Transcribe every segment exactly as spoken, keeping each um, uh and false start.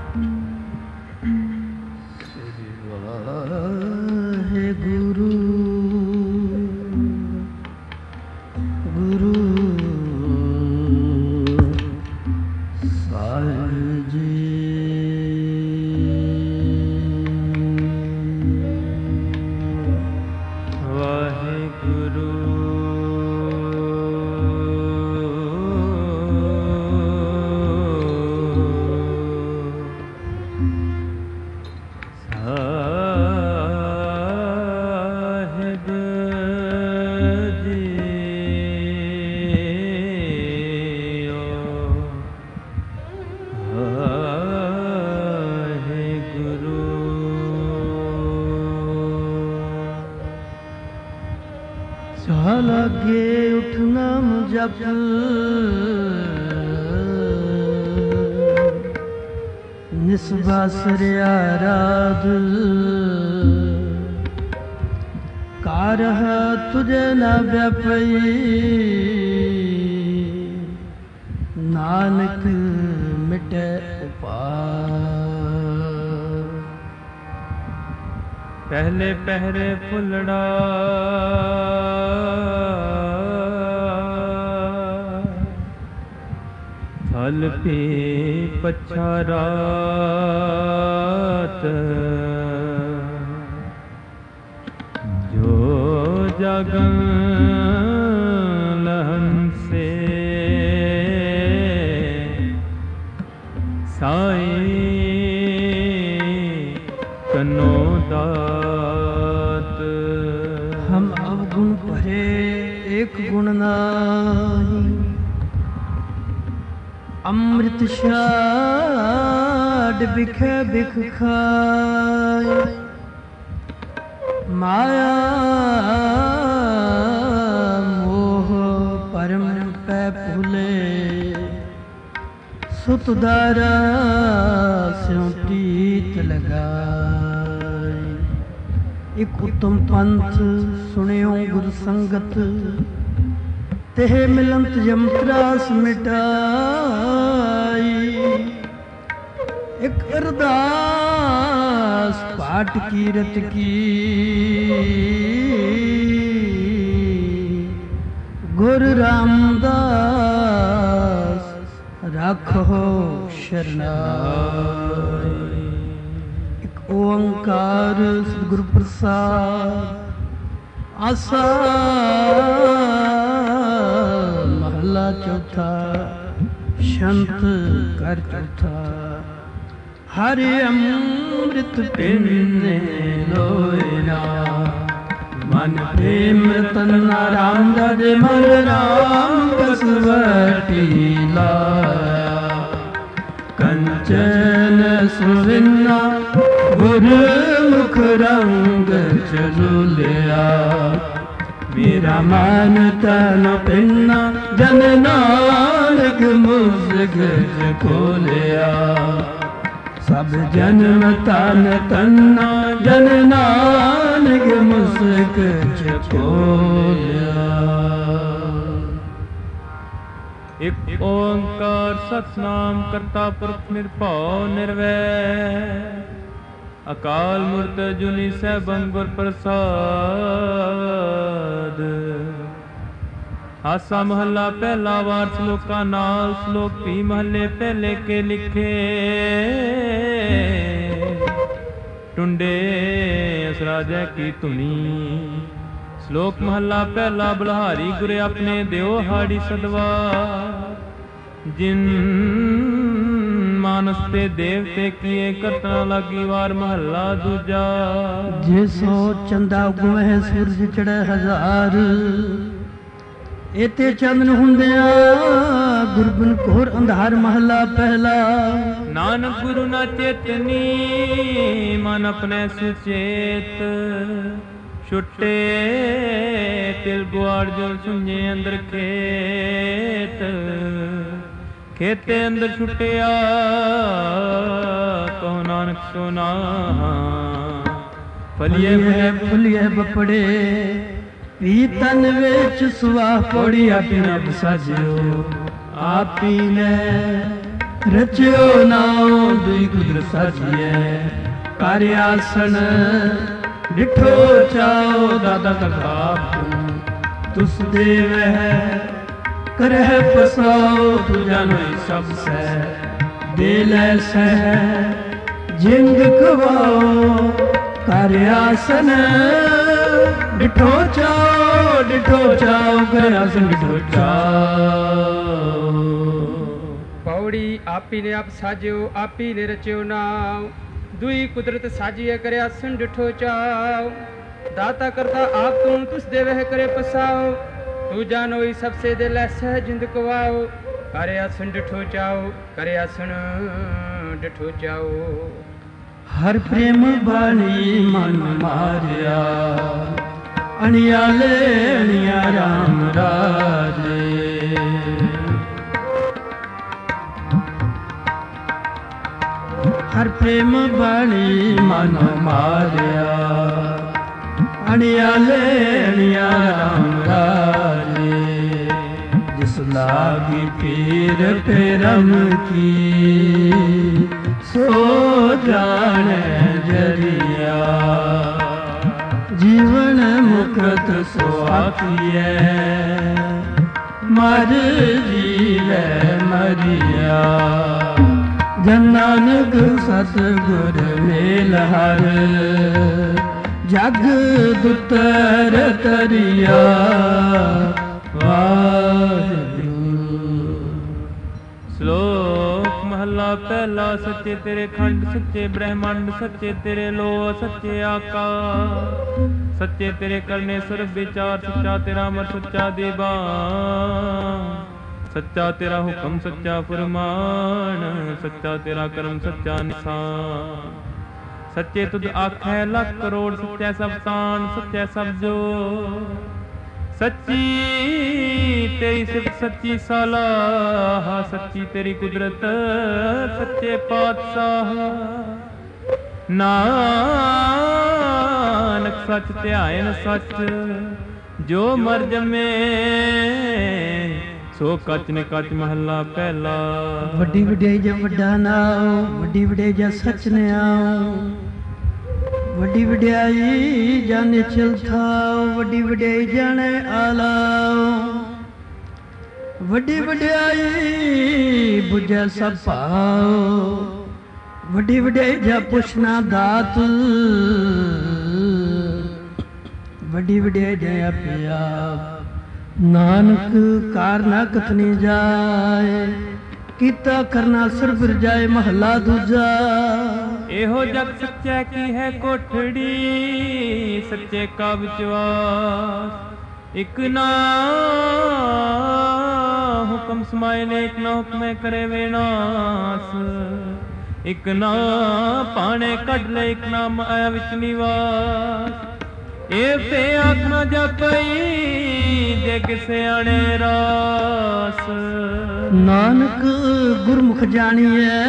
लागे उठना जप निस्बासरिया राध कारह तुझे न व्यापई नानक मिटे उपाय। पहले पहरे फुलड़ा फल पे पछा रात जो जागन लहन से साई कनो दात। हम अवगुण भरे एक गुण नाही अमृत शाड बिखे बिख खाए माया मोह परम पै भूले सुतदारा स्यों टीत लगाए। एक उत्तम पंथ सुनियो गुरु संगत तेह मिलंत यमत्रास मिटाई। एक अरदास पाठ कीरत की गुरु रामदास राखो शरणाई। एक ओंकार सद्गुरु प्रसाद आसा महला चौथा शंत कर चौथा। हरि अमृत पिन्ने लोयरा मन प्रेम तना राम राज मन राम कसवटी लाया। कंचन सुविन्ना गुरु मुख रंग चलुलिया। मेरा मन तन पिन्ना जन नानक मुझ खोलिया। सब जन्म तन तन्ना जन नानक मुझ खोलिया। एक ओंकार सतनाम करता पुरख निरभਉ निर्वैर अकाल मूर्त जुनी सैभं गुर प्रसाद। आसा महला पहला वार श्लोका नाल श्लोक भी महले पहले के लिखे। टुंडे असराजै की धुनी श्लोक महला पहला बलहारी गुरे अपने देओ हाड़ी सदवा। जिन मानस ते देवते किए करतना लागी वार महला दूजा। जिसो चंदा गुए सूरज चढ़े हजार एते चंदन हुंदिया गुरबन घोर अंधार महला पहला। नानक गुरु ना चेतनी मन अपने सुचेत छुट्टे तिल गुआड़ जो सुने अंदर खेत। खेते अंदर छुटिया कहो नानक सोना। फलिए फुलिए बपड़े पी तन विच सुवाह पौड़ी अपना साजियो। आपी ने ਰਚਿਓ ਨਾਉ ਦੁਈ ਕੁਦਰਤ ਸਾਜੀਐ ਕਰ ਆਸਣ ਡਿਠੋ ਚਾਓ ਦਾਦਾ ਤਕਾਪ ਤੁਸ ਦੇਵਹਿ ਕਰਹਿ ਪਸਾਓ ਤੂ ਜਾਣੈ ਸਭ ਸੈ ਦੇ ਲੈ ਸਹਿ ਜਿੰਦ ਕਵਾਓ ਕਰ ਆਸਨ ਡਿਠੋ ਚਾਓ ਡਿਠੋ ਚਾਓ ਕਰ ਆਸਨ ਡਿਠੋ ਚਾਓ। ਪੌੜੀ ਆਪੀ ਨੇ ਆਪ ਸਾਜਿਓ ਆਪੀ ਨੇ ਰਚਿਓ ਨਾਮ ਦੁਈ ਕੁਦਰਤ ਸਾਜੀਏ ਕਰਿਆ ਆਸਨ ਡਿਠੋ ਚਾਓ ਦਾਤਾ ਕਰਤਾ ਆਪ ਤੂੰ ਤੁਸ ਦੇਵਹਿ ਕਰੇ ਪਸਾਓ ਤੂ ਜਾਨੋਈ ਸਭ ਸੇ ਦੇ ਲੈ ਸਹਿ ਜਿੰਦ ਕਵਾਓ ਕਰ ਆਸਨ ਡਿਠੋ ਚਾਓ ਕਰ ਆਸਨ ਡਿਠੋ ਚਾਓ। ਹਰ ਪ੍ਰੇਮ ਬਾਣੀ ਮਨ ਮਾਰਿਆ ਅਣਿਆਲੇ ਅਣਿਆ ਰਾਮ ਰਾਜੇ ਹਰ ਪ੍ਰੇਮ ਬਾਣੀ ਮਨ ਮਾਰਿਆ ਅਣਿਆਲੇ ਅਣਿਆ ਰਾਮ ਰਾਜੇ ਜਿਸ ਲਾਗੀ ਪੀਰ ਪਰਮ ਕੀ ਸੋ ਜਾਣੈ ਜਰੀਆ ਜੀਵਨ ਮੁਕਤ ਸੋ ਆਪੀਐ ਮਰ ਜੀਵੈ ਮਰੀਆ ਜਨ ਨਾਨਕ ਸਤਿਗੁਰ ਮੇਲ ਹਰ ਜਗ ਦੁਤਰ ਤਰੀਆ ਵਾਹਿਗੁਰੂ। ਸ਼ਲੋਕ ਮਹਲਾ ਪਹਿਲਾ। ਸੱਚੇ ਤੇਰੇ ਖੰਡ ਸੱਚੇ ਬ੍ਰਹਮੰਡ ਸੱਚੇ ਤੇਰੇ ਲੋ ਸੱਚੇ ਆਕਾਸ਼ ਸੱਚੇ ਤੇਰੇ ਕਰਨੇ ਸਰਬ ਵਿਚਾਰ ਸੱਚਾ ਤੇਰਾ ਅਮਰ ਸੱਚਾ ਦੀਵਾਨ ਸੱਚਾ ਤੇਰਾ ਹੁਕਮ ਸੱਚਾ ਫਰਮਾਨ ਸੱਚਾ ਤੇਰਾ ਕਰਮ ਸੱਚਾ ਨਿਸ਼ਾਨ ਸੱਚੇ ਤੁਧ ਆਖੈ ਲੱਖ ਕਰੋੜ ਸੱਚਾ ਸਭ ਤਾਨ ਸੱਚਾ ਸਭ ਜੋ ਸੱਚੀ ਤੇਰੀ ਸਿਫਤ ਸੱਚੀ ਸਲਾਹ ਸੱਚੀ ਤੇਰੀ ਕੁਦਰਤ ਸੱਚੇ ਪਾਤਸ਼ਾਹ ਨਾਨਕ ਸੱਚ ਧਿਆਇਨ ਸੱਚ ਜੋ ਮਰ ਜਮੇ ਸੋ ਕੱਚ ਨੇ ਕੱਚ ਮਹੱਲਾ ਪਹਿਲਾ। ਵੱਡੀ ਵਡਿਆਈ ਜਾਂ ਵੱਡਾ ਨਾਉ ਵੱਡੀ ਵਡਿਆਈ ਜਾਂ ਸੱਚ ਨੇ ਆਉ ਵੱਡੀ ਵਡਿਆਈ ਜਾਂ ਨਿਚਲ ਥਾਉ ਵੱਡੀ ਵਡਿਆਈ ਜਾਣੈ ਆਲਾਉ ਵੱਡੀ ਵਡਿਆਈ ਬੁਝੈ ਸਭ ਭਾਉ ਵੱਡੀ ਵਡਿਆਈ ਜਾਂ ਪੁੱਛਣਾ ਦਾਤ ਵੱਡੀ ਵਡਿਆਈ ਜਾਂ ਆਪੇ ਆਪ ਨਾਨਕ ਕਾਰ ਨਾ ਕਥਨੀ ਜਾਏ ਕੀਤਾ ਕਰਨਾ ਸਰਬ ਰਜਾਏ ਮਹੱਲਾ ਦੂਜਾ। ਇਹੋ ਜਗ ਸੱਚਾ ਕੀ ਹੈ ਕੋਠੜੀ ਸੱਚੇ ਕਾ ਵਿਚਵਾਸ ਇਕ ਨਾ ਹੁਕਮ ਸਮਾਏ ਨੇ ਇਕ ਨਾ ਹੁਕਮੇ ਕਰੇ ਵਿਨਾਸ਼ ਇਕ ਨਾ ਪਾਣੇ ਕੱਢ ਲੈ ਇਕ ਨਾ ਮਾਇਆ ਵਿੱਚ ਨਿਵਾਸ ਇਹ ਤੇ ਆਖ ਨਾ ਜਪਈ ਜੇ ਕਿਸੇ ਆਣੇ ਰਾਸ ਨਾਨਕ ਗੁਰਮੁਖ ਜਾਣੀਐ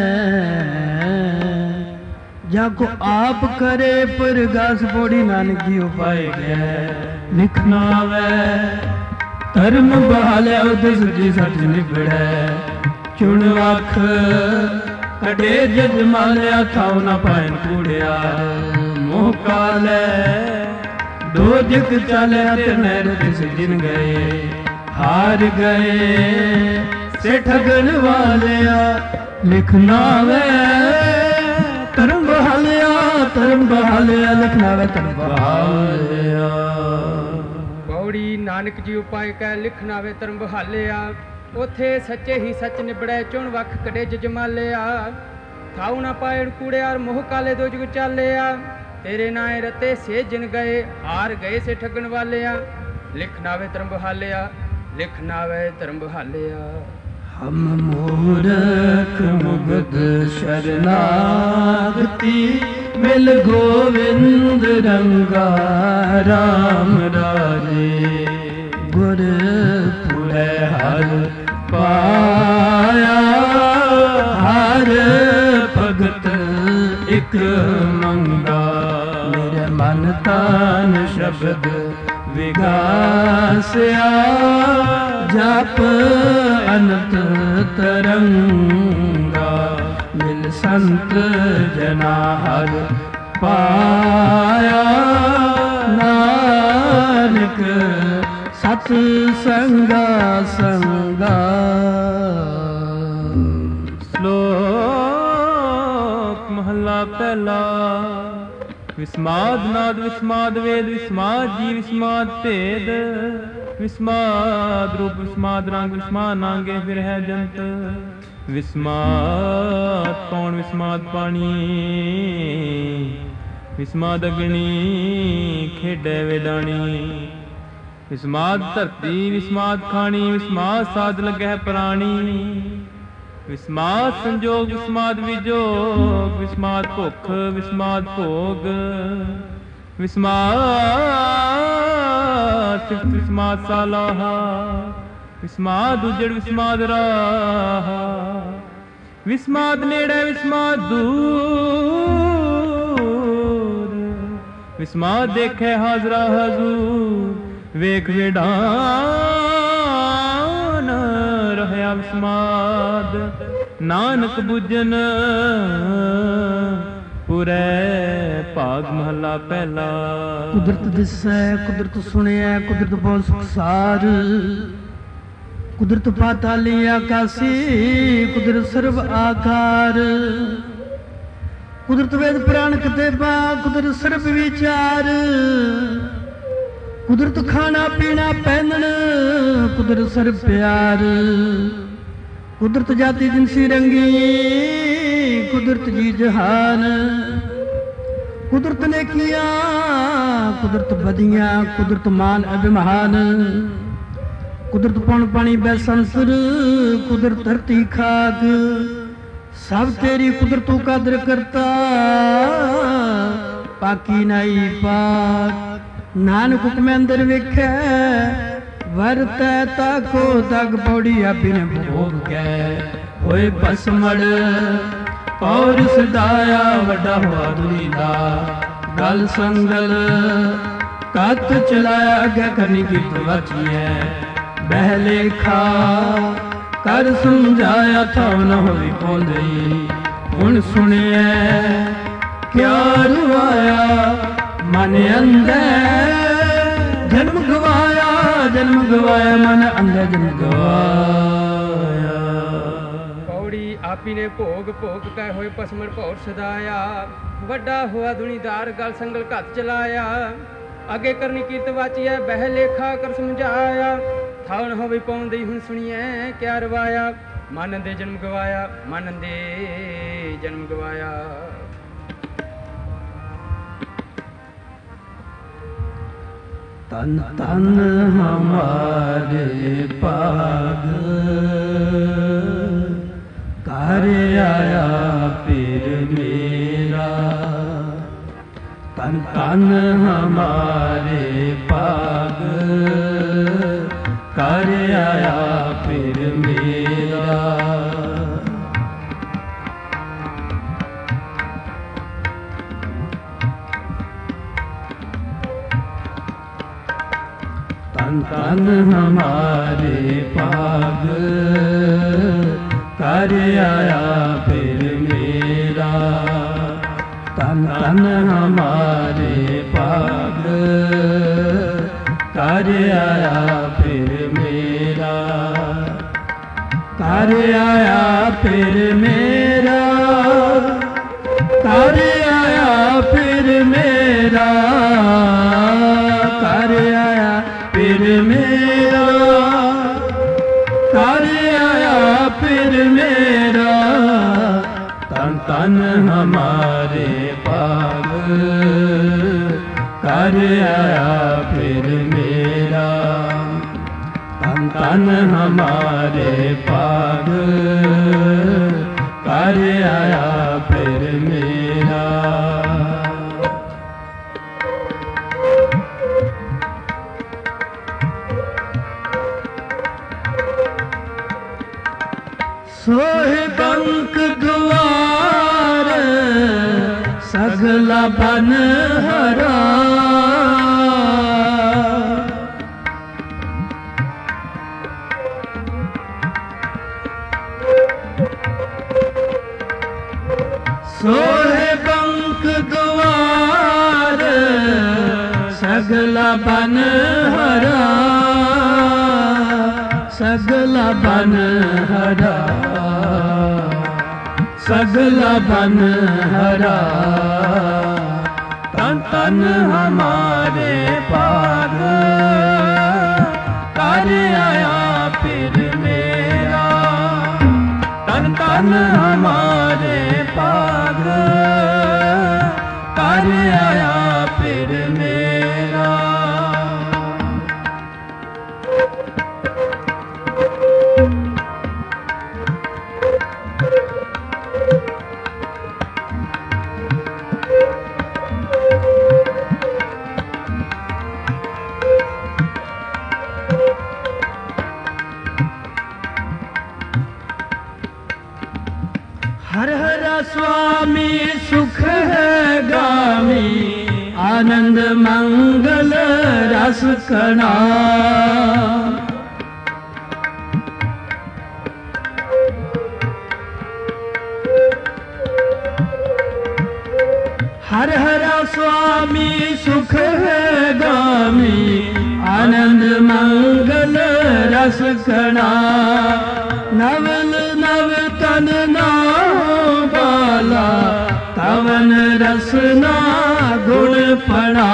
ਜਾ ਕੋ ਆਪ ਕਰੇ ਪਰਗਾਸ ਪੋੜੀ ਨਾਨਕ ਜੀ ਉਪਾਏ ਗੈ ਲਿਖਣਾ ਵੈ ਧਰਮ ਬਹਾਲਿਆ ਉਦਸ ਜੀ ਸੱਚ ਨਿਬੜੈ ਚੁਣ ਅੱਖ ਕਡੇ ਜਜ ਮਾਲਿਆ ਥਾਉ ਨਾ ਪਾਇਨ ਕੂੜਿਆ ਮੋਹ ਕਾਲੈ ਦੋ ਜਗ ਚਾਲਿਆ ਤੇ ਨਹਿਰ ਦਿਸ ਜਿਨ ਗਏ ਹਾਰ ਗਏ ਸੇ ਠਗਣ ਵਾਲਿਆ ਲਿਖਣਾ ਵੈ ਧਰਮ ਬਹਾਲਿਆ ਧਰਮ ਬਹਾਲਿਆ ਲਿਖਣਾ ਵੈ ਧਰਮ ਬਹਾਲਿਆ। ਪੌੜੀ ਨਾਨਕ ਜੀ ਉਪਾਇ ਕੈ ਲਿਖਣਾ ਵੇ ਧਰਮ ਬਹਾਲਿਆ ਉਥੇ ਸੱਚੇ ਹੀ ਸੱਚ ਨਿਬੜੈ ਚੁਣ ਵੱਖ ਕਡੇ ਜਜਮਾਲਿਆ ਥਾਉ ਨਾ ਪਾਇਣ ਕੂੜਿਆਰ ਮੋਹ ਕਾਲੇ ਦੋ ਜੁਗ ਚਾਲਿਆ ਤੇਰੇ ਨਾਏ ਰਤੇ ਸੇ ਜਿਨ ਗਏ ਹਾਰ ਗਏ ਸੇ ਠੱਗਣ ਵਾਲਿਆ ਲਿਖਣਾ ਵੇ ਧਰਮ ਬਹਾਲਿਆ ਲਿਖਣਾ ਵੇ ਧਰਮ ਬਹਾਲਿਆ। ਹਮ ਮੂਰਖ ਮੁਗਧ ਸ਼ਰਨਾਗਤੀ ਮਿਲ ਗੋਵਿੰਦ ਰੰਗਾ ਰਾਮ ਰਾਜੇ ਗੁਰ ਪੁਰੈ ਹਰ ਪਾਇਆ ਹਰ ਭਗਤ ਇਕ ਮੰਗਾ ਮੇਰੇ ਮਨ ਤਾਨ ਸ਼ਬਦ ਵਿਗਾਸਿਆ ਜਪ ਅਨੰਤ ਤਰੰਗ ਸੰਤ ਜਨਾ ਹਰ ਪਾਇਆ ਨਾਨਕ ਸਤ ਸੰਗਾ ਸੰਗਾ। ਸ਼ਲੋਕ ਮਹਲਾ ਪਹਿਲਾ। ਵਿਸਮਾਦ ਨਾਦ ਵਿਸਮਾਦ ਵੇਦ ਵਿਸਮਾਦ ਜੀ ਵਿਸਮਾਦ ਭੇਦ ਵਿਸਮਾਦ ਰੂਪ ਵਿਸਮਾਦ ਰੰਗ ਵਿਸਮਾਦ ਨਾਂਗੇ ਫਿਰ ਹੈ ਜੰਤ। ਵਿਸਮਾਦ ਪੌਣ ਵਿਸਮਾਦ ਪਾਣੀ ਵਿਸਮਾਦ ਅਗਨੀ ਖੇਡੈ ਵੇਦਾਣੀ। ਵਿਸਮਾਦ ਧਰਤੀ ਵਿਸਮਾਦ ਖਾਣੀ ਵਿਸਮਾਦ ਸਾਧ ਲੱਗੈ ਪ੍ਰਾਣੀ। ਵਿਸਮਾਦ ਸੰਜੋਗ ਵਿਸਮਾਦ ਵਿਜੋਗ ਵਿਸਮਾਦ ਭੁੱਖ ਵਿਸਮਾਦ ਭੋਗ ਵਿਸਮਾਦ ਸਿਫਤ ਵਿਸਮਾਦ ਸਾਲਾਹਾ ਵਿਸਮਾਦ ਉਜੜ ਵਿਸਮਾਦ ਰਾਹਾ। ਵਿਸਮਾਦ ਨੇੜੇ ਵਿਸਮਾਦ ਦੂਰ ਵਿਸਮਾਦ ਦੇਖੇ ਹਾਜ਼ਰਾ ਹਜ਼ੂਰ। ਵੇਖ ਵੇਡਾਨ ਰਹਿਆ ਵਿਸਮਾਦ ਨਾਨਕ ਬੁੱਝਨ ਪੁਰੈ ਭਾਗ। ਮਹਲਾ ਪਹਿਲਾ। ਕੁਦਰਤ ਦਿਸੈ ਕੁਦਰਤ ਸੁਣਿਆ ਕੁਦਰਤ ਬਹੁਤ ਸੁਖਸਾਰ। ਕੁਦਰਤ ਪਾਤਾਲੀ ਆਕਾਸੀ ਕੁਦਰਤ ਸਰਬ ਆਕਾਰ। ਕੁਦਰਤ ਵੇਦ ਪੁਰਾਣ ਕਿਤਾਬਾਂ ਕੁਦਰਤ ਸਰਬ ਵਿਚਾਰ। ਕੁਦਰਤ ਖਾਣਾ ਪੀਣਾ ਪਹਿਨਣ ਕੁਦਰਤ ਸਰਬ ਪਿਆਰ। ਕੁਦਰਤ ਜਾਤੀ ਜਿਨਸੀ ਰੰਗੀ ਕੁਦਰਤ ਜੀ ਜਹਾਨ। ਕੁਦਰਤ ਨੇ ਕੀਆ ਕੁਦਰਤ ਬਦੀਆਂ ਕੁਦਰਤ ਮਾਨ ਅਭਿਮਾਨ। ਕੁਦਰਤ ਪੌਣ ਪਾਣੀ ਬੈਸੰਸਰ ਕੁਦਰਤ ਧਰਤੀ ਖਾਕ। ਸਭ ਤੇਰੀ ਕੁਦਰਤੋਂ ਕਦਰ ਕਰਤਾ ਪਾਕੀ ਨਾਈ ਪਾਕ। ਨਾਨਕ ਹੁਕਮ ਅੰਦਰ ਵੇਖੈ ਵਰਤੈ ਤਾਕੋ ਤਗ ਪੌੜੀ ਆਪੀ ਨੇ ਭੋਗ ਕੈ ਹੋਏ ਭਸਮੜ। ਔਰ ਸਦਾਇਆ ਵੱਡਾ ਹੋਆ ਦੁਨੀ ਦਾ ਗਲ ਸੰਗਲ। ਕੱਤ ਚਲਾਇਆ ਅੱਗੇ ਕਰਨੀ ਕੀਤ ਵਾਚੀਐ ਬਹਿ ਲੇਖਾ। ਕਰ ਸਮਝਾਇਆ ਥਾਉ ਨ ਹੋਈ ਪੋਂਦਈ ਹੁਣ ਸੁਣਿਐ ਕਿਆ ਰੁਆਇਆ। ਮਨ ਅੰਦਰ ਜਨਮ ਗਵਾਇਆ ਜਨਮ ਗਵਾਇਆ ਮਨ ਅੰਦਰ ਜਨਮ ਗਵਾਇਆ। ਪੌੜੀ ਆਪੀ ਨੇ ਭੋਗ ਭੋਗ ਕੈ ਹੋਏ ਪਸਮੜ ਭੌਰ ਸਦਾਇਆ। ਵੱਡਾ ਹੋਆ ਦੁਨੀਦਾਰ ਗਲ ਸੰਗਲ ਘੱਤ ਚਲਾਇਆ। ਅੱਗੇ ਕਰਨੀ ਕੀਰਤ ਵਾਚੀਐ ਬਹਿ ਲੇਖਾ ਕਰ ਸਮਝਾਇਆ। ਥਾਉ ਨ ਹੋਵੇ ਪਾਉਂਦੀ ਹੁਣ ਸੁਣੀਐ ਕਿਆ ਰਵਾਇਆ। ਮਨ ਦੇ ਜਨਮ ਗਵਾਇਆ ਮਨ ਦੇ ਜਨਮ ਗਵਾਇਆ। ਤਨ ਤਨ ਹਮਾਰੇ ਭਾਗ ਕਰ ਆਇਆ ਪੀਰ ਮੇਰਾ। ਤਨ ਤਨ ਹਮਾਰੇ ਭਾਗ ਕਰ ਆਇਆ ਪੀਰ ਮੇਰਾ। तन तन हमारे पाग कर आया फिर मेरा। तन तन हमारे पाग कर आया फिर मेरा। कर आया फिर मेरा कर आया फिर मेरा। कर आया फिर मेरा कर आया फिर मेरा। तन तन हमारे पाग कर आया फिर मेरा। तन तन हमारे पाग कर आया फिर मेरा। सोहे बंक द्वार सगला बन हरा। सोहे बंक द्वार सगला बन हरा, सगला बन हरा, सगला बन हरा। तन तन हमारे पाग कर आया फिर मेरा, तन तन हमारे पाग कर आया फिर मेरा। हर हरा स्वामी सुख है गामी, आनंद मंगल रस कणा। हर हरा स्वामी सुख है गामी, आनंद मंगल रस कणा। नवल नव तन ना बाला, तवन रसना गुण पड़ा।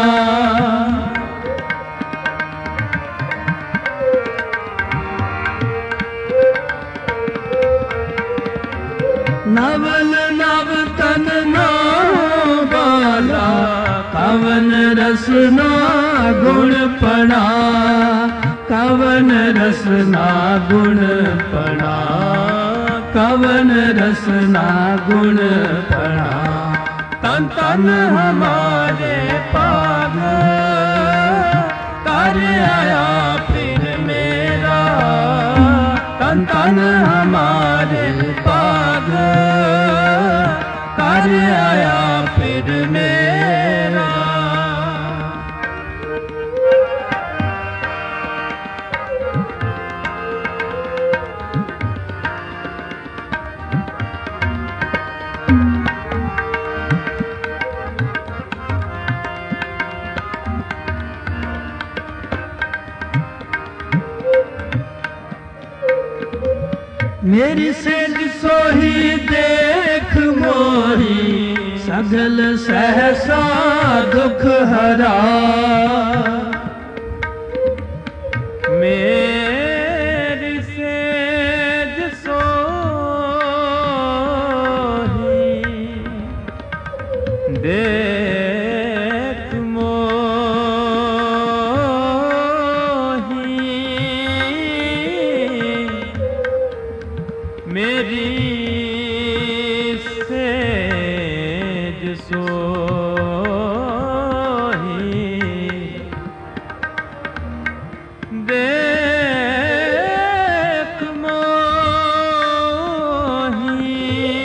नवल नव तन ना बाला, कवन रसना गुण पड़ा। कवन रसना गुण पड़ा, कवन रसना गुण पड़ा। तन तन हमारे पाग कर आया फिर मेरा, तन तन हमारे पाग कर आया फिर मेरा। मेरी सेज सोही देख मोही, सगल सहसा दुख हरा। मेरी सेज सोही देख मोही, मेरी सेज सोही देख मोही,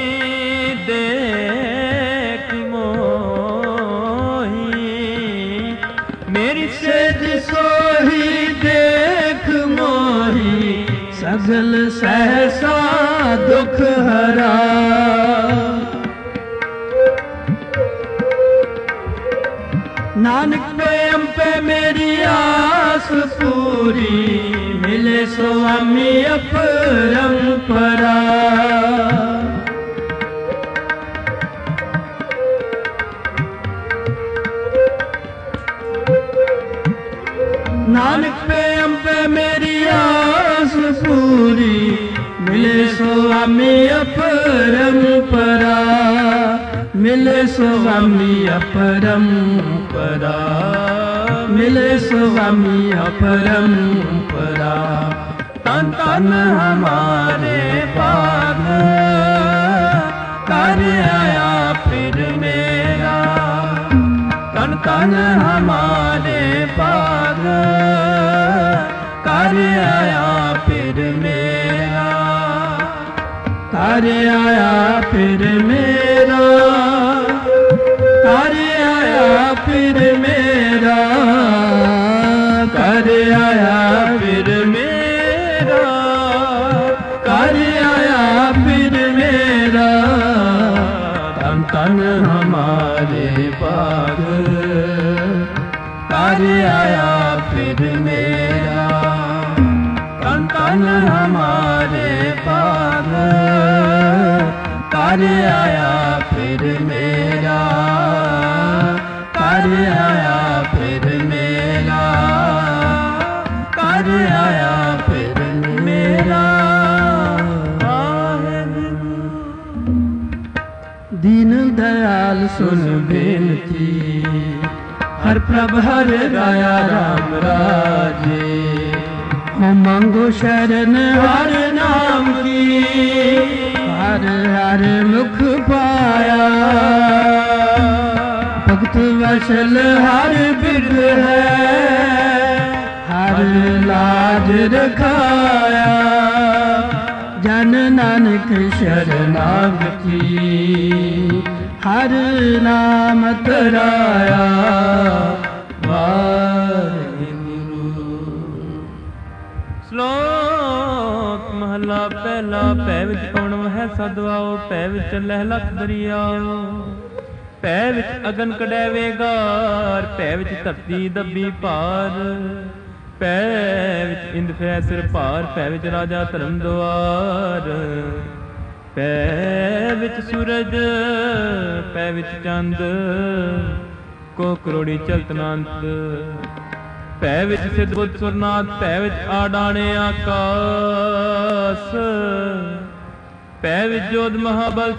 देख मोही। मेरी सेज सोही देख मोही, सगल सहसा दुख हरा। नानक प्रेम पे मेरी आस पूरी, मिले स्वामी अपरंपरा। नानक प्रेम पे मेरी आस पूरी, मिले स्वामी अपरंपरा। मिले स्वामी अपरंपरा, मिले स्वामी अपरंपरा। तन तन हमारे पाग कर आया फिर मेरा, तन तन हमारे पाग कर आया फिर मेरा, कर आया फिर मेरा, कर आया फिर मेरा, कर आया फिर मेरा, कर आया फिर मेरा। तन हमारे पाग कर आया फिर मेरा, तन तन हमारे पाग कर आया फिर मेरा, कर आया फिर मेरा, कर आया फिर मेरा। दीन दयाल सुन बेनती, हर प्रभ हर राया राम राजे। हम मांगो शरण हर नाम की, हर हर मुख पाया। भक्त वसल हर बिग है, हर लाज रखाया। जन नानक शरणागति, हर नाम तराया। श्लोक महला पहला। भै विच पवन वह सदवाओ, भै विच लह लख दरियाओ। भै विच अगन कढै वेगार, भै विच धरती दबी भार। भै विच इंद फिरै सिर भार, भै विच राजा धर्म दुआर। भै विच सूरज, भै विच चंद, को करोड़ी चलतनंत। भै विच सिद्ध बुद्ध सुरनाथ, भै विच आडाणे आकाश। भै विच जोध महाबल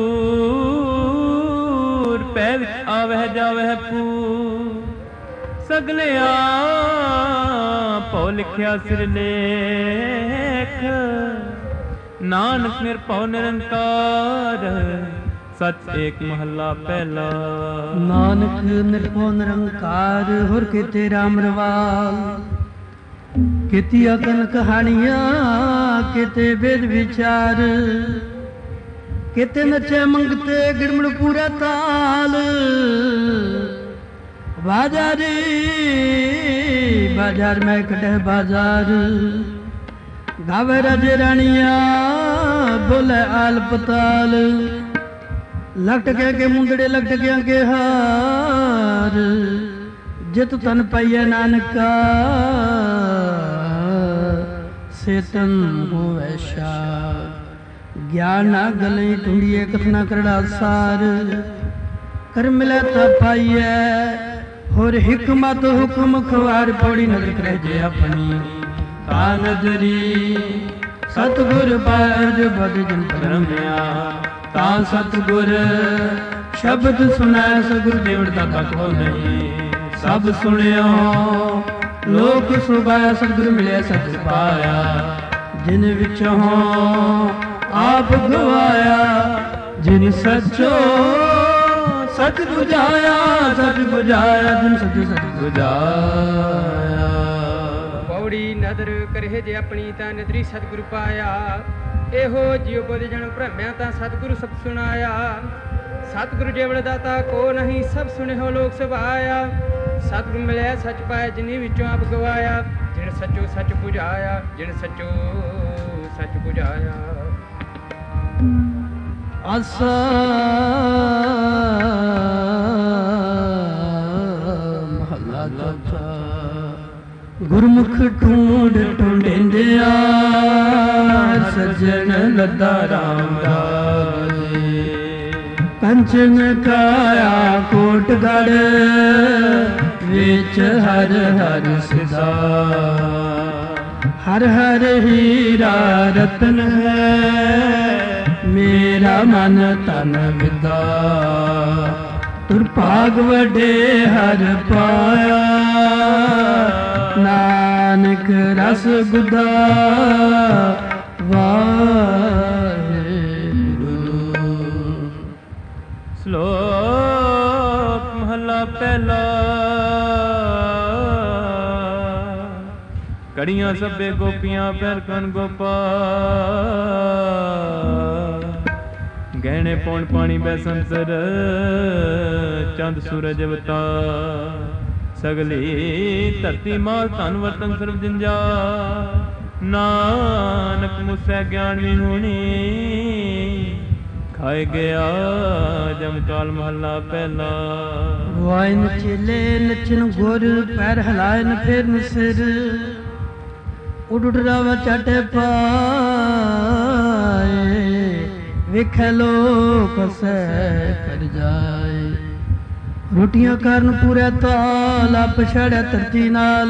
सूर, भै विच आवह जावह पूर। सगलिया भौ लिखिया सिर लेख, नानक निरभਉ निरंकार। सच एक महला पहला। नानक निरभਉ निरंकार, हुर केते राम रवाल। केती अकन कहानियां, केते वेद विचार। केते नचे मंगते गिड़मड़ पूरा ताल। बाजारी बाजार में कटे बाजार। गावे राजे रानिया, बोले आल पताल। लटके के मुंदड़े लटके के हार। जित तन पाइए नानका, से तन होवे शार। ज्ञान ना गले ढूंढिए, कथना करड़ा सार। कर मिले ता पाइए, होर हिकमत हुक्म खवार। पौड़ी नजर करे जे अपनी तानजरी। सतगुर बाज बद जन परम्या, ता सतगुर शब्द सुना। सगुर देवड़ दाता को नहीं, सब सुनियो लोक सुभा। सतगुर मिले सत पाया, जिन विचों आप गवाया। जिन सचो सच बुझाया, सच बुझाया। जिन सच सच बुझाया। पौड़ी नदर करे जे अपनी, ता नदरी सतगुर पाया। एहो जियो बोध जन भ्रम्या, ता सतगुरु सब सुनाया। सतगुरु जेवड़ दाता को नहीं, सब सुने हो लोक सभाया। सतगुरु मिले सच पाया, जिन्हीं विचों आप गवाया। जिन सचो सच बुझाया, जिन सचो सच बुझाया। आसा महला चौथा। गुरमुख ढूंढ ढूंढिंदिया, सज्जन लद्दा राम राजे। कंचन काया कोटगढ़, विच हर हर सिदा। हर हर हीरा रतन है, मेरा मन तन विदा। तुर भाग वडे हर पाया, नानक रस गुदा। वाहिगुरु। श्लोक महला पहला। कड़ियां सभे गोपियां पैर कन गोपाल। गहने पौन पानी बैसंतर, चंद सूरज अवतार। सगली धरती माल धन वतन सर्व जिंजा। नानक मुसै ज्ञान विहूणी, ਹਾਏ ਗਿਆ ਜਮਕਾਲ ਮਹੱਲਾ ਪਹਿਲਾ। ਵਾਇਨ ਚੇਲੇ ਨੱਚਨ ਗੁਰ ਪੈਰ ਹਲਾਇਨ ਫਿਰਨ ਸਿਰ ਉੱਡ ਉੱਡ ਰਾਵਾ ਚਾਟੇ ਪਾਏ ਵੇਖੇ ਲੋਕ ਸੈ ਕਰ ਜਾਏ ਰੋਟੀਆਂ ਕਰਨ ਪੂਰੇ ਤਾਲ ਪਛੜਿਆ ਧਰਤੀ ਨਾਲ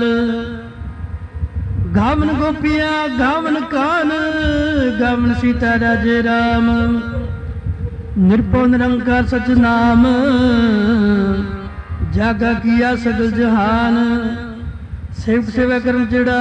ਗਾਵਨ ਗੋਪੀਆਂ ਗਾਵਨ ਕਾਨ ਗਾਵਨ ਸੀਤਾ ਰਾਜੇ ਰਾਮ ਨਿਰਭਉ ਨਿਰੰਕਾਰ ਸਚ ਨਾਮ ਜਾਗਾ ਕੀਆ ਸਗਲ ਜਹਾਨ ਸੇਵਕ ਸੇਵਾ ਕਰਮ ਜਿਹੜਾ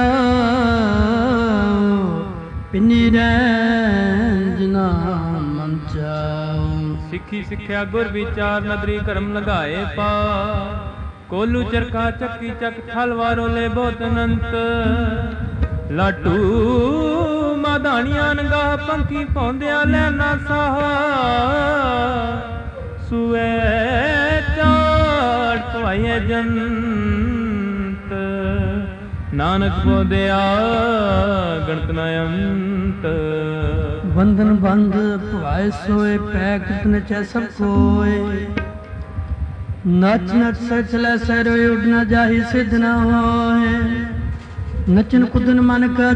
ਪਿੰਨੀ ਰੰਜਨਾ ਮਨ ਚਾਉ। ਸਿੱਖੀ ਸਿੱਖਿਆ ਗੁਰ ਵਿਚਾਰ ਨਦਰੀ ਕਰਮ ਲਗਾਏ ਪਾ ਕੋਲੂ ਚਰਖਾ ਚੱਕੀ ਚੱਕ ਥਲਵਾਰੋ ਲੈ ਬਹੁਤ ਅਨੰਤ ਲਾਟੂ ਮਾਧਾਣੀਆਂ ਨਗਾਹ ਪੰਖੀ ਪਾਉਂਦਿਆਂ ਲੈਣਾ ਸਾਹਾ ਸੂਏ ਚਾੜ ਪਵਾਈਏ ਜੰਤ ਨਾਨਕ ਬੋਧਿਆ ਗਣਤ ਨ ਅੰਤ। ਬੰਧਨ ਬੰਧ ਭਵਾਏ ਸੋਏ ਪੈ ਕਿਤ ਨਚੈ ਸਭ ਕੋਏ ਨਚ ਨਚ ਸਚ ਲੈ ਸਹਿ ਉੱਡ ਨ ਜਾਹੀ ਸਿੱਧ ਨ ਹੋਏ ਨਚਨ ਕੁਦਨ ਮਨ ਕਾ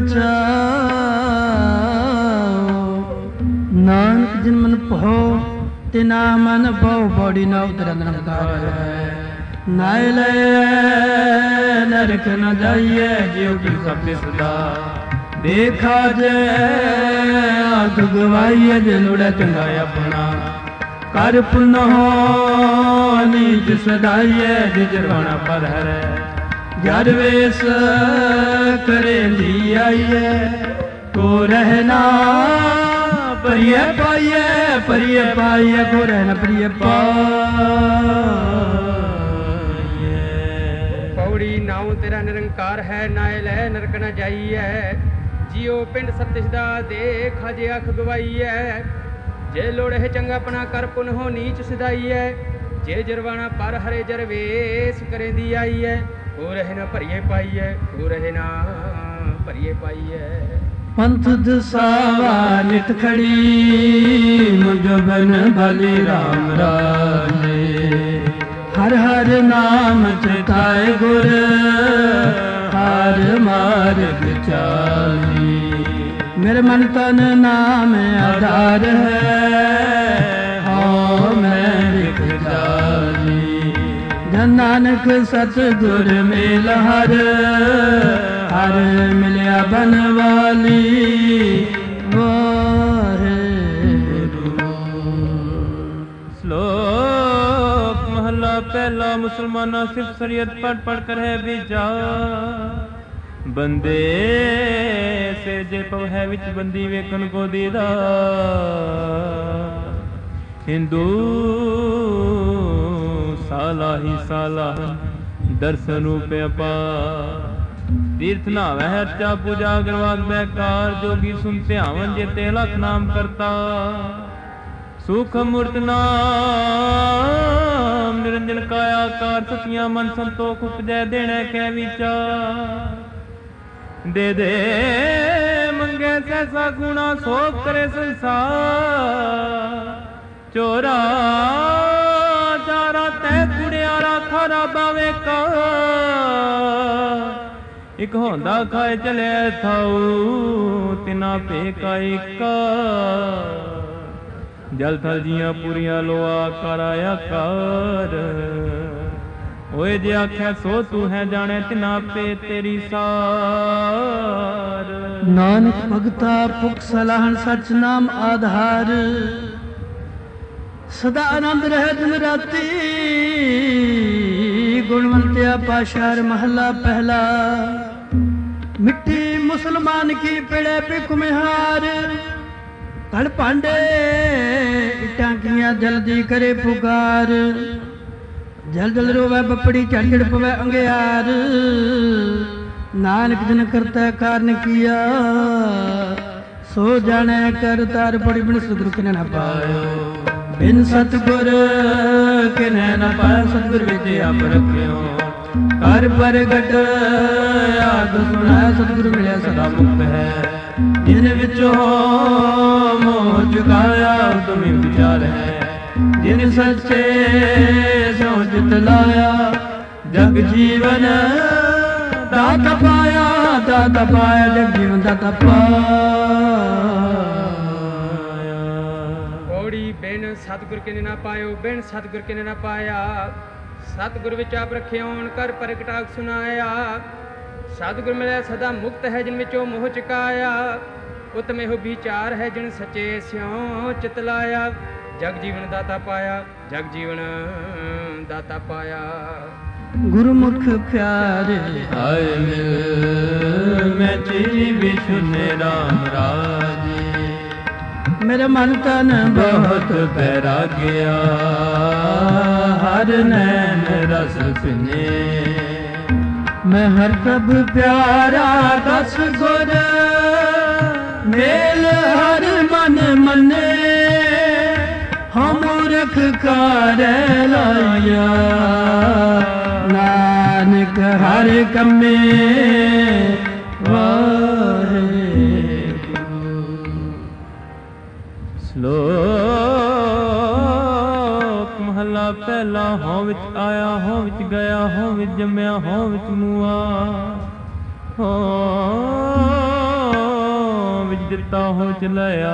ਚਾਉ ਨਾਨਕ ਜਿਨ ਮਨ ਭਉ ਤਿਨਾ ਮਨ ਬਹੁ ਬੋੜੀ ਨ ਉਤਰੈ ਨਿਰੰਕਾਰ ਨਾਇ ਲੈ ਨਰਕ ਨ ਜਾਈਏ ਜਿਉ ਕੀ ਸਭ ਸਦਾ ਦੇਖਾ ਜੇ ਆਖ ਗਵਾਈਏ ਜੇ ਲੋੜਾ ਚੰਗਾ ਆਪਣਾ ਕਰ ਪੁੰਨ ਹੋ ਨੀਚ ਸਦਾਈਏ ਜੇ ਜਰਵਾਣਾ ਪਰ ਹਰੈ ਜਰ ਵੇਸ ਕਰੇਂਦੀ ਆਈਏ ਕੋ ਰਹਿਣਾ ਪਰਿਏ ਪਾਈਏ ਪਰਿਏ ਪਾਈਏ ਕੋ ਰਹਿਣਾ ਪਰਿਏ ਪਾਈਏ। ਪੌੜੀ ਨਾਉ ਤੇਰਾ ਨਿਰੰਕਾਰ ਹੈ ਨਾਇ ਲੈ ਨਰਕ ਨ ਜਾਈਐ ਜਿਉ ਪਿੰਡ ਸਤਿਸ਼ ਦਾ ਦੇਖ ਜੇ ਅੱਖ ਗਵਾਈਐ ਜੇ ਲੋੜੇ ਚੰਗਾ ਆਪਣਾ ਕਰ ਪੁਨ ਹੋ ਨੀਚ ਸਿਧਾਈਐ ਜੇ ਜਰਵਾਣਾ ਪਰ ਹਰੇ ਜਰਵੇਸ ਕਰੇਂਦੀ ਆਈਐ ਹੋ ਰਹੇ ਨਾ ਭਰੀਏ ਪਾਈਐ ਹੋ ਰਹੇ ਨਾ ਭਰੀਏ ਪਾਈਐ। ਪੰਥ ਦਸਾਵਾ ਨਿਤ ਖੜੀ ਮੁਝੋ ਬਨ ਬਲੀ ਰਾਮ ਰਾਜੇ ਹਰ ਹਰ ਨਾਮ ਚਿਤਾਏ ਗੁਰ ਹਰ ਮਾਰਗ ਚਾਲੀ ਮੇਰੇ ਮਨ ਤਨ ਨਾਮ ਆਧਾਰ ਹੈ ਹਉ ਮੈਂ ਲਿਖ ਜਾਲੀ ਜਨ ਨਾਨਕ ਸਤ ਗੁਰ ਮੇਲ ਹਰ ਹਰ ਮਿਲਿਆ ਬਨਵਾਲੀ ਵਾਹਿਗੁਰੂ। ਸ਼ਲੋਕ ਮਹੱਲਾ ਪਹਿਲਾ। ਮੁਸਲਮਾਨਾਂ ਸਿਰਫ ਸ਼ਰੀਅਤ ਪੜ ਪੜ ਕਰ ਹੈ ਵਿਚਾਰ ਬੰਦੇ ਸੇ ਜੇ ਪਵ ਹੈ ਵਿੱਚ ਬੰਦੀ ਵੇਖਣ ਕੋ ਦੀਦਾ ਹਿੰਦੂ ਸਾਲਾ ਹੀ ਸਾਲਾ ਦਰਸ਼ਨ ਰੂਪ ਅਪਾਰ ਤੀਰਥ ਨਾਵੈ ਅਰਚਾ ਪੂਜਾ ਗਰਵਾਗ ਬੈਕਾਰ ਜੋਗੀ ਸੁਨ ਧਿਆਵਨ ਜੇ ਤੇ ਲਖ ਨਾਮ ਕਰਤਾ ਸੁਖ ਮੂਰਤ ਨਾਮ ਨਿਰੰਜਨ ਕਾਇਆ ਕਾਰ ਸਤਿਆਂ ਮਨ ਸੰਤੋਖ ਉਪਜੈ ਦੇਣੈ ਕੈ ਵਿਚਾਰ ਦੇ ਦੇ ਮੰਗੇ ਸੈਸਾ ਗੁਣਾ ਸੋਖ ਕਰੇ ਸੰਸਾਰ ਚੋਰਾ ਚਾਰਾ ਤੈ ਕੁੜਿਆਰਾ ਖਾਰਾ ਬਾਵੇ ਕਾ ਇਕ ਹੁੰਦਾ ਖਾਏ ਚਲੇ ਥਾਉ ਤਿਨਾ ਭੇ ਕਾ ਇਕਾ ਜਲ ਥਲ ਜੀਆਂ ਪੂਰੀਆਂ ਲੋਆ ਕਰਾਇਆ ਕਰ ਓਏ ਜੇ ਆਖਿਆ ਸੋ ਤੂੰ ਹੈ ਜਾਣੇ ਤਿਨਾ ਪੇ ਤੇਰੀ ਸਾਰ ਨਾਨਕ ਭਗਤਾ ਭੁਖ ਸਲਾਹਣ ਸਚ ਨਾਮ ਆਧਾਰ ਸਦਾ ਆਨੰਦ ਰਹਿ ਦਿਨ ਰਾਤੀ ਗੁਣਵੰਤਿਆ ਪਾਸ਼ਾਰ ਮਹੱਲਾ ਪਹਿਲਾ। ਮਿੱਟੀ ਮੁਸਲਮਾਨ ਕੀ ਪਿੜੇ ਪਿਖ ਮਿਹਾਰ ਕੜ ਭਾਂਡੇ ਇਟਾਂ ਕੀਆਂ ਜਲਦੀ ਕਰੇ ਪੁਕਾਰ ਜਲ ਜਲ ਰੋਵੇ ਬੱਪੜੀ ਝੜ ਝੜ ਪਵੇ ਅੰਗਿਆਰ ਨਾਨਕ ਜਨ ਕਰਤਾ ਕਾਰਨ ਕੀਆ ਸੋ ਜਾਣੈ ਕਰ ਤਾਰ ਬੜੀ ਬਿਨ ਸਤਿਗੁਰ ਕਿਨੈ ਨਾ ਪਾਇਓ ਬਿਨ ਸਤਿਗੁਰ ਕਿਨੈ ਨਾ ਪਾਇਓ ਸਤਿਗੁਰ ਵਿੱਚ ਆਪ ਰੱਖਿਓ ਕਰ ਪ੍ਰਗਟ ਆਦ ਸੁਣੈ ਸਤਿਗੁਰ ਮਿਲਿਆ ਸਦਾ ਮੁਕਤ ਹੈ ਜਿਨ ਵਿੱਚੋਂ ਮੋਹ ਚੁਕਾਇਆ ਤੁਮੇ ਵਿਚਾਰ ਪਿਆਰ ਹੈ। ਜਿਨ ਸੱਚੇ ਸਿਉ ਚਿਤ ਲਾਇਆ ਜਗ ਜੀਵਨ ਦਾਤਾ ਪਾਇਆ, ਦਾਤਾ ਪਾਇਆ ਜਗ ਜੀਵਨ ਦਾਤਾ ਪਾਇਆ। ਪੌੜੀ ਬਿਨ ਸਤਿਗੁਰ ਕਿਨੇ ਨਾ ਪਾਇਓ, ਬਿਨ ਸਤਿਗੁਰ ਕਿਨੇ ਨਾ ਪਾਇਆ। ਸਤਿਗੁਰ ਵਿੱਚ ਆਪ ਰਖਿਓਣ ਕਰ ਪ੍ਰਗਟਾਕ ਸੁਨਾਇਆ। ਸਤਿਗੁਰ ਮਿਲਿਆ ਸਦਾ ਮੁਕਤ ਹੈ ਜਿਨ ਵਿੱਚੋਂ ਮੋਹ ਚੁਕਾਇਆ। ਉਤਮ ਇਹੋ ਵਿਚਾਰ ਹੈ ਜਿਨ ਸੱਚੇ ਸਿਉ ਚਿਤ ਲਾਇਆ ਜਗ ਜੀਵਨ ਦਾਤਾ ਪਾਇਆ, ਜਗ ਜੀਵਨ ਦਾਤਾ ਪਾਇਆ। ਗੁਰਮੁਖ ਪਿਆਰੇ ਆਏ ਮਿਲ ਮੈਂ ਚੀਰੀ ਵਿਸ਼ੁਨੇ ਰਾਮ ਰਾਜੇ। ਮੇਰਾ ਮਨ ਤਨ ਬਹੁਤ ਬੈਰਾਗਿਆ ਹਰ ਨੈਣ ਰਸ ਪਿਨੇ। ਮੈਂ ਹਰ ਪ੍ਰਭ ਪਿਆਰਾ ਦਸ ਗੁਰ ਮੇਲ ਹਰ ਮਨ ਮੰਨੇ। ਹਮ ਮੂਰਖ ਕਾਰੈ ਲਾਇਆ ਨਾਨਕ ਹਰ ਕੰਮੇ ਵਾਹਿਗੁਰੂ। ਸ਼ਲੋਕ ਮਹਲਾ ਪਹਿਲਾ। ਹੋਂ ਵਿੱਚ ਆਇਆ ਹੋਂ ਵਿੱਚ ਗਿਆ, ਹੋਂ ਵਿੱਚ ਜੰਮਿਆ ਹੋਂ ਵਿੱਚ ਮੂਆ। ਹੋਂ ਵਿੱਚ ਦਿੱਤਾ ਹੋਂ ਵਿੱਚ ਲਿਆ,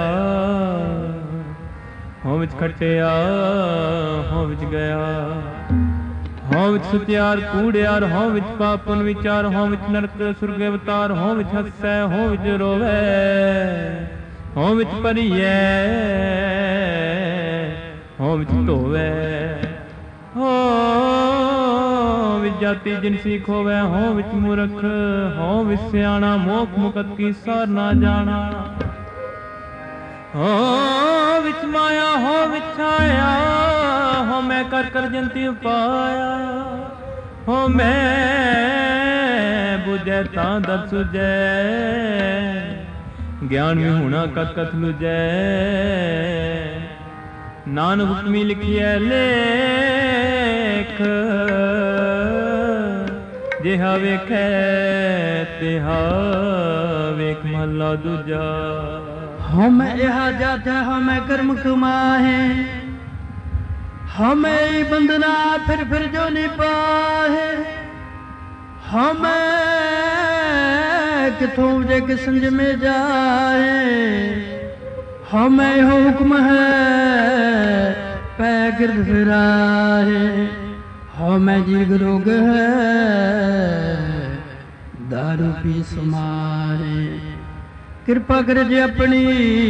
ਹੋਂ ਵਿੱਚ ਖਟਿਆ ਹੋਂ ਵਿੱਚ ਗਿਆ। ਹੋਂ ਵਿੱਚ ਸੁਤਿਆਰ ਕੂੜਿਆਰ, ਹੋਂ ਵਿੱਚ ਪਾਪਨ ਵਿਚਾਰ। ਹੋਂ ਵਿੱਚ ਨਰਕ ਸੁਰਗ ਅਵਤਾਰ, ਹੋਂ ਵਿੱਚ ਹੱਸੈ ਹੋਂ ਵਿੱਚ ਰੋਵੈ। ਹੋਂ ਵਿੱਚ ਭਰੀਐ ਹੋਂ ਵਿੱਚ ਧੋਵੈ। ਹੋਂ ਵਿੱਚ ਜਾਤੀ ਜਿਨਸੀ ਖੋਵੈ, ਹੋਂ ਵਿੱਚ ਮੂਰਖ ਹੋਂ ਵਿੱਚ ਸਿਆਣਾ। ਮੋਖ ਮੁਕਤ ਕੀ ਸਾਰ ਨਾ ਜਾਣਾ। ਹੋਂ ਵਿੱਚ ਮਾਇਆ ਹੋਂ ਵਿੱਚ ਛਾਇਆ, ਹੋਂ ਮੈਂ ਕਰ ਕਰ ਜੰਤੀ ਉਪਾਇਆ। ਹੋਂ ਮੈਂ ਬੁਝੈ ਤਾਂ ਦਰ ਸੁਝੈ, ਗਿਆਨ ਵਿਹੂਣਾ ਕਤ ਕਤ ਲੁਜੈ। ਨਾਨਕ ਹੁਕਮੀ ਲਿਖਿਐ ਲੇਖ, ਜਿਹਾ ਵੇਖੈ ਤਿਹਾ ਵੇਖ। ਮਹਲਾ ਦੂਜਾ। हम यहा जाता हमें कर्म कमाहे, हमें बंदना फिर फिर जो नहीं पाहे। हमें किथों जे किसंज में जाए, हमें हुक्म है पै गिरद फिराए। हमें जीग रोग है दारू पी समाए। कृपा कर जे अपनी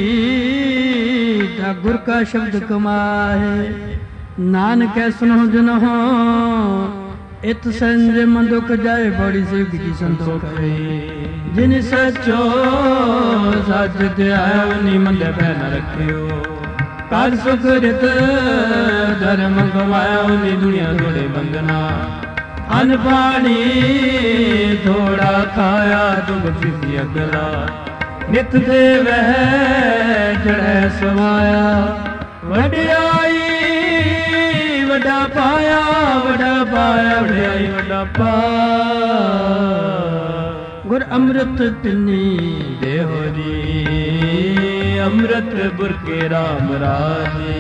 ता गुर का शब्द कमाए। नानक सुनो जन हो इत संज मन दुख जाए, बड़ी सेवक की संतोख है। जिन सचो सच त्याया निमंद पै न रखियो। कर सुख रित धर्म गवाया, उन्हीं दुनिया थोड़े बंदना। अन पानी थोड़ा खाया, दुख सिद्धि अगला। नित दे वह चढ़े समाया, वड्याई वड्डा पाया, वड्डा पाया वड्याई वड्डा पाया। गुर अमृत पिनी देहो जी, अमृत बुर के राम राजे।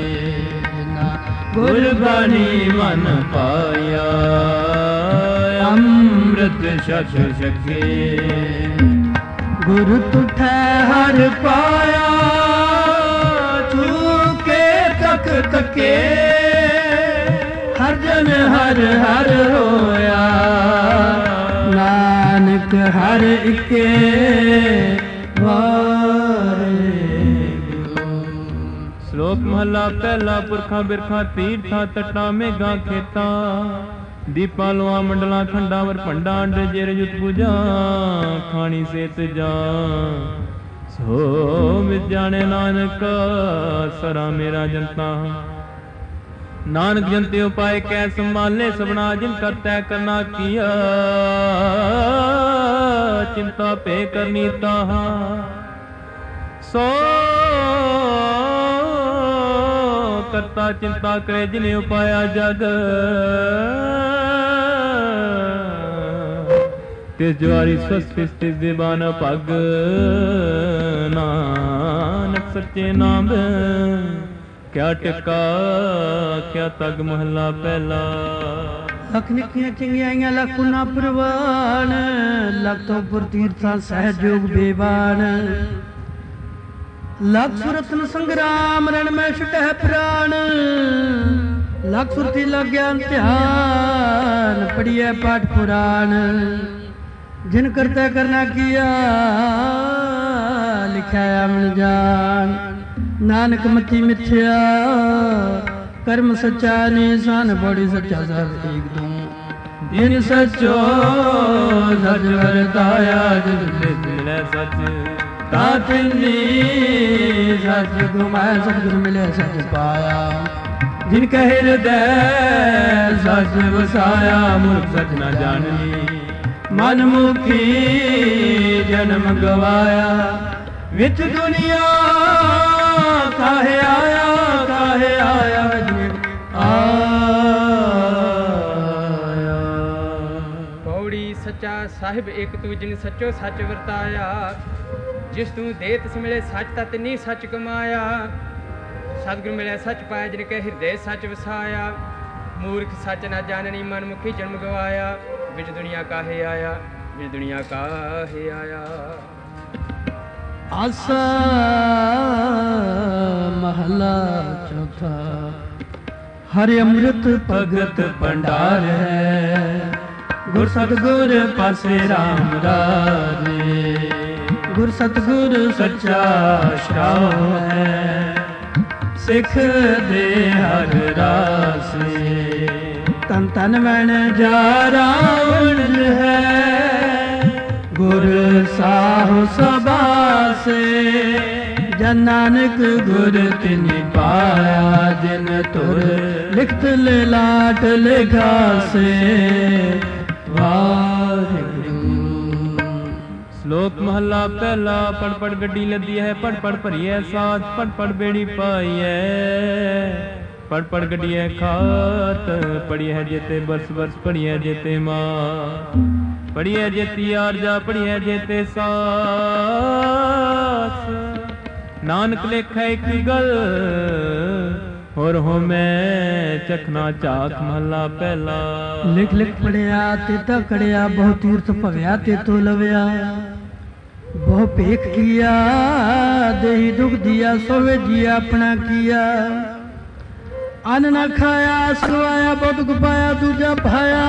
गुरबाणी मन पाया, अमृत शश सके। गुरु तुठै हर पाया, चूके तक तके। हर जन हर हर होया, नानक हर इके वाहिगुरू। श्लोक महला पहला। पुरखा बिरखा तीर्था तटा मेघा खेता। दीपा लोआ मंडला खंडा वर भंडा। अंडे जेर युत पूजा खानी सेत जा। सो मित जाने नानक सरा मेरा जनता। नानक जंते उपाय कै संभाले सबना। जिन करतै करना किया, चिंता पे करनी ताहा। सो करता चिंता करे जिन्हें उपाया जग। तिस ज्वारी स्वस्थ तिस दीवान पग। नानक सच्चे नाम ਕਿਆ ਟਿਕਾ ਕਿਆ ਤਗ ਮਹੱਲਾ ਪਹਿਲਾ। ਲੱਖ ਨਿੱਕੀਆਂ ਚੰਗਿਆਈਆਂ ਲੱਖ ਨਾ ਪ੍ਰਵਾਨ, ਲੱਖ ਤੋਂ ਉੱਪਰ ਤੀਰਥਾਂ ਸਹਿਜੋਗ ਬੇਬਾਨ। ਲੱਖ ਸੁਰਤਨ ਸੰਗਰਾਮ ਰਣ ਮੈਂ ਛੁਟਹਿ ਪ੍ਰਾਣ, ਲੱਖ ਸੁਰਤੀ ਲੱਗ ਗਿਆਨ ਧਿਆਨ ਪੜੀਐ ਪਾਠ ਪੁਰਾਣ। ਜਿਨ ਕਰਤਾ ਕਰਨਾ ਕੀਆ ਲਿਖਿਆ ਅਮਨ ਜਾਨ, ਨਾਨਕ ਮਤੀ ਮਿਥਿਆ ਕਰਮ ਸੱਚਾ ਨਿਸ਼ਾਨ ਬੜੀ ਸੱਚਾ ਸਭ ਏਕ ਤੂੰ। ਜਿਨ ਸੱਚੋ ਸੱਚ ਵਰਤਾਇਆ ਜਿਨ ਮਿਲੇ ਸੱਚ ਤਾ ਤਿੰਨੀ ਸੱਚ ਗੁਮਾਇ ਸਤਿਗੁਰ ਮਿਲੇ ਸੱਚ ਪਾਇਆ। ਜਿਨ ਕਹਿ ਹਿਰਦੈ ਸੱਚ ਵਸਾਇਆ ਮੂਰਖ ਸੱਚ ਨਾ ਜਾਣਨੀ। ਮਨ ਮੁਖੀ ਜਨਮ ਗਵਾਇਆ ਵਿੱਚ ਦੁਨੀਆ ਕਾਹੇ ਆਇਆ ਕਾਹੇ ਆਇਆ ਆਇਆ। ਪੌੜੀ ਸੱਚਾ ਸਾਹਿਬ ਇੱਕ ਤੂੰ ਜਿਨ ਸੱਚੋ ਸੱਚ ਵਰਤਾਇਆ। ਜਿਸ ਤੂੰ ਦੇ ਤਿਸ ਮਿਲੇ ਸੱਚ ਤਤ ਨੀ ਸੱਚ ਕਮਾਇਆ। ਸਤਿਗੁਰ ਮਿਲਿਆ ਸੱਚ ਪਾਇਆ ਜਿਨ ਕੇ ਹਿਰਦੇ ਸੱਚ ਵਸਾਇਆ। ਮੂਰਖ ਸੱਚ ਨਾ ਜਾਣਨੀ ਮਨ ਮੁਖੀ ਜਨਮ ਗਵਾਇਆ। ਵਿੱਚ ਦੁਨੀਆ ਕਾਹੇ ਆਇਆ ਵਿੱਚ ਦੁਨੀਆ ਕਾਹੇ ਆਇਆ। ਆਸਾ ਮਹਲਾ ਚੌਥਾ। ਹਰਿ ਅੰਮ੍ਰਿਤ ਭਗਤ ਭੰਡਾਰ ਹੈ, ਗੁਰ ਸਤਿਗੁਰ ਪਾਸੇ ਰਾਮ ਰਾਜੇ। ਗੁਰ ਸਤਿਗੁਰ ਸੱਚਾ ਸ਼ਰਾਉ ਹੈ, ਸਿੱਖ ਦੇ ਹਰ ਰਾਸੇ। ਤਨ ਤਨ ਮਨ ਜਾ ਰਾਵਣ ਹੈ, ਗੁਰ ਸਾਹੁ ਸਬਾਸੇ। ਜਨ ਨਾਨਕ ਗੁਰ ਤਿਨਿ ਪਾਇਆ, ਜਿਨ ਤੁਰ ਲਿਖਤ ਲਾਟ ਲਿਖਾਸੇ। ਵਾਹਿਗੁਰੂ। ਸ਼ਲੋਕ ਮਹੱਲਾ ਪਹਿਲਾ। ਪੜ ਪੜ ਗੱਡੀ ਲੱਦੀ ਹੈ, ਪੜ ਪੜ ਭਰੀਐ ਸਾਥ, ਪੜ ਪੜ ਬੇੜੀ ਪਾਈਐ। ਪੜ ਪੜ ਗੱਡੀਐ ਖਾਤ, ਪੜੀਐ ਜੇਤੇ ਬਰਸ ਬਰਸ ਪੜੀਐ ਜੇਤੇ ਮਾਂ। ਪੜੀਐ ਜੇਤੀ ਆਰਜਾ ਪੜੀਐ ਜੇਤੇ ਸਾਸ। ਨਾਨਕ ਲੇਖੈ ਇੱਕ ਗੱਲ ਹੋਰ ਹੋ ਮੈਂ ਚਖਣਾ ਝਾਕ ਮਹੱਲਾ ਪਹਿਲਾ। ਲਿਖ ਲਿਖ ਪੜਿਆ ਤੇ ਤਾ ਕੜਿਆ, ਬਹੁ ਤੀਰਥ ਭਵਿਆ ਤੇ ਤੋ ਲਵਿਆ। ਬਹੁ ਭੇਖ ਕੀਆ ਦੇਹੀ ਦੁਖ ਦਿਆ, ਸੋਵੇ ਜੀਆ ਆਪਣਾ ਕੀਆ। ਅੰਨ ਨਾ ਖਾਇਆ ਸਵਾਇਆ, ਬਹੁਤ ਦੁਖ ਪਾਇਆ ਦੂਜਾ ਪਾਇਆ।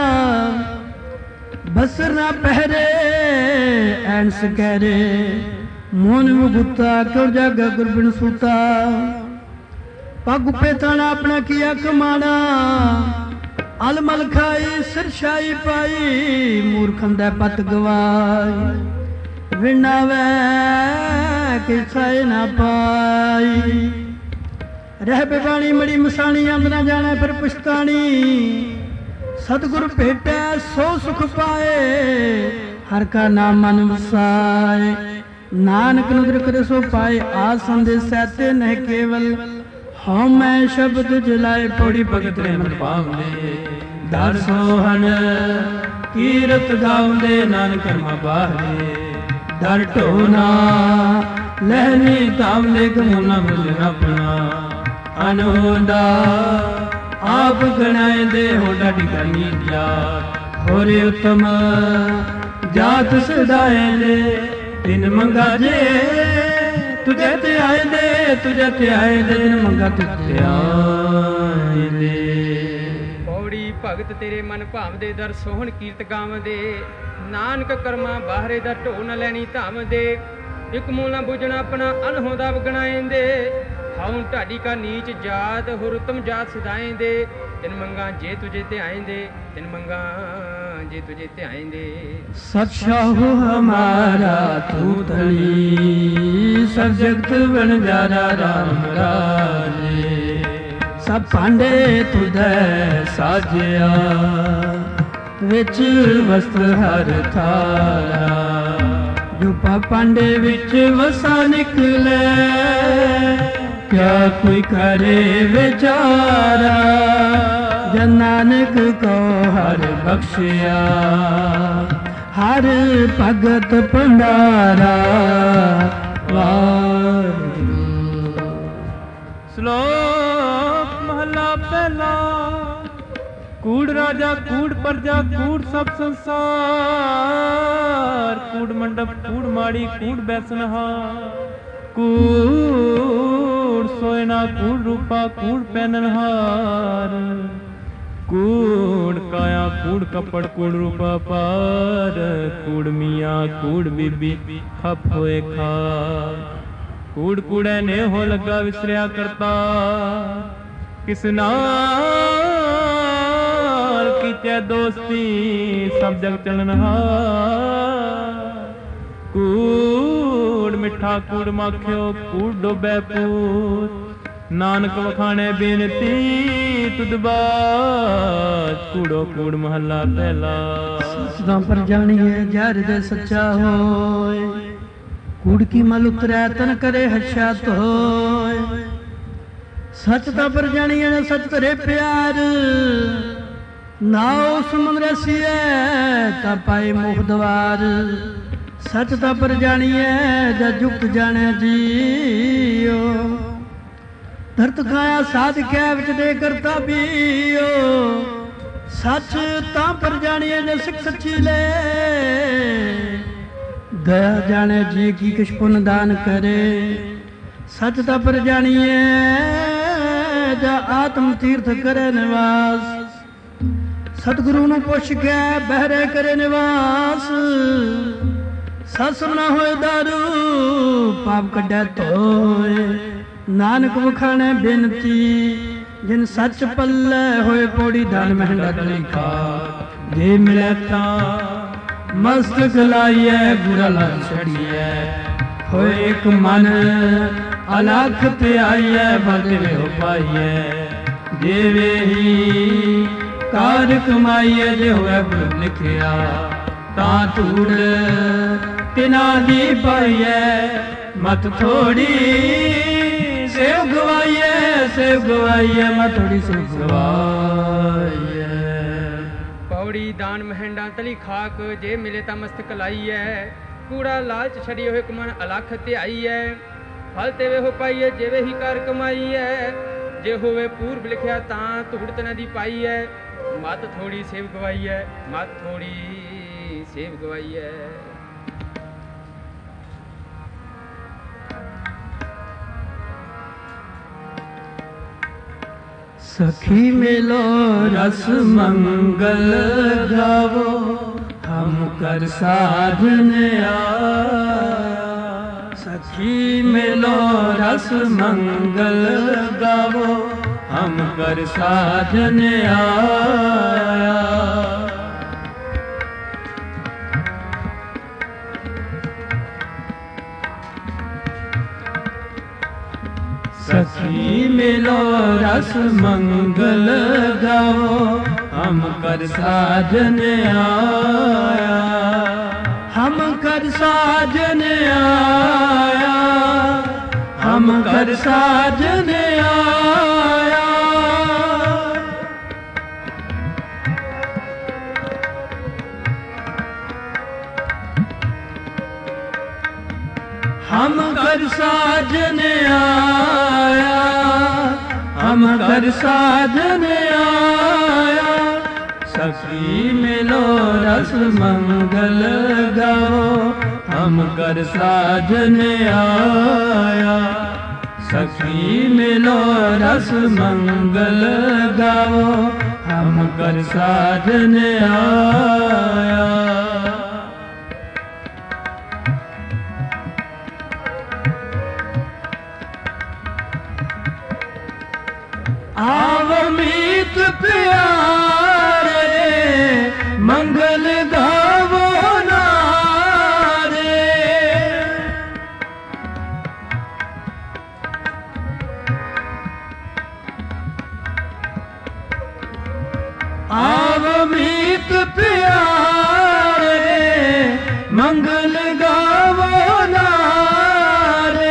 ਬਸਰ ਨਾ ਪਹਿਰੇ ਐਨਸ ਕਹਿਰੇ, ਮੋਨ ਮੁਗੁੱਤਾ ਕਿਉ ਜਾਗਾ ਗੁਰਬਿਨ ਸੂਤਾ। ਪੱਗ ਉੱਪੇ ਤਾਣਾ ਆਪਣਾ ਕੀਆ ਕਮਾਣਾ, ਅਲਮਲ ਖਾਈ ਸਿਰਸ਼ਾਈ ਪਾਈ। ਮੂਰਖੰ ਦਾ ਪਤ ਗਵਾਈ, ਵਿਣਾਵੇ ਕਿਸਾਏ ਨਾ ਪਾਈ। ਰਹਿ ਬਿਬਾਣੀ ਮੜੀ ਮਸਾਣੀ, ਅੰਦ ਨਾ ਜਾਣਾ ਫਿਰ ਪੁਸ਼ਤਾਣੀ। ਸਤਿਗੁਰ ਭੇਟੈ ਸੋ ਸੁਖ ਪਾਏ, ਹਰ ਕਾ ਨਾਮ ਮਨ ਵਸਾਏ। ਨਾਨਕ ਨਦਰ ਕਰੇ ਸੋ ਪਾਏ, ਆਸ ਸੰਦੇਸੈ ਤੇ ਨਹਿ ਕੇਵਲ। ਹਉ ਮੈਂ ਸ਼ਬਦ ਜਲਾਏ, ਪੌੜੀ ਭਗਤ ਰੇ ਮਨ ਪਾਵਨੇ। ਦਰ ਸੋਹਣ ਕੀਰਤ ਗਾਉਂਦੇ, ਨਾਨਕ ਕਰਮਾ ਬਾਹਰੇ। ਦਰ ਢੋਨਾ ਲਹਿਨੀ ਤਾਵਲੇ, ਗਮੁਨਾ ਮਿਲ ਆਪਣਾ। ਅਨੋਦਾ ਆਪ ਗਣਾਏ ਦੇ, ਹੋ ਡਾਢੀ ਕਰਨੀ ਜਾਤ। ਹੋਰੇ ਉਤਮ ਜਾਤ ਸਦਾਏ ਦੇ, ਤਿਨ ਮੰਗਾ ਜੇ ਤੁਝੇ ਤੇ ਆਏ ਦੇ। ਤੁਝੇ ਤੇ ਆਏ ਦੇ, ਤਿਨ ਮੰਗਾ ਤੁਝੇ ਆਏ ਦੇ। ਪੌੜੀ ਭਗਤ ਤੇਰੇ ਮਨ ਭਾਵਦੇ, ਦਰ ਸੋਹਣ ਕੀਰਤ ਗਾਵਦੇ। ਨਾਨਕ ਕਰਮਾ ਬਾਹਰੇ ਦਾ ਢੋ ਨ ਲੈਣੀ ਧਾਮ ਦੇ। ਇੱਕ ਮੂਲ ਨਾ ਬੁਝਣਾ ਆਪਣਾ ਅਨਹੋਦਾ ਗਣਾਏਂਦੇ। ਹਾਉ ਢਾਡੀ ਕਾ ਨੀਚ ਜਾਤ, ਹੁਰ ਉਤਮ ਜਾਤ ਸਦਾਏਂਦੇ। ਤਿਨ ਮੰਗਾ ਜੇ ਤੁਝੇ ਤੇ ਆਏਂਦੇ, ਤਿਨ ਮੰਗਾ ਜੇ ਤੁਝੇ ਤੇ ਆਏਂਦੇ। ਸਤਸ਼ਾਹੂ ਹਮਾਰਾ ਤੂ ਧਣੀ, ਸਭ ਜਗਤ ਬਣ ਜਾਰਾ ਰਾਮ ਰਾਜੇ। ਸਭ ਭਾਂਡੇ ਤੁਧੈ ਸਾਜਿਆ, ਵਿੱਚ ਵਸਤਰ ਹਰ ਥਾਰਾ। ਜੋ ਭਾਂਡੇ ਵਿੱਚ ਵਸਾ ਨਿਕਲੇ, ਕਿਆ ਕੋਈ ਕਰੇ ਵਿਚਾਰਾ। ਜਨ ਨਾਨਕ ਕੋ ਹਰ ਬਖਸ਼ਿਆ, ਹਰ ਭਗਤ ਭੰਡਾਰਾ। ਵਾਹਿਗੁਰੂ। ਸ਼ਲੋਕ कूड़ राजा कूड़ प्रजा कूड़ सब संसार, कूड़ मंडप कूड़ माड़ी कूड़ बैसनहार, कूड़ सोयना कूड़ रूपा कूड़ पहननहार, कूड़ काया कूड़ कपड़ कूड़ रूपा पार, कूड़ मियाँ कूड़ बीबी खप होए खार, कूड़ कूड़े ने हो लगा विसरिया करता, किस नाल कीचे दोस्ती सब जग चलनहार, कूड़ मिठा कूड़ माखियो कूड़ डोबे पूत, नानक वखाने बेनती तुद बात, कूड़ो कूड़ महला पहला। सदा पर जानिए जहर दे सच्चा होए, कूड़ की मल उतरै तन करे हर्षा होए, सच ता पर जानिए सच करे प्यार, नाओ समुद्र रसिए ता पाए मोह द्वार, सच ता पर जानिए जा जुक्त जाने जियो, धरत खाया साध कै विच दे करता पियो, सच ता पर जानिए ने सिख सच्ची ले, दया जाने जी की किश पुन दान करे, सच ता पर जानिए जा आत्म तीर्थ करे निवास, सतगुरु नूं पुछ के बहरे करे निवास, सस ना होए दारू पाप कड्डे धोए, नानक वखाने बेनती जिन सच पल्ले होए पौड़ी धन महंगा लिखा, जे मिले तां मस्तक लाइए बुरा ला छड़िए, होए एक मन अलख ते आइए बदले हो पाइए, जेवे ही कार कमाइए जे होए गुरु लिखिया, तां धूड़ तिना दी पाइए, मत थोड़ी सेव गवाइए सेव गवाइए मत थोड़ी सेव गवाइए। पौड़ी दान महेंडा तली खाक, जे मिले ता मस्तक लाइए, कूड़ा लालच छड़ी होए कमन अलख ते आइए, फल तेवे हो पाइए जेवे ही कार कमाइए, जे होवे पूर्व लिखिया तां धूड़ तना दी पाइए, मत थोड़ी सेव गवाइए मत थोड़ी सेव गवाइए। सखी मिलो रस मंगल गावो, हम कर साधन आया, सखी मिलो रस मंगल गावो, हम कर साधन आया। सखी मिलो रस मंगल गाओ, हम कर साजन आया, हम कर साजन आया, हम कर साजन आया। हम कर साजन आया, हम कर साजन आया। सखी मिलो रस मंगल गाओ, हम कर साजन आया। सखी मिलो रस मंगल गाओ, हम कर साजन आया। आव मीत प्यारे, मंगल गावो नारे। आव मीत प्यारे, मंगल गावो नारे।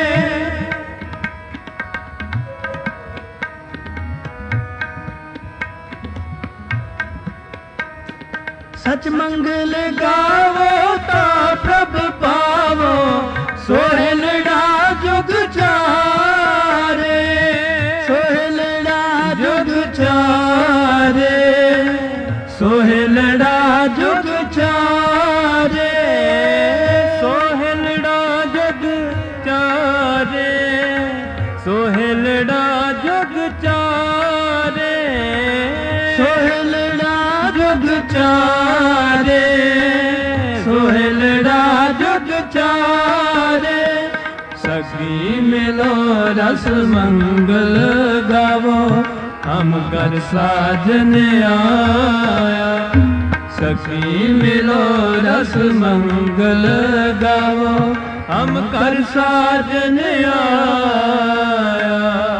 सच मंगल गावो ता प्रभ पावो, सोहलड़ा जुग चारे, सोहलड़ा जुग चारे। मारे सोहेलड़ा जुग चारे सखी मिलो रस मंगल गावो हम कर साजन आया सखी मिलो रस मंगल गावो हम कर साजन आया।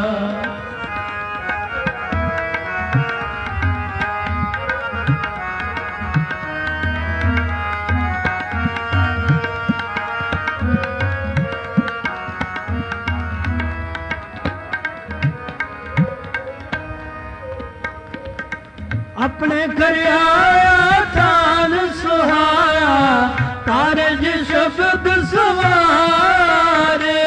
अपने घर आया थान सुहाया कारज शब्द सवारे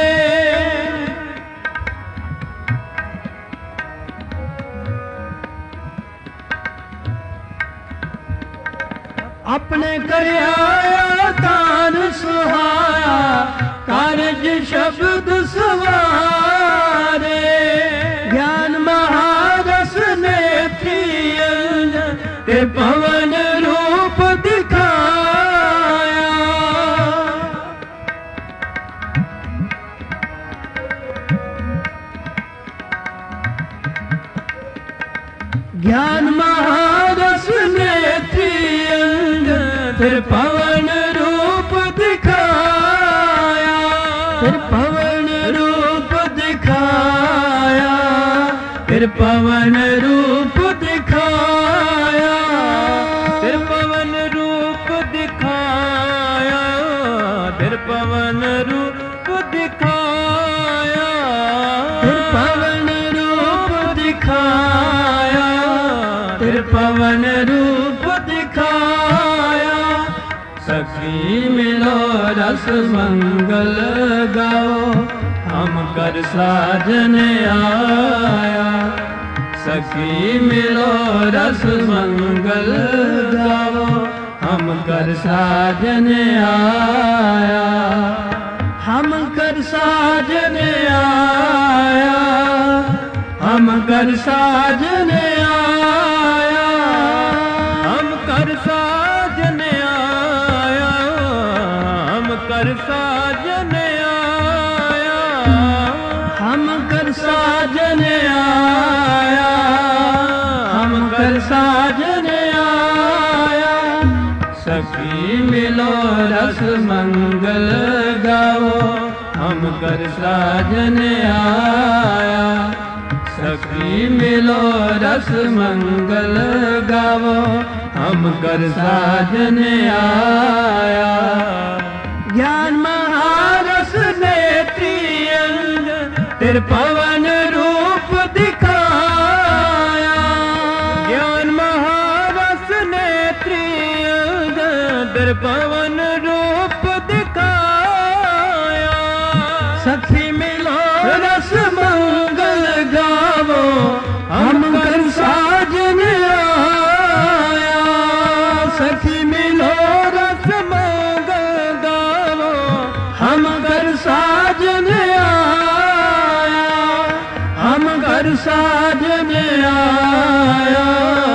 अपने घर आया थान सुहाया कारज शब्द सवारे ज्ञान महारस ने ते पवन रूप दिखाया ज्ञान महारस ने त्रिअंग फिर पवन रूप दिखाया फिर पवन रूप दिखाया फिर पवन रूप दिखाया फिर पवन रूप दिखाया फिर पवन रूप दिखाया फिर पवन रूप दिखाया फिर पवन रूप दिखाया सखी मिलो रस मंगल गाओ हम कर साजन आया सखी मिलो रस मंगल गाओ हम कर साजन आया हम कर साजन आया हम कर साजन आया हम कर साजन आया हम कर साजन आया हम कर साजन आया हम कर साजन आया सखी मिलो रस मंगल गाओ हम कर साजन आया सखी मिलो रस मंगल गाओ हम कर साजन आया ज्ञान महारस ने त्रिअंग तिर पवन रूप दिखाया ज्ञान महारस ने त्रिअंग तिर पवन रूप दिखाया सखी मिलो रस मंगल गावो हम कर साजन आया सखी मिलो रस मंगल गावो हम कर साजन आया हम कर साजन आया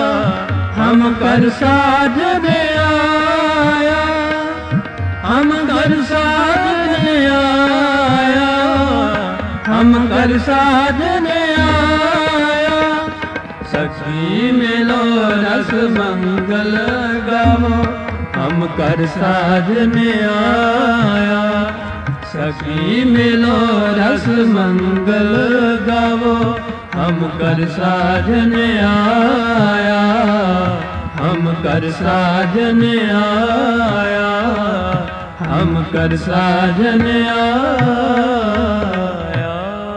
हम कर साजन आया हम कर साजन आया हम कर साजन आया सखी मिलो रस मंगल गावो हम कर साजन आया सखी मिलो रस मंगल गावो हम कर साजन आया हम कर साजन आया हम कर साजन आया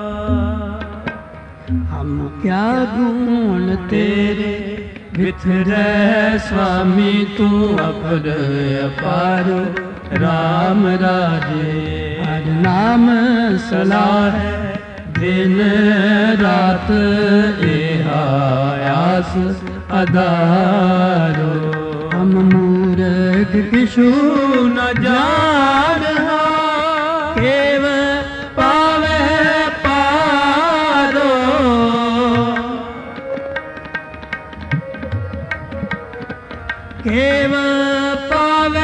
हम क्या गुण तेरे बिथरे स्वामी तू अपर अपार राम राजे हर नाम सलाह दिन रात एहायास अदारो हम मूर्ख किशु न जान केव पावे पारो केव पावे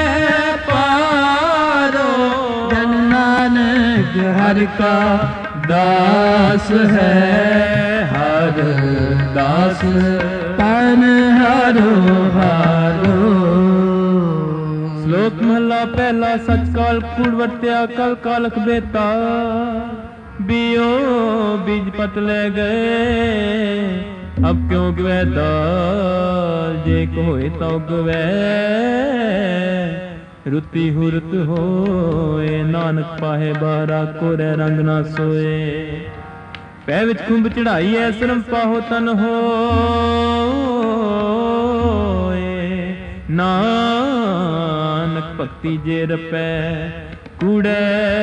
पारो जन नानक हर का दास है हर दास पन हरो हारो। श्लोक महला पहला। सच काल कूड़ वर्त्या कल कालख बेता बियो बीज पत ले गए अब क्यों गवै दाल जे कोई तो गवै रुति हुरत होए नानक पाहे बारा कोरे रंग ना सोए। पै विच खुंब चढ़ाई है शर्म पाहो तन होए नानक भक्ति जे रपै कूड़े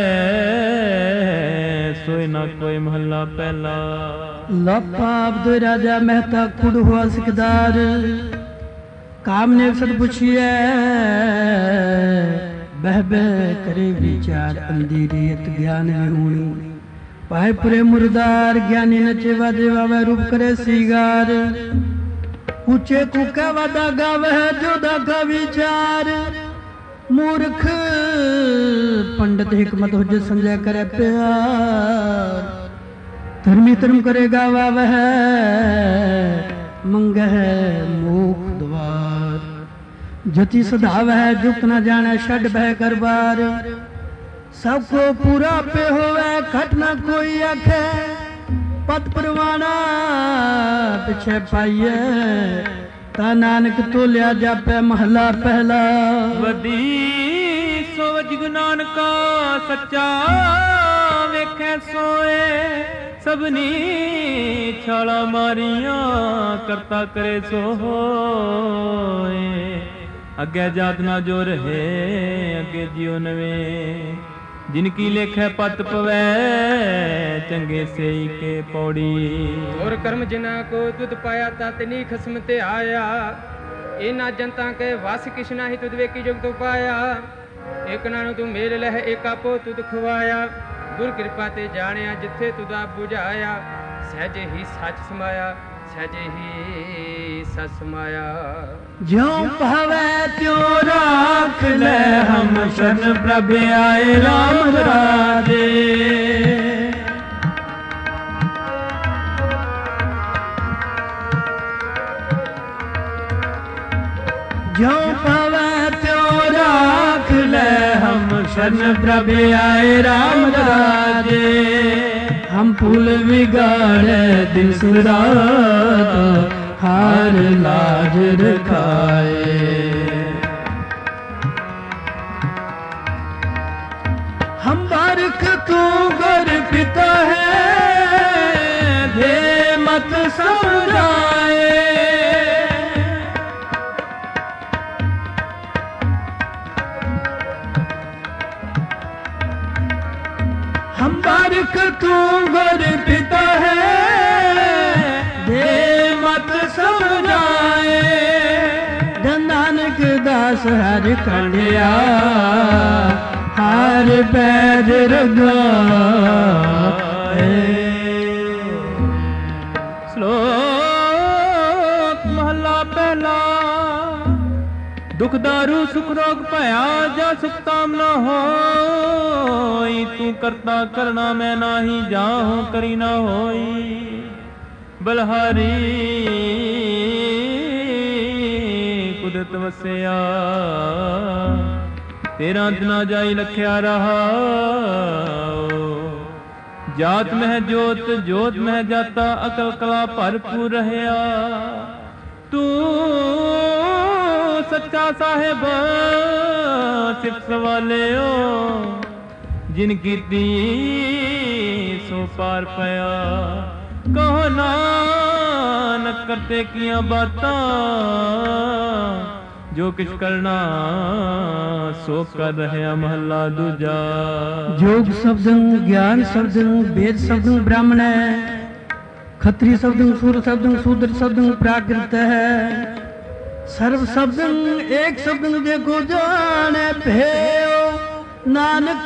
सोए ना कोई महला पहला। लापा अब्द राजा मेहता कुड़ हुआ सिकदार काम ने सद पुछिए बह बह करे विचार अंधी रेत ज्ञान विहूणी पाए पुरे मुरदार ज्ञानी नचे वादे वावे रूप करे सीगार ऊंचे कुका वादा गावे जोदा का विचार मूर्ख पंडित हिकमत हुज संजय करे प्यार धर्मी धर्म करेगा वह मंगह मोख द्वार जति सदा वह जुक्त न जाने छड़ बह कर बार सबको पूरा पे होवे खट न कोई आखे पत परवाना पिछे पाइए ता नानक तो लिया जापे महला पहला। वदी सोवज गुरु नानका सच्चा वेखे सोए सबनी छाला मारिया करता करे सो होए अगे जात ना जो रहे अगे जियो नवे जिनकी लेखे पत पवै चंगे से के पौड़ी। और कर्म जिना को तुद पाया तातनी खसम ते आया इना जनता के वास किशना ही तुद वेकी जुग तो पाया एक नानु तू मेल लह एक आपो तुद खवाया गुर कृपा ते जानिया जिथे तुदा बुझाया सहजे ही सच समाया सहजे ही सच समाया। ज्यों भावे त्यों राख ले हम शरण प्रभु आए राम राधे। ज्यों भावे त्यों राख ले हम शरण प्रभु आए राम राधे। हम फूल बिगाड़े दिन रात हार लाज रखाए हम बारक तू गर पिता है दे मत समझाए हम बारक तू गर पिता है दे मत समझाए। नानक दास हर कंडिया हर पैर रगाए। श्लोक महला पहला। दुख दारू सुख रोग भया जा सुख ताम न होई तू करता करना मैं नाही जाहूं करी न होई। बलहारी कुदरत वसिया तेरा दिना जाई लखिया रहा। जात मह जोत जोत मह जाता अकल कला भरपूर रहया। तू सच्चा साहेब सिख सवालियो जिन कीती सो पार पया। कहो नानक करते किया बातां जो किछ करना सो कर रहे महला दूजा। जोग शब्द ज्ञान शब्द वेद शब्द ब्राह्मण है खत्री शब्द सूर शब्द शूद्र शब्द प्राकृत है। सर्व शब्द एक शब्द देखो जाने भेओ नानक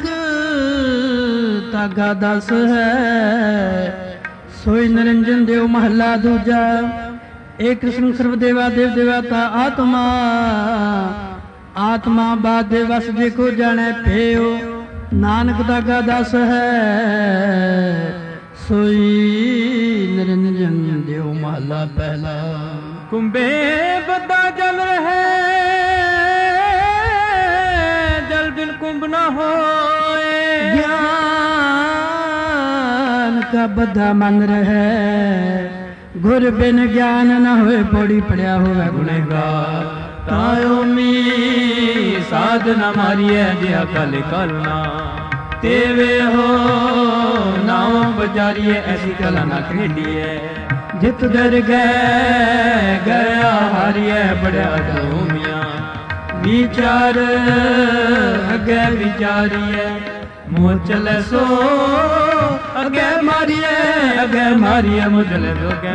तागा दास है। सोई निरंजन देव महला दूजा। एक कृष्ण सर्वदेवा देव देवता आत्मा आत्मा बादे वस जे को जाने पेयो नानक दागा दस है सोई निरंजन देव महला पहला। कुंभे बदा जल रहे जल बिन कुंभ न होए। ज्ञान का बदा मन रहे गुर बिन ज्ञान न होए पौड़ी पड़िया होवे गुनेगार। तायो मी साधना मारिए जिया कल कलना तेवे हो नाव बजारिए ऐसी कला ना खेलिए। जित दर गए गया हारिए बड़ा धूमिया विचार अगे विचारिए मुँह चले सो अगे मारिए अगे मारिए मुँह चले सो अगे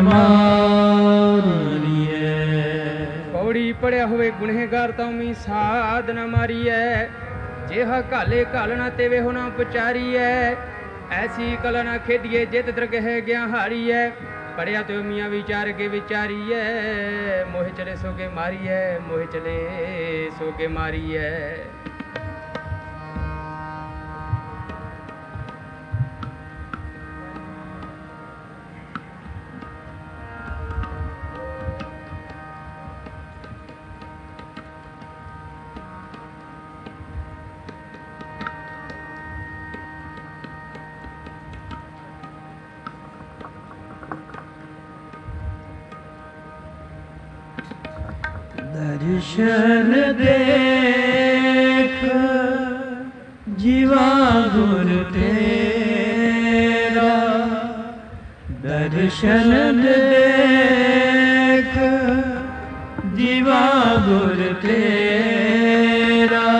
मारिए। पौड़ी पड़िया हुए गुनहगार तौमी साध न मारी है जेहा काले कालना तेवे होना पचारी है। ऐसी कला ना खेदिए जित दरग है गया हारी है पड़िया तो मियाँ विचार के विचारी है। मोह चले सोगे मारी है मोह चले सोगे मारी है। दर्शन देख जीवा गुर तेरा। दर्शन देख जीवा गुर तेरा।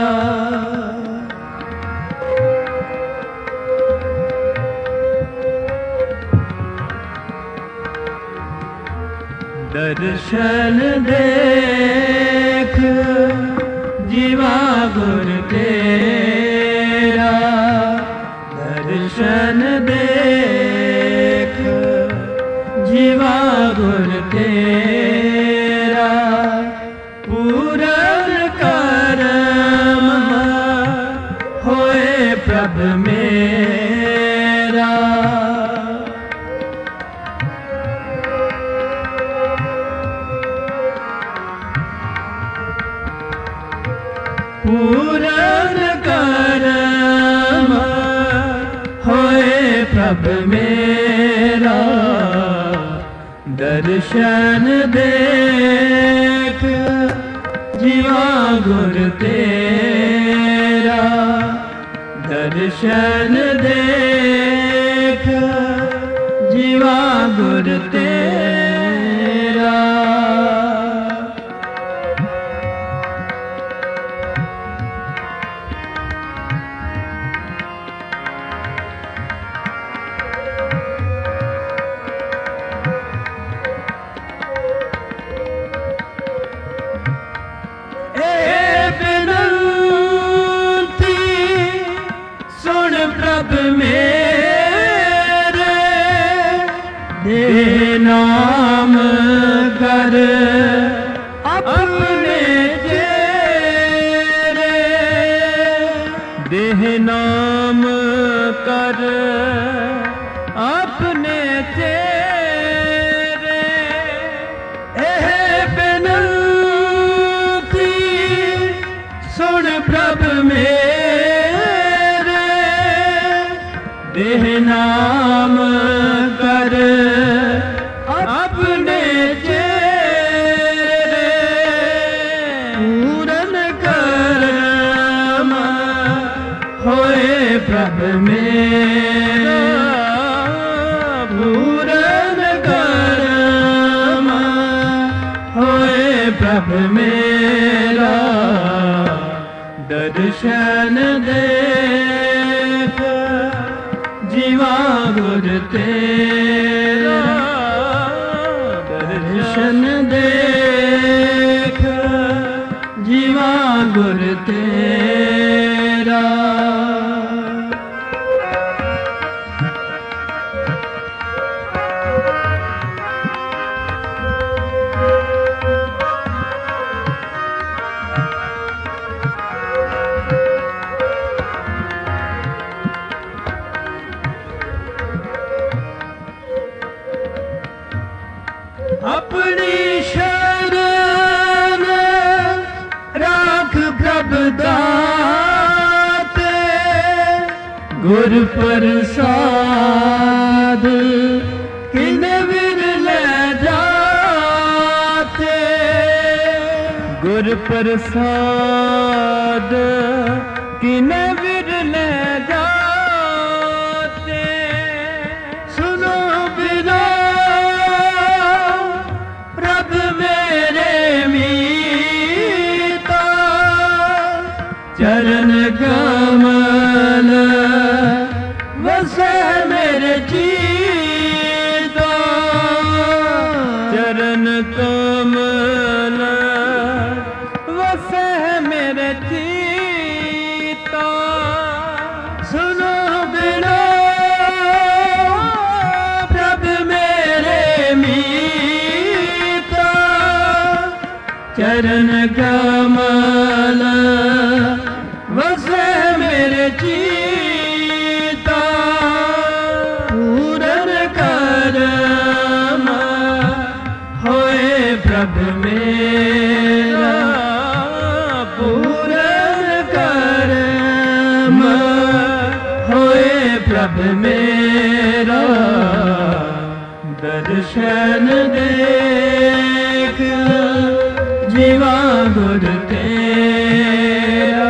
दर्शन देख जीवा गुर तेरा। दर्शन देख जीवा गुर तेरा। पूरन करम होए प्रभ मेरा। पूरन करम होए प्रभ मेरा। दर्शन देख जीवा गुर तेरा। दर्शन देख जीवा गुर तेरा। नाम कर अपने चेरे। देह नाम कर अपने चेरे। एह बिनती सुन प्रभ मेरे। देह नाम कर अपने चेरे। पूरन करम होए प्रभ मेरा। पूरन करम होए प्रभ मेरा। दर्शन देख जीवा गुर तेरा। दर्शन देख जीवा गुर तेरा। अपनी शरण राख प्रभ दाते, गुर प्रसाद किन विरले जाते, गुर प्रसाद किन विरले जाते। सुनो बिना प्रभ मेरे मीता, चरण कमल वसे मेरे चीता, चरण कमल वसे मेरे चीता। सुनो बिना प्रभ मेरे मीता, चरण कमल वसे मेरे चीता। पूरन करम होए प्रभ मेरा, पूरन करम होए प्रभ मेरा। दर्शन देख जीवा गुर तेरा,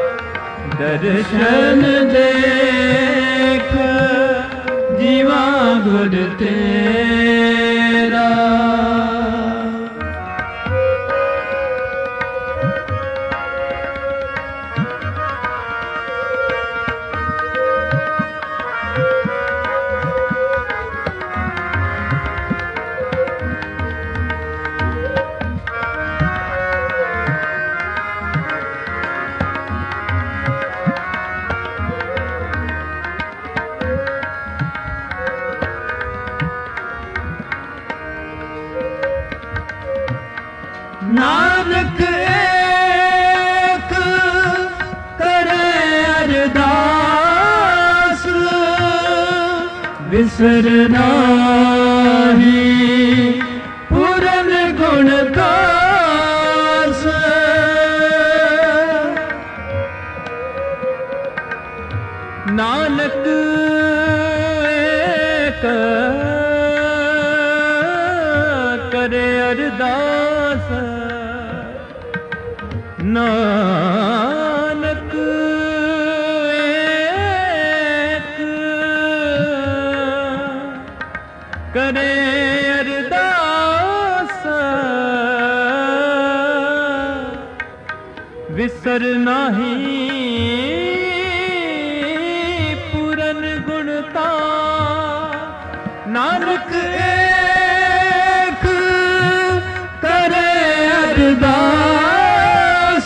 दर्शन देख जीवा गुर तेरा। नानक एक करे अरदास, बिसर नाही पूरन गुण दास। नानक एक करे अरदास, नानक एक करे अरदास, विसर नाही पूरन गुणता। नानक एक करे अरदास,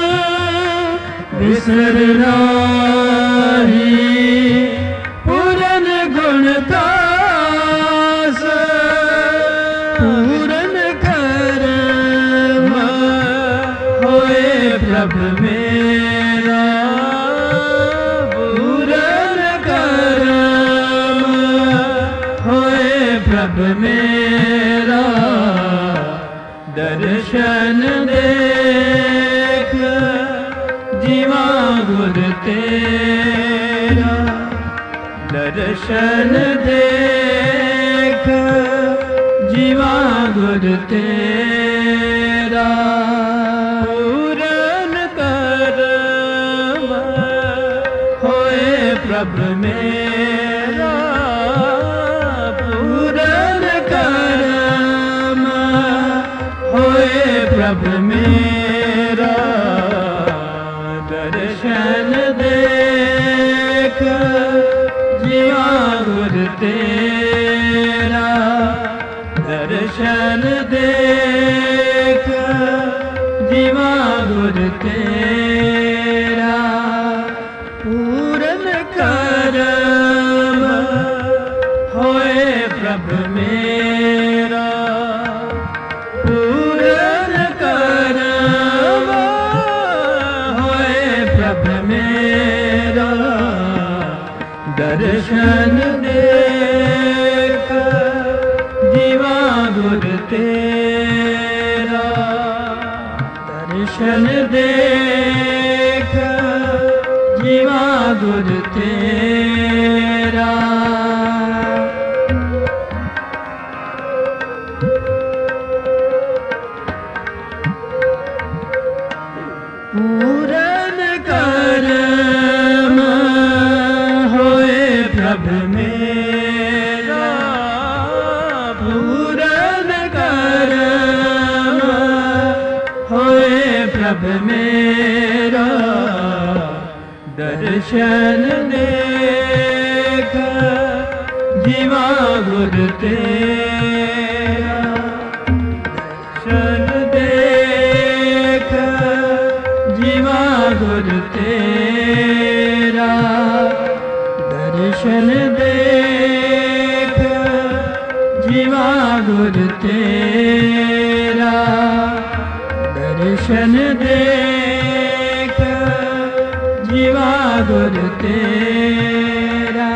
विसर नाही पूरन गुण दास। पूरन करम होए प्रभ मेरा, पूरन करम होए प्रभ मेरा। दर्शन देख जीवा गुर तेरा, दर्शन देख जीवा गुर तेरा। पूरन करम होए प्रभ मेरा, पूरन करम होए प्रभ मेरा। दर्शन देख जीवा गुर तेरा, दर्शन देख जीवा गुर तेरा। पूरन करम होए प्रभ मेरा, पूरन करम होए प्रभ मेरा। दर्शन देख जीवा गुर तेरा दर्शन देख जीवा गुर तेरा पूरन कर्म होए प्रभ मेरा पूरन कर्म होए प्रभ मेरा दर्शन देख जीवा गुर तेरा दर्शन देख जीवा गुर तेरा दर्शन देख जीवा गुर तेरा दर्शन देख जीवा गुर तेरा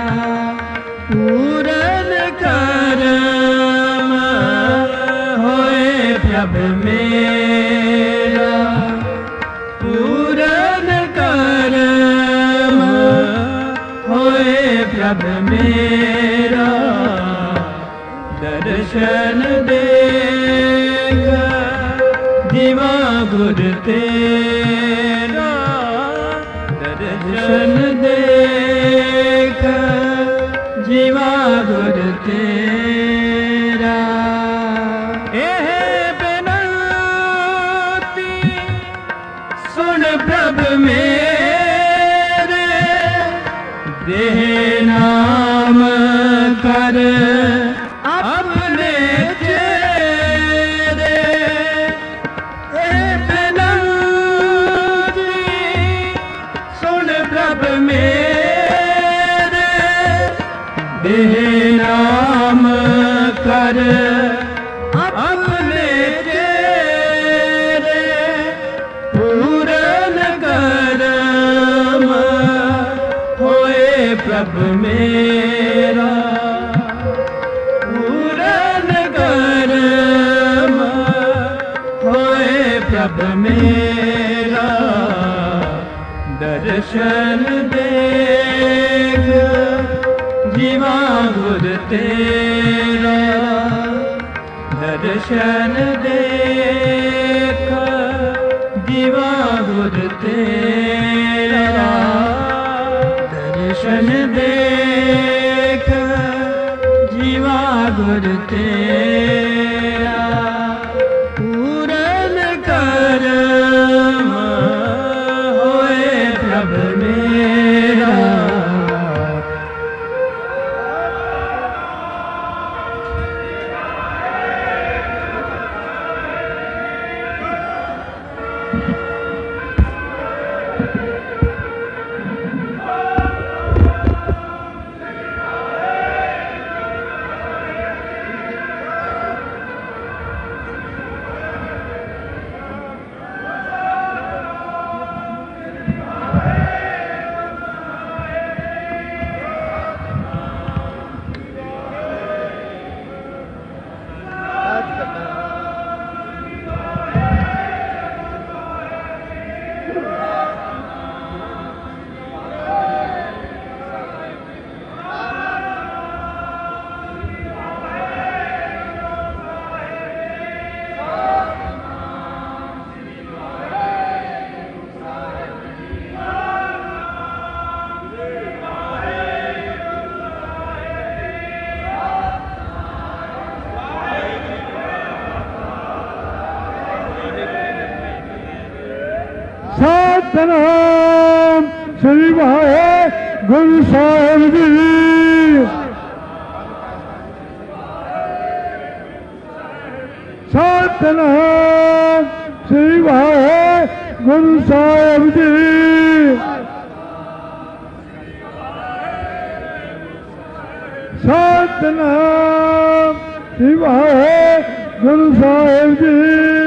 पूरन कर्म होए प्रभ मेरा पूरन कर्म होए प्रभ मेरा दर्शन देख जीवा गुर तेरा दर्शन देख जीवा गुर तेरा एह बेनती सुन प्रभ मेरे देह नाम कर अपने चेरे एह बेनती सुन प्रभ मेरे देह नाम कर अपने चेरे पूरन कर्म होए प्रभ मेरा पूरन कर्म होए प्रभ मेरा दर्शन देख जीवा गुर तेरा दर्शन देख जीवा गुर तेरा दर्शन देख जीवा गुर तेरा पूरन कर्म होए प्रभ मेरा सतनाम श्री वाहेगुरु साहिब जी सतनाम श्री वाहेगुरु साहिब जी सतनाम श्री वाहेगुरु साहिब जी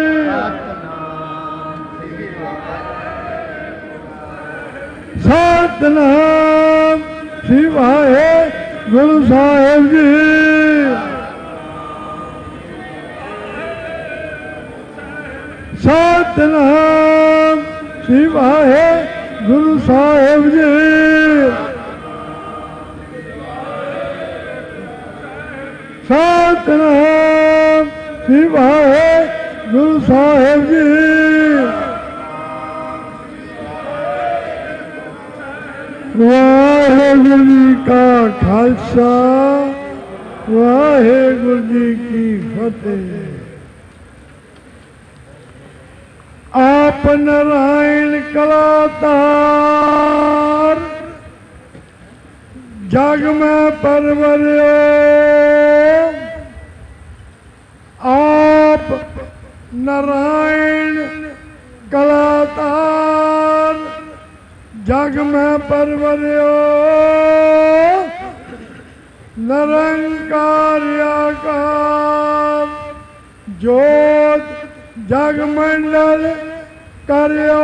सतनाम श्री वाहेगुरु साहिब जी ਸਤਿਨਾਮ ਸ੍ਰੀ ਵਾਹਿਗੁਰੂ ਸਾਹਿਬ ਜੀ। ਸਤਿਨਾਮ ਸ੍ਰੀ ਵਾਹਿਗੁਰੂ ਸਾਹਿਬ ਜੀ। ਵਾਹਿਗੁਰੂ ਜੀ ਕਾ ਖਾਲਸਾ ਵਾਹਿਗੁਰੂ ਜੀ ਕੀ ਫਤਿਹ। आप नारायण कलातार जग में परवरियो। आप नारायण कलातार जग में परवरियो। निरंकार आकार जोत जग मंडल करियो।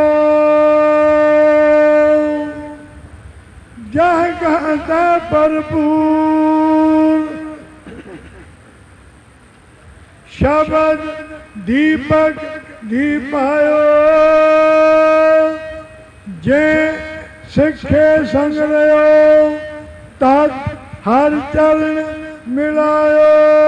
जह कहता भरपूर शब्द दीपक दीपायो। जे सिखे संग रहो तत् हर चरण मिलायो।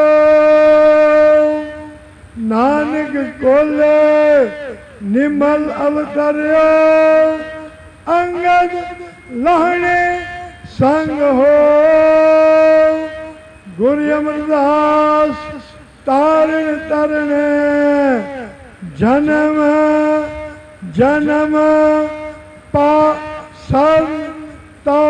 नानक कोले निमल अवतरियो। अंगद लहणे संग हो। गुरु अमरदास तारण तरणे। जन्म जन्म पा संतो।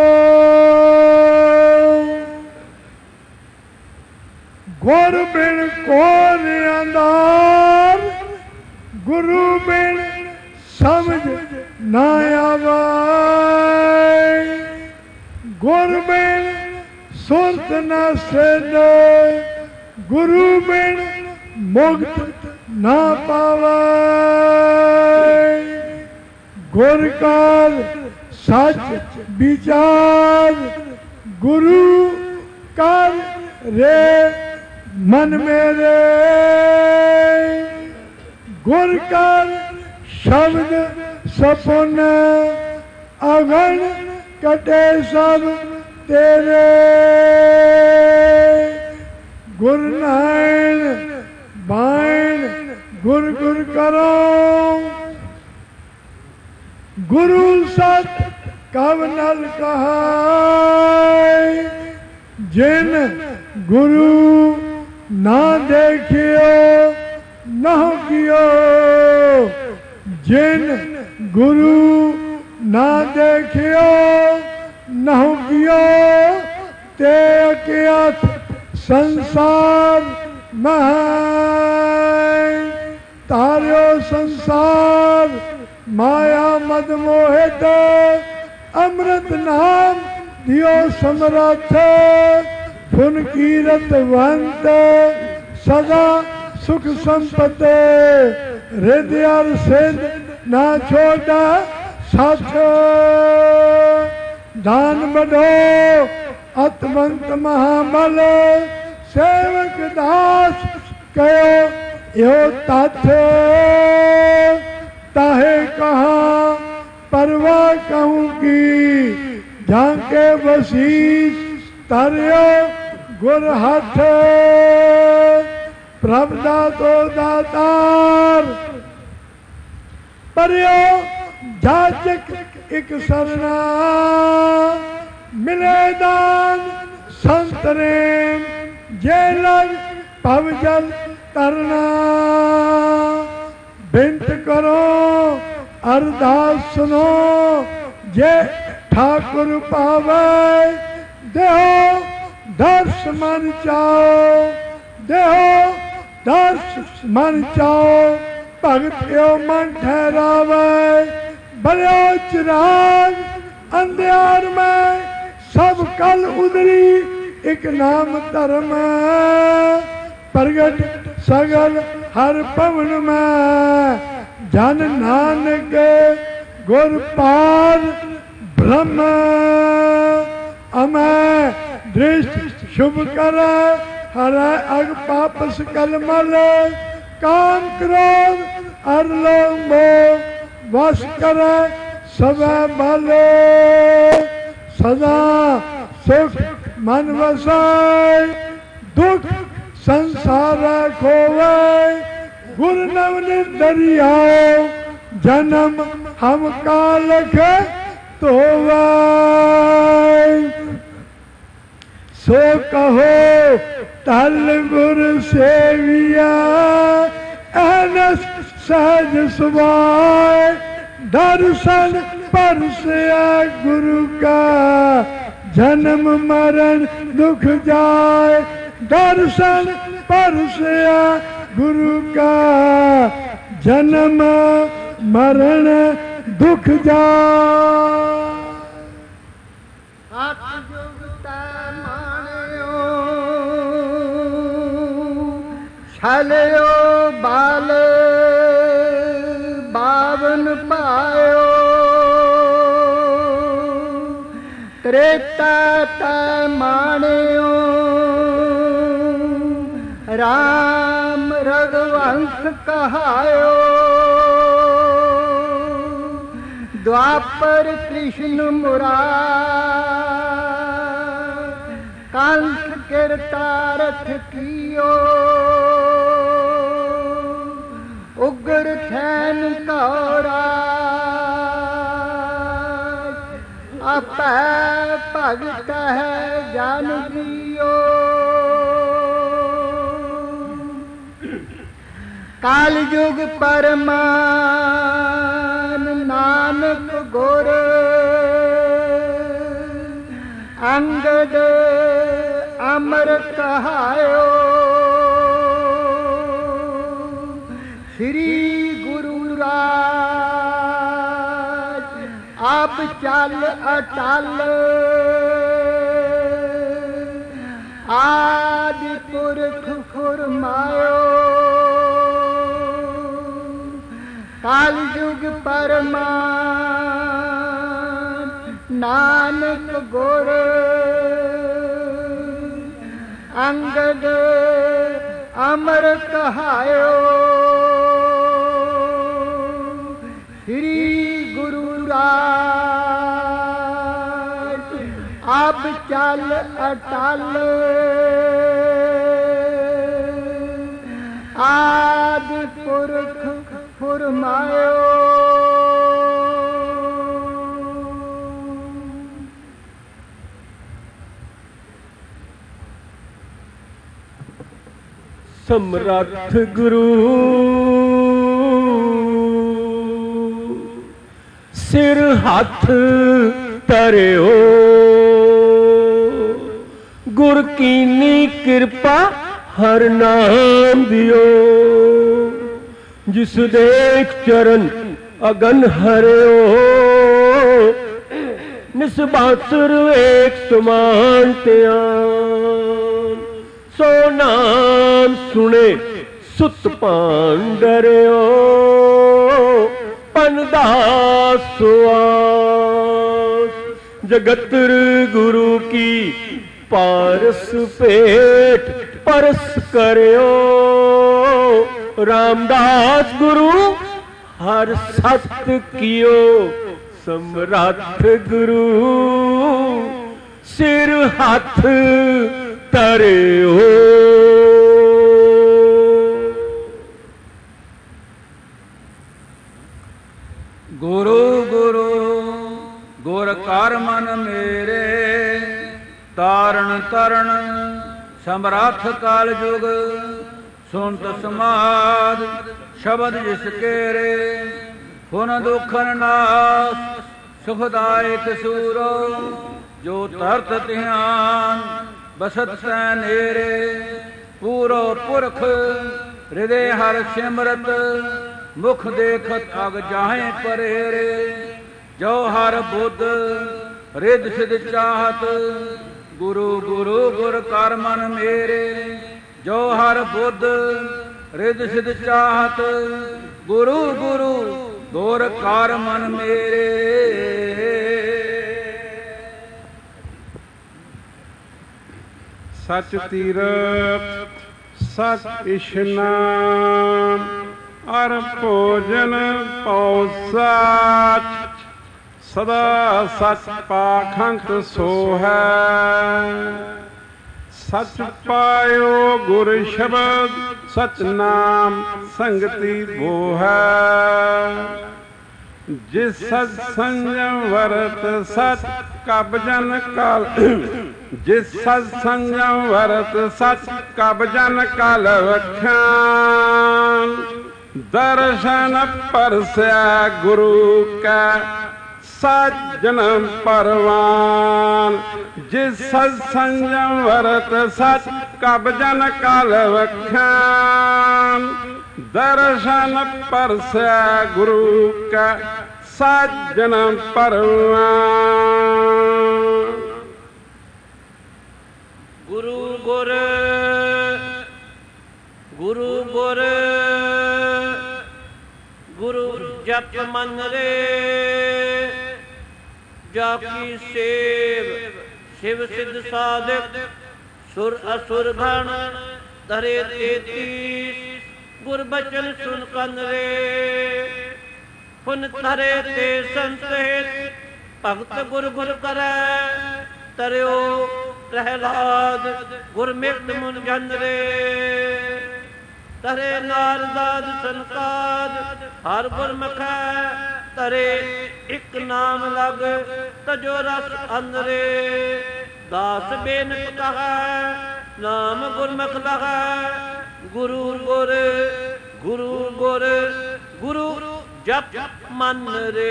गुर बिन कोन अंधार। गुरु बिन समझ ना आवे। गुर बिन सुरत न सेधे। गुरु बिन मुक्त ना पावे। गुर का सच विचार। गुरु कर रे मन मेरे। गुर का शब्द सपुन अगन कटे सब तेरे। गुर नायण बायण गुर गुर करो। गुरु सत कब नल कहा। जिन गुरु ना देखियो न कियो। जिन गुरु ना देखियो न कियो। ते अज्ञात संसार में तार्यो संसार माया मद मोहित। अमृत नाम दियो समरथ। फुन कीरत वंत सदा सुख संपत्ति। हृदय सिद्ध ना छोड़ा साथ। दान बढ़ो अतवंत महाबल। सेवक दास कहो यो तथ। ताहे कहा परवाह कहूँ की। झांके वशीष तारियो गुर हाथ। प्रभ दातो दातार परियो जाचक एक सरना। मिले दान संतरे जे लग पवजल तरना। बिंत करो अरदास सुनो जे ठाकुर पावे। देहो दर्श मन चाओ। देहो दर्श मन चाओ। भगत यो मन ठहरावे। बलो चिराग अंधियार में सब कल उदरी। एक नाम धर्म प्रगट सगल हर पवन में। जन नानक गुर पार ब्रह्म। अमय दृष्ट शुभ कर हर अग पाप सकल मल। काम क्रोध अरलोंबो वश करे सबे भले सदा सुख मन वसाए दुख संसार खोवे गुरु नवनीत दरियाओ जन्म हम काल के तोवे सो कहो तल गुरु सेविया अनस सहज सुभाए दर्शन परसिया गुरु का जन्म मरण दुख जाए दर्शन परसिया गुरु का जन्म मरण दुख जाए छलियो बाल बावन पायो त्रेता तै माणियो राम रघुवंश कहायो द्वापर कृष्ण मुरार कंस किरतारथ कियो उग्र थैन कौरा अपै भगत है जन जियो काल युग परमान नानक गुर अंगद अमर कहायो श्री गुरु राज आप चल अटल आदि पुरख फुरमायो काल युग परमान नानक गुर अंगद अमर कहायो श्री गुरु राज अब चल अटल आदि पुरख फुरमायो समरथ गुरु सिर हाथ धरियो गुर कीनी कृपा हर नाम दियो जिस देख चरण अगन हरियो निस्बासुर एक समान त्यान सो नाम सुने सुत पान डरियो पनदास जगतर गुरु की पारस पेट परस करियो रामदास गुरु हर सत कियो समरथ गुरु सिर हाथ धरियो गुरु गुरु गुर कर मन मेरे तारण तरण समरथ काल जुग सुनत समाद शब्द जिसके रे पुन दुखन नाश सुखदायक सूरो जो तरत ध्यान बसत सैनेरे पूरो पुरख हृदय हर सिमरत मुख देखत अग जाहे परेरे जो हर बुद्ध रिद सिद्ध चाहत गुरु गुरु गुर कर मन मेरे जो हर बुद्ध रिद सिद्ध चाहत गुरु गुरु गुर कर मन मेरे सच तीरथ सच इशनान ਅਰ ਭੋਜਨ ਪਉ ਸਾਚ ਸਦਾ ਸਚ ਪਾਖੰਤ ਸੋ ਹੈ। ਸਚ ਪਾਇਓ ਗੁਰ ਸ਼ਬਦ ਸਚ ਨਾਮ ਸੰਗਤੀ ਬੋ ਹੈ। ਜਿਸ ਸਤ ਸੰਜਮ ਵਰਤ ਸਚ ਕਬ ਜਨ ਕਾਲ ਜਿਸ ਸਤ ਸੰਜਮ ਵਰਤ ਸਚ ਕਬ ਜਨ ਕਾਲ ਵਖਾਨ। ਦਰਸ਼ਨ ਪਰਸਿਆ ਗੁਰੂ ਕੈ ਸਜਨ ਪਰਵਾਨ। ਜਿਸ ਸਤ ਸੰਜਮ ਵਰਤ ਸਚ ਕਬ ਜਨ ਕਾਲ ਵਖਾਨ। ਦਰਸ਼ਨ ਪਰਸਿਆ ਗੁਰੂ ਕੈ ਸਜਨ ਪਰਵਾਨ। ਗੁਰੂ ਗੁਰ ਗੁਰੂ ਗੁਰ ਗੁਰੂ ਜਪ ਮਨ ਰੇ। ਜਾ ਕੀ ਸੇਵ शिव सिद्ध साधक सुर असुर गण धरे तेतीस गुर बचन सुन कन रे। पुन धरे ते संत भगत गुर गुर करे तरियो प्रहलाद गुर मिट मुन जन रे। तरे नारदाद सनकाद हर गुर मखै तरे एक नाम लग तजो रस अंदरे। दास बेनक कहा नाम गुरमुख लगा। गुरु गुर गुरु गुर गुरु जप मन रे।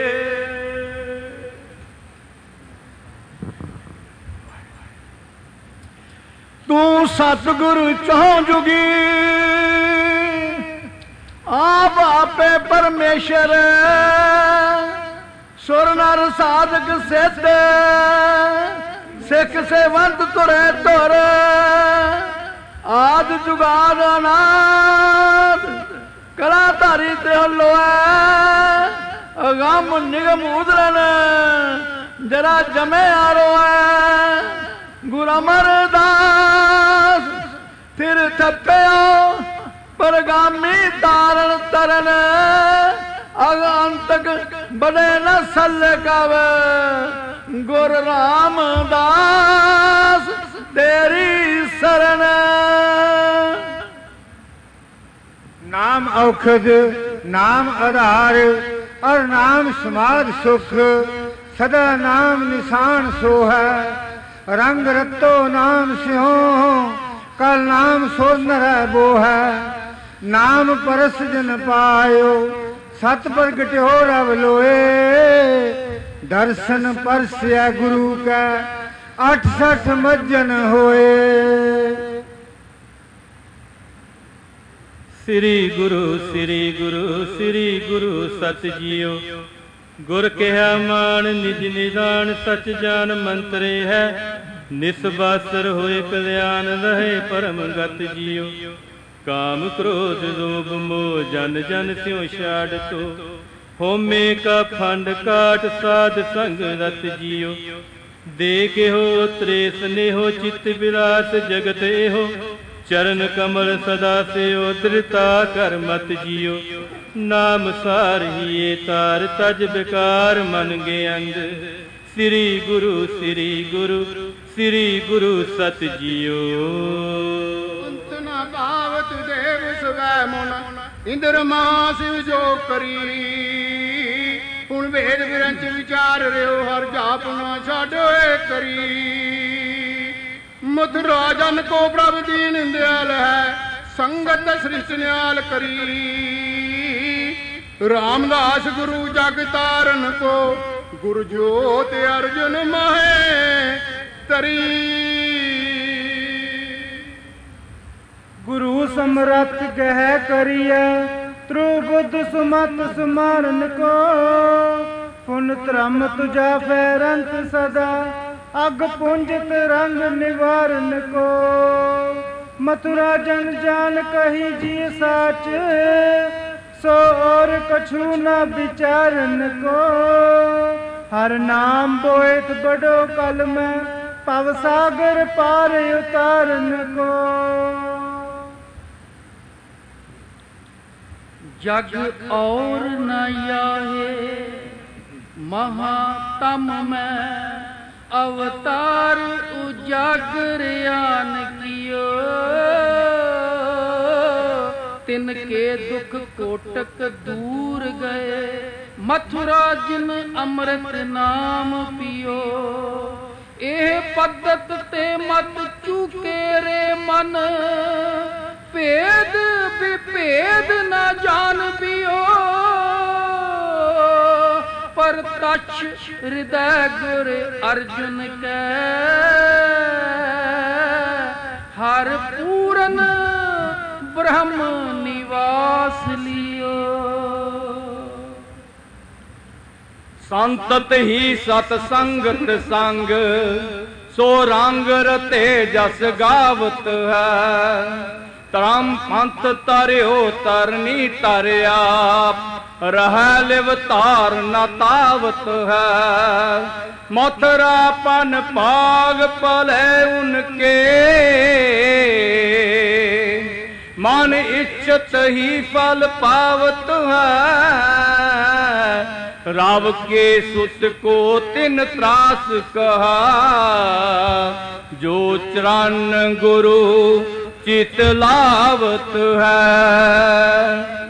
तू सतगुरु चौं जुगी आप आपे परमेश्वर। सुर नर साधक सिद्ध सिख सेवंत तुरे तुर। आद जुगाद अनाद कलाधारी ते लोए। अगम निगम उदरन जरा जमे आरो है। गुरु अमरदास फिर थप्पयो परगामी तारण तरन। अग अंतक बड़े न सल कव। गुरु रामदास तेरी शरण। नाम औखद नाम आधार और नाम समाध सुख। सदा नाम निशान सो है। रंग रतो नाम सिंहो कल नाम सोनर बो है। नाम परस जन पायो सत प्रगट्यो रव लोए। दर्शन परस्या गुरु का अठ सठ मज्जन होए। श्री गुरु श्री गुरु श्री गुरु सत जियो। गुर कहा मान निज निदान सच जान मंत्रे है। निस्वासर होए कल्याण रहे परम गत जियो। काम क्रोध लोभ मोह जन जन स्यों छाड़ तो। होमे का फंड काट साध संग रत जियो। देखे हो त्रेस नेहो चित्त विलास जगत एहो। चरण कमल सदा से दृता कर मत जियो। नाम सार ही तार तज बेकार मन गे अंग। श्री गुरु श्री गुरु श्री गुरु सत जियो। अंत न पावत देव सुवै मुन इंद्र मां शिव जो करी। हुण वेद विरंच विचार रियो हर जाप न छाडो करी। मथुरा जन को प्रभ दीन दयाल है संगत सृष्टि न्याल करी। रामदास गुरु जग तारन को गुरु ज्योत अर्जुन माहे तरी। गुरु समरथ कह करिया त्रु बुद्ध सुमत सुमारन को। पुन त्रम तुझा फैरंत सदा अग पुंजित रंग निवारन को। मथुरा जन जान कही जी साच सो और कछु न विचारन को। हर नाम बोएत बड़ो कल में पव सागर पार उतारन को। जग और न याहे महातम में अवतार उजागरयान कियो तिनके दुख कोटक दूर गए मथुरा जिन अमृत नाम पियो एह पद्धत ते मत चूके रे मन भेद विभेद न जान पियो पर तछ हृदय गुर अर्जुन के हर पूरन ब्रह्म निवास लियो संतत ही सतसंगत संग सो रंग रते जस गावत है तरम पंथ तरियो तरनी तरया रह लिव तार न तावत है मथुरा पन पाग पले उनके मन इच्छत ही फल पावत है राव के सुत को तिन त्रास कहा जो चरण गुरु चित लावत है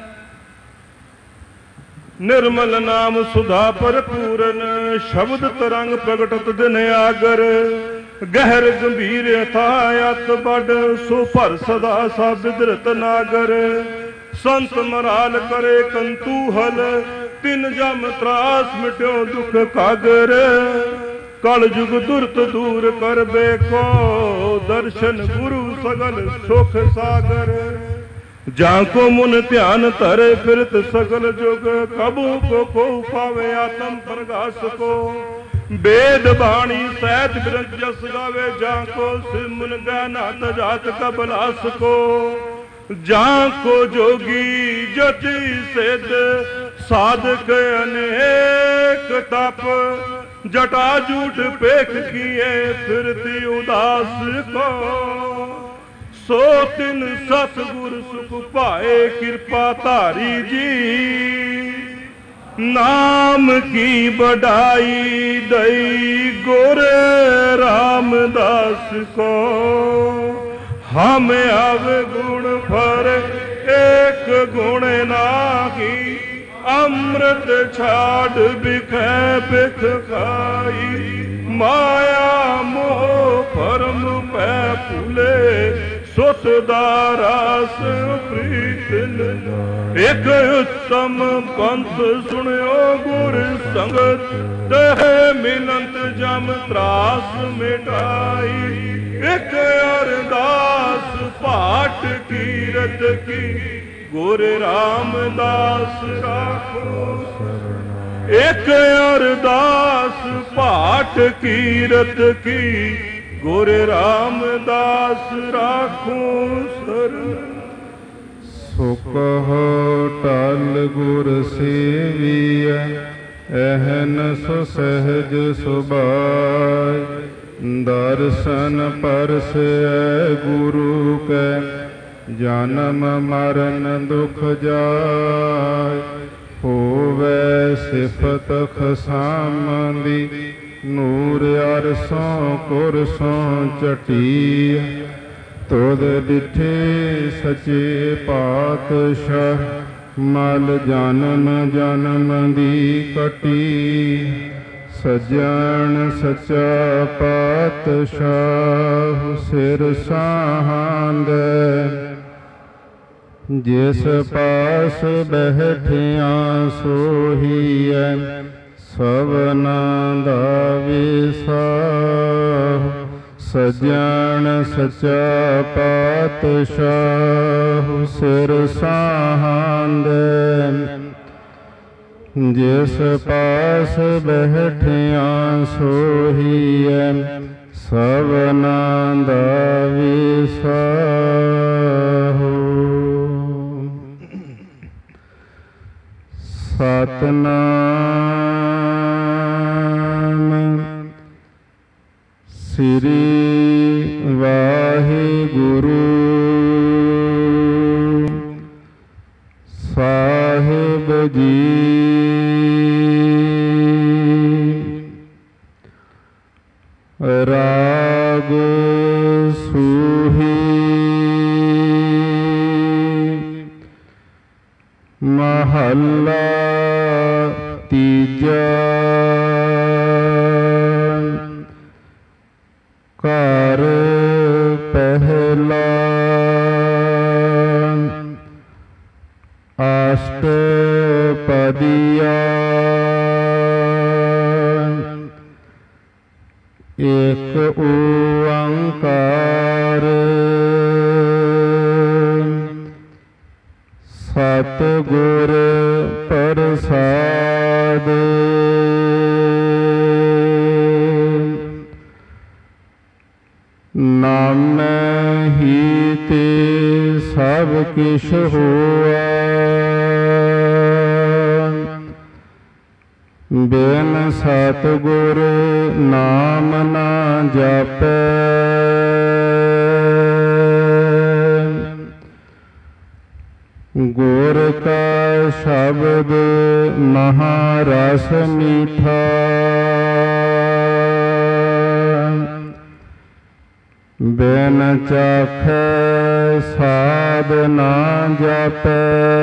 निर्मल नाम सुधा भरपूरन शब्द तरंग प्रगटत दिन आगर गहर गंभीर अथायत बड़ सो भर सदा सा बिदरत नागर संत मराल करे कंतूहल तिन जम त्रास मिट्यो दुख कागर कल जुग दुर्त दूर कर बेको दर्शन गुरु सगल सुख सागर जाको मुन ध्यान धरे फिरत सगल जुग कबू को को पावे आत्म प्रकाश को वेद बाणी सहत ग्रंथ जस गावे जाको सिमन गानात जात कबलास को जाको जोगी जति सिद्ध साधक अनेक तप जटा जूठ पेख किए फिरती उदास को सो तिन सतगुर सुख पाए कृपा धारी जी नाम की बढ़ाई दई गुर रामदास को हम अवगुण फर एक गुण नाही अमृत छाड़ बिखै बिख खाई माया मोह भरम पै फूले सुत दारास प्रीत एक उत्तम पंथ सुनियो गुर संगत तह मिलंत जम त्रास मिटाई एक अरदास पाठ कीरत की गुर रामदास राखो एक अरदास पाठ कीरत की गुर रामदास राखो शरण सो कहो टल गुर सेविया एहन सो सहज सुभाय दर्शन परसे गुरु के जन्म मरण दुख जाय होवे सिफत खसामदी नूर अरसों कुरसों चटी तुद डिठे सचे पातशाह मल जन्म जन्म दी कटी सज्जन सच्चा पातशाह सिर साहांद जिस पास बैठिया सोहिए सवना दा विसाह सज्जन सच्चा पातशाह सिर साहांद जिस पास बैठिया सोहिए सवना दा विसाह सतनाम श्री वाहिगुरु सा ਦੇਵ ਜੀ। ਰਾਗ ਸੂਹੀ ਮਹੱਲਾ ਤੀਜਾ। ਘਰ ਪਹਿਲਾ ਅਸ਼ਟਪਦੀਆ। ਏਕ ਓੰਕਾਰ ਸਤਿਗੁਰ ਪ੍ਰਸਾਦ। ਨਾਮੈ ਹੀ ਤੇ ਸਭ ਕਿਛ ਹੋਆ, ਬਿਨ ਸਤਿਗੁਰ ਨਾਮ ਨਾ ਜਾਪੈ। ਗੁਰ ਕਾ ਸ਼ਬਦ ਮਹਾ ਰਸ ਮੀਠਾ, ਬਿਨ ਚਾਖੈ ਸਾਧ ਨਾ ਜਾਪੈ।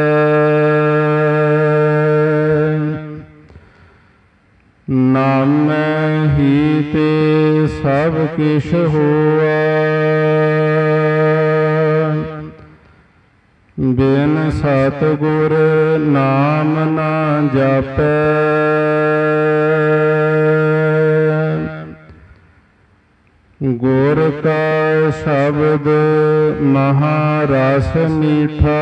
ਨਾਮੈ ਹੀ ਤੇ ਸਭ ਕਿਛ ਹੋਆ, ਬਿਨ ਸਤਿਗੁਰ ਨਾਮ ਨਾ ਜਾਪੈ। ਗੁਰ ਕਾ ਸ਼ਬਦ ਮਹਾ ਰਸ ਮੀਠਾ,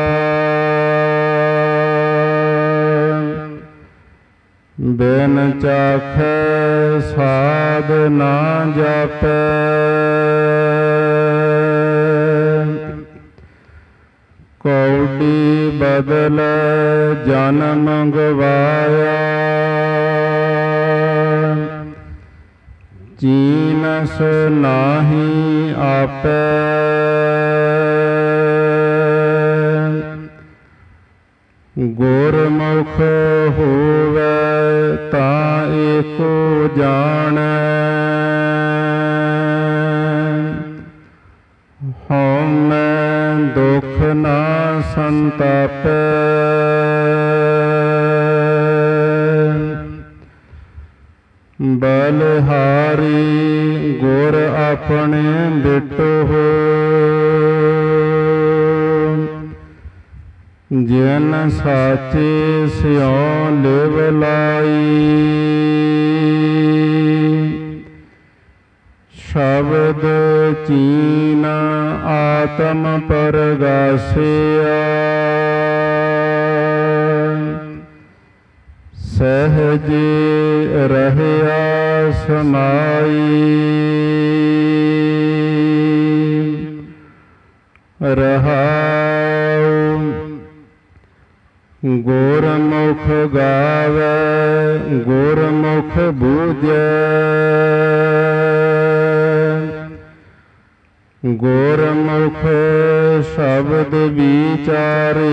ਬਿਨ ਚਾਖੈ ਸਾਧ ਨਾ ਜਾਪੈ। ਕੌਡੀ ਬਦਲੈ ਜਨਮ ਗਵਾਇਆ, ਚੀਨਸ ਨਾਹੀ ਆਪੈ। ਗੁਰਮੁਖ ਹੋਵੈ ਤਾਂ ਏਕੋ ਜਾਣੈ, ਹਉਮੈ ਦੁਖ ਨਾ ਸੰਤਾਪੈ। ਬਲਿਹਾਰੀ ਗੁਰ ਆਪਣੇ ਬਿਟੋ, ਜਿਨ ਸਾਚੇ ਸਿਉ ਲਿਵ ਲਾਈ। ਸ਼ਬਦ ਚੀਨ ਆਤਮ ਪਰਗਾਸਿਆ, ਸਹਿਜੇ ਰਹਿਆ ਸਮਾਈ। ਰਹਾਉ ਗੁਰਮੁਖ ਗਾਵੈ ਗੁਰਮੁਖ ਬੂਝੈ, ਗੁਰਮੁਖ ਸ਼ਬਦ ਵਿਚਾਰੇ।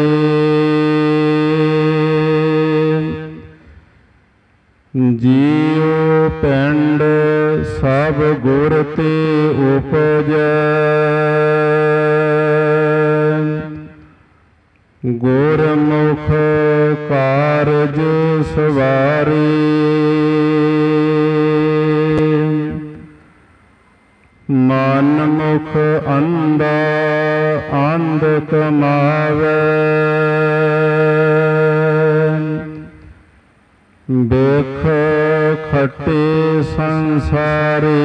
ਜੀਉ ਪਿੰਡ ਸਭ ਗੁਰ ਤੇ ਉਪਜੈ, ਗੁਰਮੁਖ ਕਾਰਜ ਸਵਾਰੇ। ਮਨਮੁਖ ਅੰਧਾ ਅੰਧ ਕਮਾਵੈ, ਬਿਖ ਖਟੇ ਸੰਸਾਰੇ।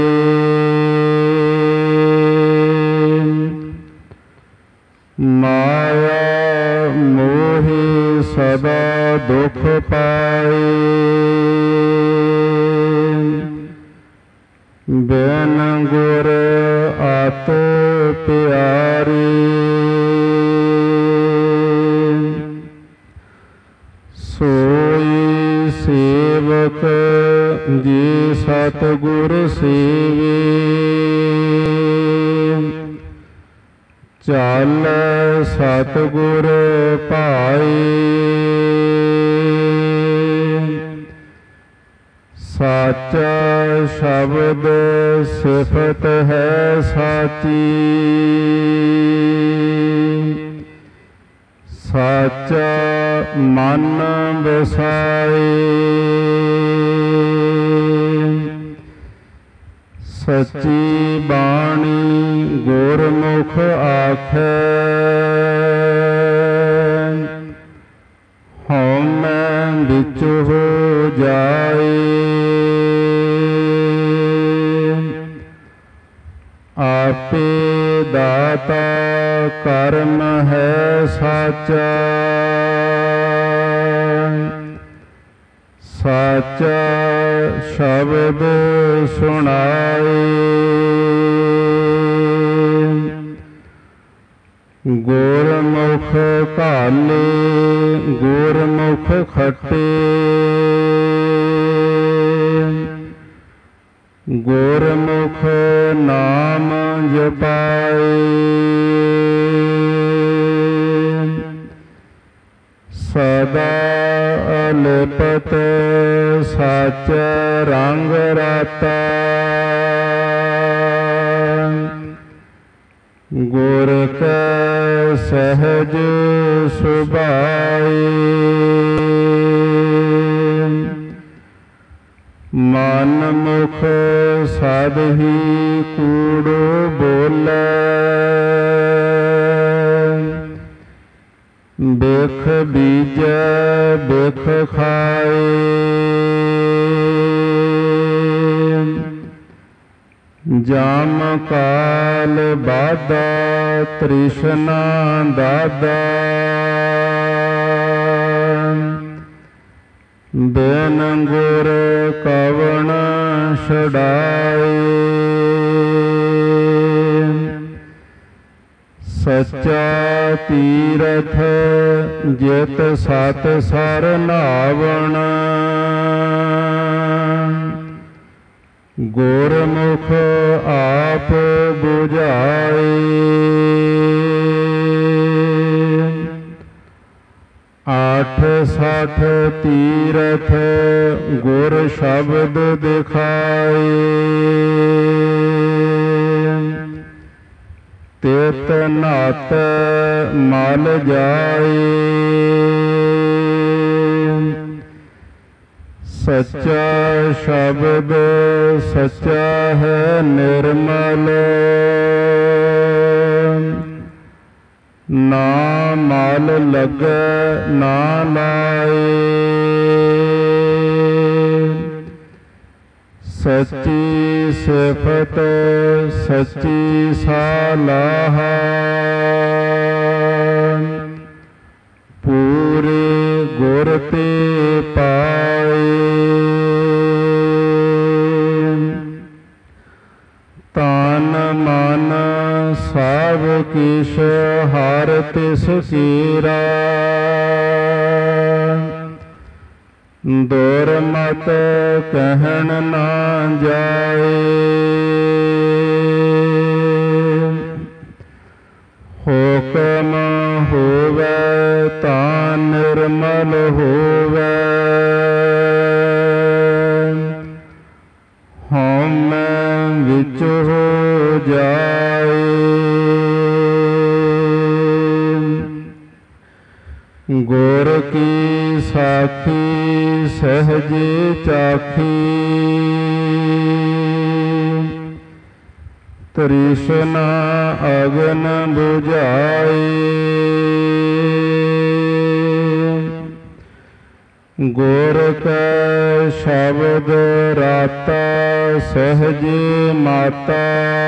ਮਾਇਆ ਮੋਹਿ ਸਦਾ ਦੁਖ ਪਾਏ, ਬਿਨ ਗੁਰ ਆਤ ਪਿਆਰੇ। ਸੋਈ ਸੇਵਕ ਜੀ ਸਤਿਗੁਰ ਸੇਵੇ, ਚਾਲੈ ਸਤਿਗੁਰ ਭਾਏ। ਸ਼ਬਦ ਸਿਫਤ ਹੈ ਸਾਚੀ, ਸਾਚਾ ਮਨ ਵਸਾਏ। ਸੱਚੀ ਬਾਣੀ ਗੁਰਮੁਖ ਆਖੈ, ਹਉਮੈ ਵਿੱਚ ਹੋ ਜਾਏ। ਆਪੇ ਦਾਤਾ ਕਰਮ ਹੈ ਸਾਚਾ, ਸਾਚਾ ਸ਼ਬਦ ਸੁਣਾਏ। ਗੁਰਮੁਖ ਘਾਲੇ ਗੁਰਮੁਖ ਖਟੇ, ਗੁਰਮੁਖ ਨਾਮ ਜਪਾਏ। ਸਦਾ ਅਲਿਪਤ ਸਚ ਰੰਗ ਰਾਤਾ, ਗੁਰ ਕੈ ਸਹਿਜ ਸੁਭਾਏ। ਮਨ ਮੁਖ ਸਦ ਹੀ ਕੂੜ ਬੋਲੇ, ਬਿਖ ਬੀਜੈ ਬਿਖ ਖਾਏ। ਜਾਮ ਕਾਲ ਬਾਧਾ ਤ੍ਰਿਸ਼ਨਾ ਦਾਦਾ, ਬਿਨ ਗੁਰ ਕਵਣ ਛਡਾਏ। ਸੱਚਾ ਤੀਰਥ ਜਿਤ ਸਤ ਸਰ ਨਾਵਣ, ਗੁਰਮੁਖ ਆਪ ਬੁਝਾਏ। ਆਠ ਸਠ ਤੀਰਥ ਗੁਰ ਸ਼ਬਦ ਦਿਖਾਏ, ਤਿਤ ਨਾਤ ਮਲ ਜਾਏ। ਸੱਚਾ ਸ਼ਬਦ ਸੱਚਾ ਹੈ ਨਿਰਮਲ, ਨਾ ਮਲ ਲੱਗੈ ਨਾ ਲਾਏ। ਸੱਚੀ ਸਿਫਤ ਸੱਚੀ ਸਲਾਹ, ਪੂਰੇ ਗੁਰ ਤੇ ਪਾਏ। ਤਨ ਮਨ ਸਭ ਕਿਛ ਹਰਿ ਤਿਸ ਕੀਰਾ, ਦੁਰਮਤ ਕਹਿਣ ਨਾ ਜਾਏ। ਹੁਕਮ ਹੋਵੇ ਤਾਂ ਨਿਰਮਲ ਹੋਵੇ, ਹਉਮੈ ਵਿੱਚ ਹੋ ਜਾਏ। ਗੁਰ ਕੀ ਸਾਖੀ ਸਹਿਜੇ ਚਾਖੀ, ਤ੍ਰਿਸ਼ਨਾ ਅਗਨ ਬੁਝਾਏ। ਗੁਰ ਕੈ ਸ਼ਬਦ ਰਾਤਾ ਸਹਿਜੇ ਮਾਤਾ,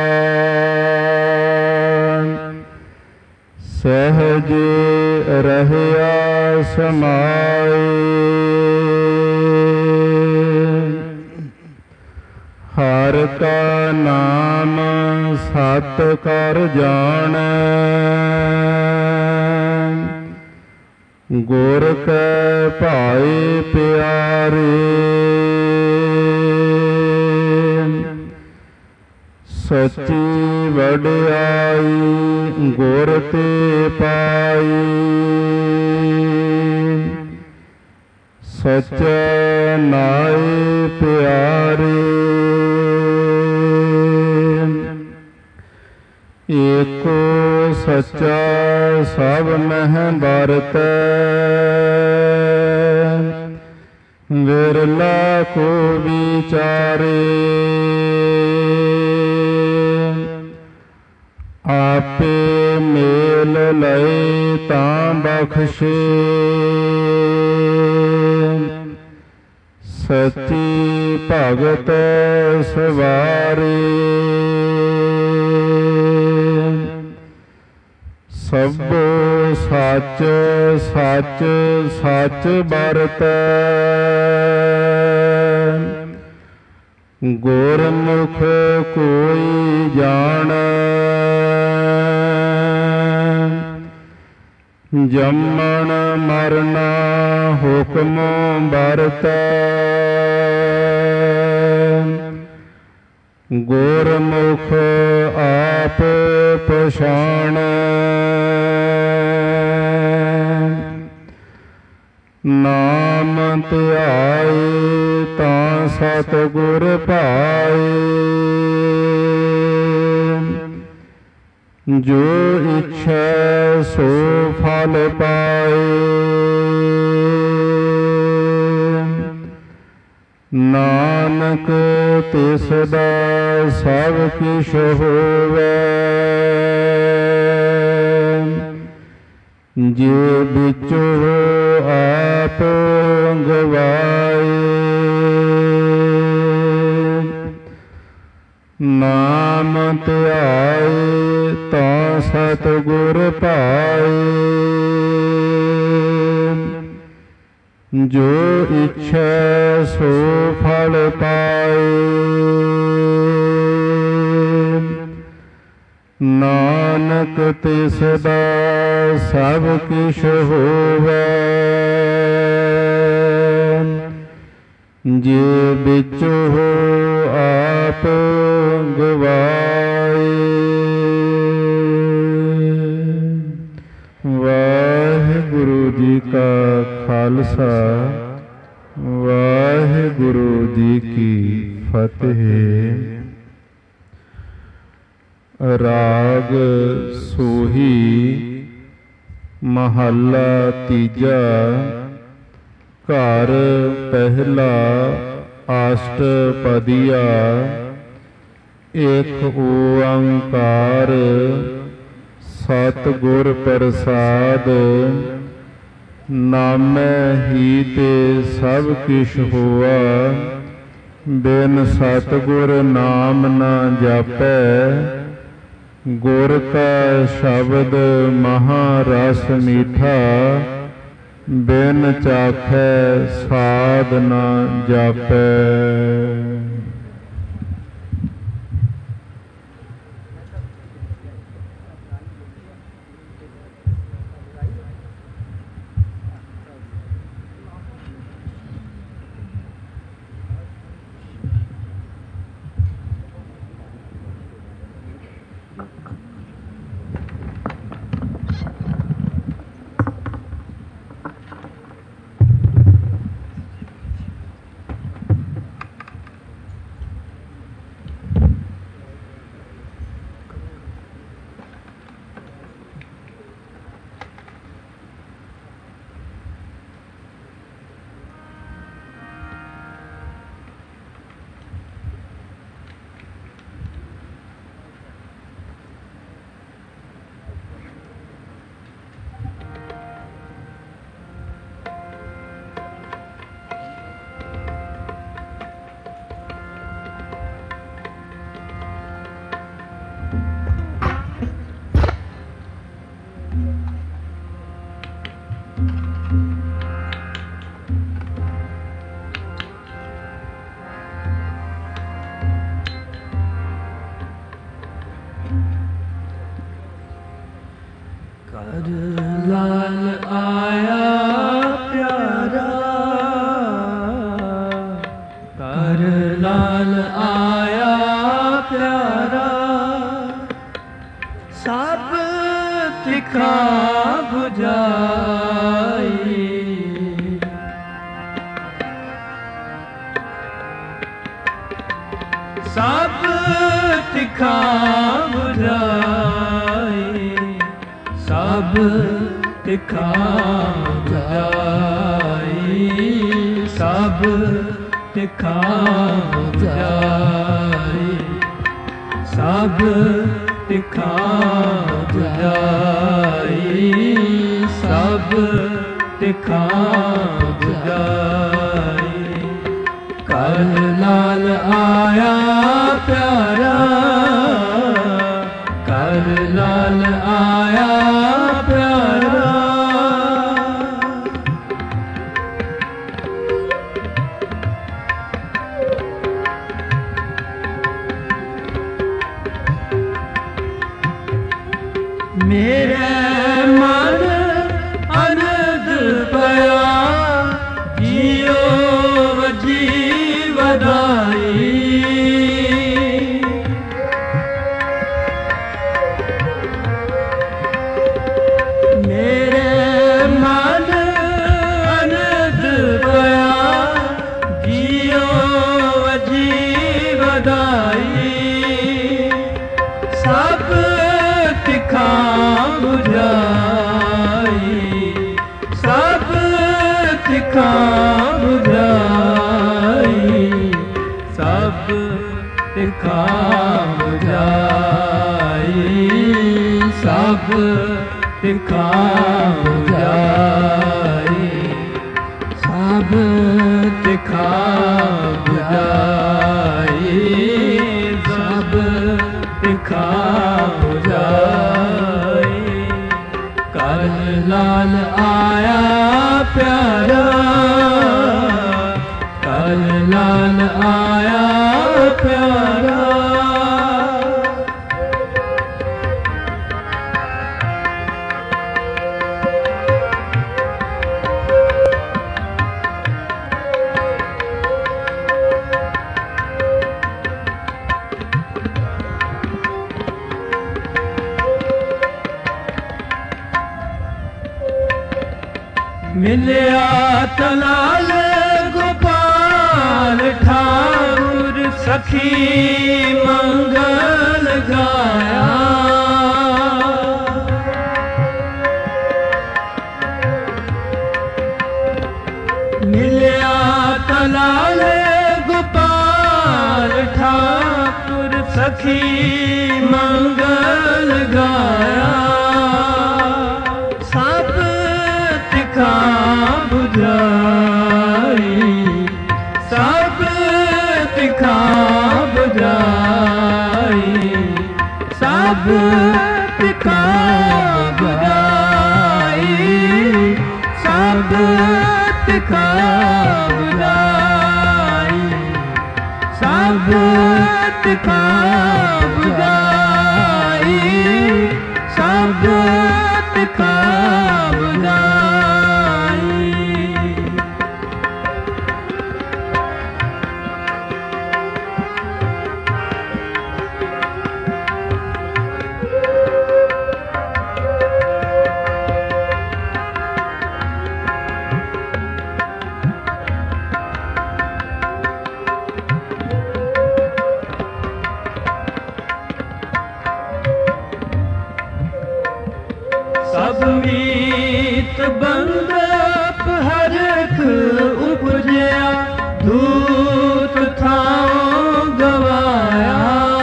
ਸਹਿਜੇ ਰਹਿਆ ਸਮਾਏ। ਹਰ ਕਾ ਨਾਮ ਸਤ ਕਰ ਜਾਣੈ, ਗੁਰ ਕੈ ਭਾਏ ਪਿਆਰੇ। ਸੱਚੀ ਵਡਿਆਈ ਗੁਰ ਤੇ ਪਾਈ, ਸੱਚੇ ਨਾਏ ਪਿਆਰੇ। ਵਰਤੈ ਵਿਰਲਾ ਕੋ ਵਿਚਾਰੇ ਆਪੇ ਮੇਲ ਲਏ ਤਾਂ ਬਖਸ਼ੇ ਸੱਚੀ ਭਗਤ ਸਵਾਰੇ ਸਭੋ ਸੱਚ ਸੱਚ ਸੱਚ ਵਰਤੈ ਗੁਰਮੁਖ ਕੋਈ ਜਾਣੈ ਜੰਮਣ ਮਰਨਾ ਹੁਕਮ ਵਰਤੈ ਗੁਰਮੁਖ ਆਪ ਪਛਾਣੈ ਨਾਮ ਧਿਆਏ ਤਾਂ ਸਤਿਗੁਰ ਭਾਏ ਜੋ ਇੱਛੈ ਸੋ ਫਲ ਪਾਏ ਨਾਨਕ ਤਿਸ ਦਾ ਸਭ ਕਿਛ ਹੋਵੇ ਜੇ ਵਿਚੋ ਆਪ ਗਵਾਏ ਨਾਮ ਧਿਆਏ ਤਾਂ ਸਤਿਗੁਰ ਭਾਏ ਜੋ ਇੱਛੈ ਸੋ ਫਲ ਪਾਏ ਨਾਨਕ ਤਿਸ ਦਾ ਸਭ ਕਿਛ ਹੋਵੇ ਜੇ ਵਿਚੋ ਆਪ ਗਵਾਏ। ਵਾਹਿਗੁਰੂ ਜੀ ਕਾ ਖਾਲਸਾ ਵਾਹਿਗੁਰੂ ਜੀ ਕੀ ਫਤਿਹ। ਰਾਗ ਸੋਹੀ ਮਹੱਲਾ ਤੀਜਾ। ਘਰ ਪਹਿਲਾ ਅਸ਼ਟਪਦੀਆ। ਏਕ ਓੰਕਾਰ ਸਤਿਗੁਰ ਪ੍ਰਸਾਦ। ਨਾਮੈ ਹੀ ਤੇ ਸਭ ਕਿਛ ਹੋਆ, ਬਿਨ ਸਤਿਗੁਰ ਨਾਮ ਨਾ ਜਾਪੈ। ਗੁਰ ਕਾ ਸ਼ਬਦ ਮਹਾ ਰਸ ਮੀਠਾ, ਬਿਨ ਚਾਖੈ ਸਾਧ ਨਾ ਜਾਪੈ। तिखा बुझाई सब तिखा बुझाई सब तिखा बुझाई सब तिखा बुझाई कर लाल आया प्यारा कर लाल आया प्यारा मेरे मन अनद पया जियो वजी वधाई मेरे मन अनद पया जियो वजी वधाई सब तिखा बुझाई सब तिखा बुझाई सब तिखा बुझाई सब तिखा बुझाई सब तिखा बुझाई सब तिखा बुझाई कर लाल आया प्यारा कर लाल आया प्यारा मिलया तलाल गोपाल ठाकुर सखी मंगल गाया मिलया तलाल गोपाल ठाकुर सखी मंगल गाया सब तिखा बुझाई सब तिखा बुझाई सब तिखा बुझाई सब तिखा बुझाई सब तिखा बुझाई सब तिखा सब मीत बंदप हरख उपजया दूत थाओ गवाया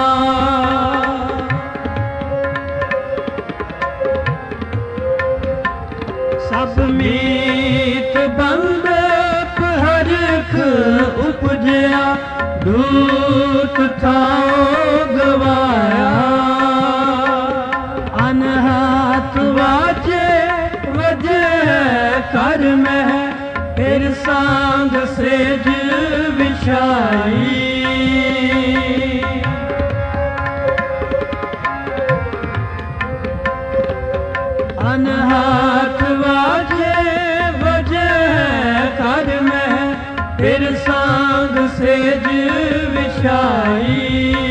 सब मीत बंदप हरख उपजया दूत थाओ गवाया अनहत वाजे वजे कर में फिर सांग सेज विछाई अनहत वाजे वजे कर में फिर सांग सेज विछाई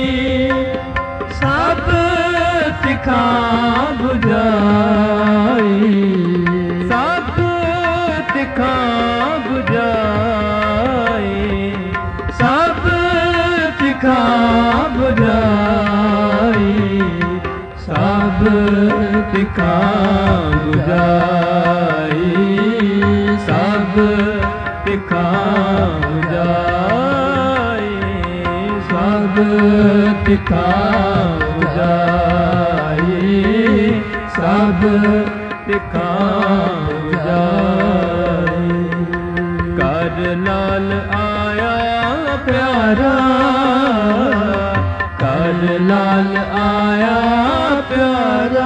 सब तिखा बुझाई सब तिखा बुझाई सब तिखा बुझाई सब तिखा बुझाई ਤਿਖਾ ਜਾਏ, ਸਭ ਤਿਖਾ ਜਾਏ, ਸਭ ਤਿਖਾ ਜਾਏ। ਕਰ ਨਾਲ ਆਇਆ ਪਿਆਰਾ, ਕਰ ਨਾਲ ਆਇਆ ਪਿਆਰਾ।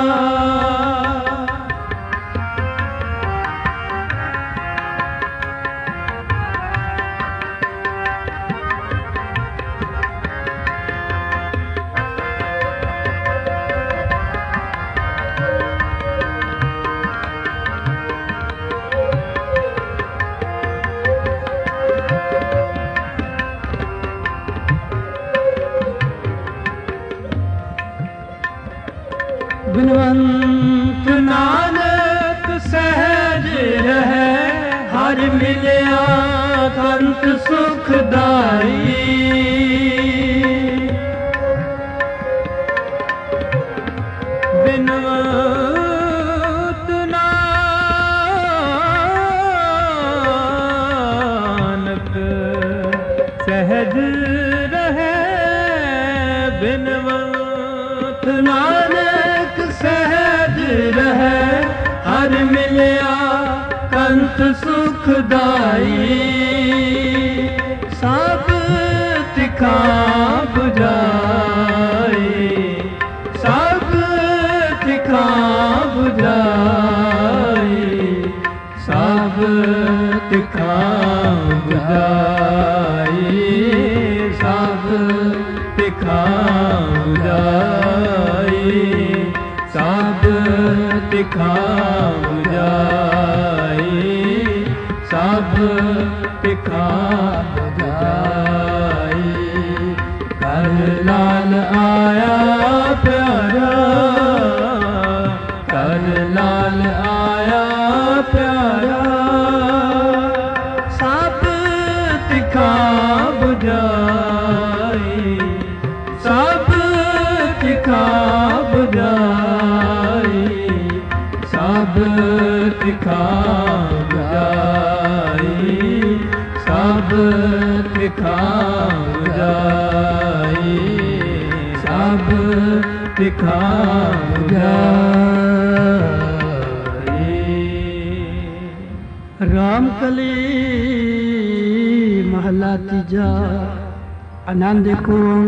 ਬਿਨਵੰਤ ਨਾਨਕ ਸਹਿਜ ਰਹਿ, ਹਰ ਮਿਲਿਆ ਕੰਤ ਸੁਖਦਾਈ। ਬਿਨਵੰਤ ਨਾਨਕ ਸਹਿਜ ਰਹਿ, ਬਿਨਵੰਤ ਨਾਨਕ ਸਹਿਜ ਰਹਿ, ਹਰ ਮਿਲਿਆ ਕੰਤ ਸੁਖਦਾਈ। ਸਭ ਤਿਖਾ 부ਝਾਏ, ਸਭ ਤਿਖਾ 부ਝਾਏ, ਸਭ ਤਿਖਾ 부ਝਾਏ, ਸਭ ਤਿਖਾ 부ਝਾਏ, ਸਭ ਤਿਖਾ 부ਝਾਏ, ਸਭ ਤਿਖਾ 부ਝਾਏ। ਕਰ ਨਾਲ ਆਇਆ ਪਿਆਰਾ, ਕਰ ਨਾਲ ਆਇਆ ਪਿਆਰਾ, ਸਭ ਤਿਖਾ 부ਝਾਏ, ਸਭ ਤਿਖਾ 부ਝਾਏ, ਸਭ ਤਿਖਾ 부ਝਾਏ, ਸਭ ਤਿਖਾ 부ਝਾਏ, ਸਭ ਤਿਖਾ 부ਝਾਏ। ਰਾਮ ਕਲੀ ਮਹਲਾ ਤੀਜਾ। ਆਨੰਦ ਏਕ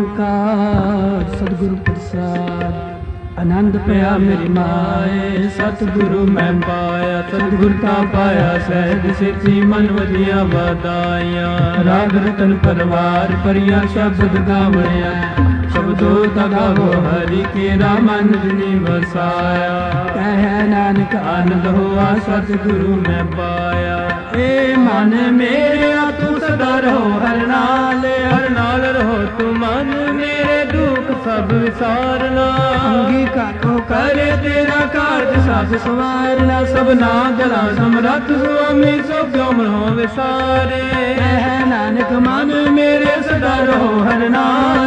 ਓੰਕਾਰ ਸਤਿਗੁਰੂ ਪ੍ਰਸਾਦ। ਆਨੰਦ ਪਿਆ ਮੇਰੀ ਮਾਏ, ਸਤਿਗੁਰੂ ਮੈਂ ਪਾਇਆ, ਸਤਿਗੁਰ ਤਾਂ ਪਾਇਆ ਸਹਿਜ ਸਿੱਧੀ ਮਨ ਵਧੀਆ ਵਧਾਈਆਂ। ਰਾਗ ਰਤਨ ਪਰਵਾਰ ਭਰੀਆਂ ਸ਼ਬਦ ਗਾਵਣਿਆ, ਸ਼ਬਦੋ ਤਾ ਗਾਵੋ ਹਰਿ ਕੇਰਾ ਮਨ ਜਿਨੀ ਵਸਾਇਆ। ਕਹਿ ਨਾਨਕ ਆਨੰਦ ਹੋਆ ਸਤਿਗੁਰੂ ਮੈਂ ਪਾਇਆ। ਏ ਮਨ ਮੇਰਿਆ ਤੂੰ ਸਦਾ ਰਹੋ ਹਰ ਨਾਲ, ਹਰ ਨਾਲ ਰਹੋ ਤੂੰ ਮਨ ਮੇਰੇ, ਦੁੱਖ ਸਭ ਵਿਸਾਰਨਾ। ਅੰਗੀਕਾਰੋ ਕਰੇ ਤੇਰਾ ਕਾਰਜ ਸਭ ਸਵਾਰਨਾ, ਸਭਨਾ ਗਲਾ ਸਮਰੱਥ ਸੁਆਮੀ ਸੋ ਕਿਉ ਮਨੋ ਵਿਸਾਰੇ। ਕਹਿ ਨਾਨਕ ਮਨ ਮੇਰੇ ਸਦਾ ਰਹੋ ਹਰ ਨਾਲ,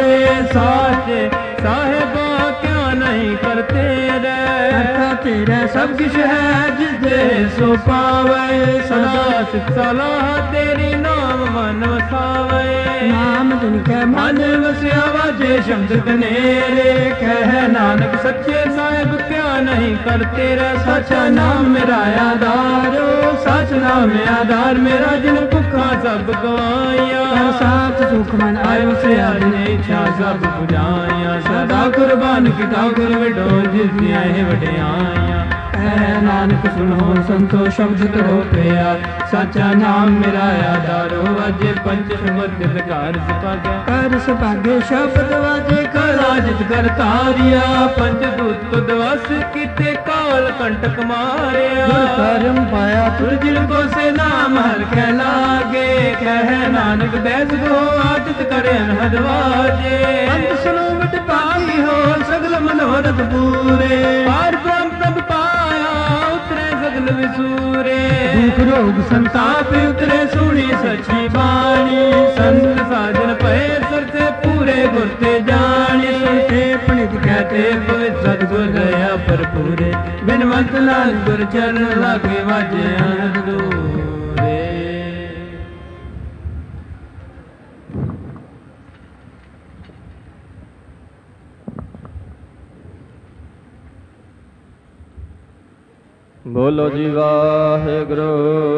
ਸਾਚੇ ਸਾਹਿਬਾ ਕਿਆ ਨਹੀਂ ਕਰਤੇ ਰੇ। ਕਰਤਾ ਤੇਰਾ ਸਭ ਕਿਛ ਹੈ ਜਿਸ ਦੇ ਸੋ ਪਾਵੇ, ਸਦਾ ਸਿਫਤ ਸਲਾਹ ਤੇਰੀ ਨਾਮ ਮਨ ਵਸਾਵੇ। ਨਾਮ ਜਿਨ ਕੈ ਮਨ ਵਸਿਆ ਵਾਜੇ ਸ਼ਬਦ ਕਨੇਰੇ, ਕਹਿ ਨਾਨਕ ਸੱਚੇ ਸਾਹਿਬ ਕਿਆ ਨਹੀਂ ਕਰਤੇ ਰੇ। ਸੱਚਾ ਨਾਮ ਮੇਰਾ ਆਧਾਰੋ, ਸੱਚ ਨਾਮ ਆਧਾਰ ਮੇਰਾ, ਜਿਨ ਭੁੱਖਾਂ ਸਭ ਗਵਾਈਆਂ। ਸਾਥ ਸੁਖ ਮਨ ਆਇ ਵਸਿਆ, ਜਿਨ ਇੱਛਾ ਸਭ ਬੁਝਾਈਆਂ। ਸਦਾ ਕੁਰਬਾਨ ਕੀਤਾ ਗੁਰ ਵਿਡੋ, ਜਿਸ ਦੀਆਂ ਇਹ ਵਡਿਆਈਆਂ। ਕਹਿ ਨਾਨਕ ਸੁਣੋ ਸੰਤੋ ਸ਼ਬਦ ਕਰੋ ਪਿਆ, ਸਾਚਾ ਨਾਮ ਮੇਰਾ ਆਧਾਰੋ। ਵਾਜੇ ਪੰਚ ਸ਼ਬਦ ਘਰ ਸੁਭਾਗਿਆ, ਕਰ ਸੁਭਾਗੇ ਸ਼ਬਦ ਵਾਜੇ ਕਲਾ ਜਿਤ ਕਰ ਤਾਰਿਆ। ਪੰਜ ਦੂਤ ਤੁਧ ਵਸ ਕੀਤੇ ਕਾਲ ਕੰਟਕ ਮਾਰਿਆ। ਗੁਰ ਕਰਮ ਪਾਇਆ ਤੁਰ ਜਿਨ ਕੋ ਸੇ ਨਾਮ ਹਰ ਕਹਿ ਲਾਗੇ। ਕਹਿ ਨਾਨਕ ਬੈਸ ਗੋ ਆਦਿਤ ਕਰੇ ਅਨਹਦ ਵਾਜੇ। ਅੰਤ ਸੁਨੋ ਵਡ ਪਾਈ ਹੋ ਸਗਲ ਮਨੋਰਥ ਪੂਰੇ। ਪਾਰ ਬ੍ਰਹਮ ਤਬ ਪਾਇਆ ਉਤਰੇ ਸਗਲ ਵਿਸੂਰੇ। ਦੁਖ ਰੋਗ ਸੰਤਾਪ ਉਤਰੇ ਸੁਣੀ ਸੱਚੀ ਬਾਣੀ। ਸੰਤ ਸਾਜਨ ਪਏ ਸਰਤੇ ਪੂਰੇ ਗੁਰ ਤੇ ਜਾਣੀ। ਸੁਣਤੇ ਪਣਿਤ ਕਹਤੇ ਪਵਿੱਤ ਸਤਿਗੁਰ ਦਇਆ ਭਰਪੂਰੇ। ਬਿਨਵੰਤ ਲਾਲ ਗੁਰ ਚਰਨ ਲਾਗੇ ਵਾਜੇ ਆਨੰਦ ਦੂਰੇ। ਬੋਲੋ ਜੀ ਵਾਹਿਗੁਰੂ।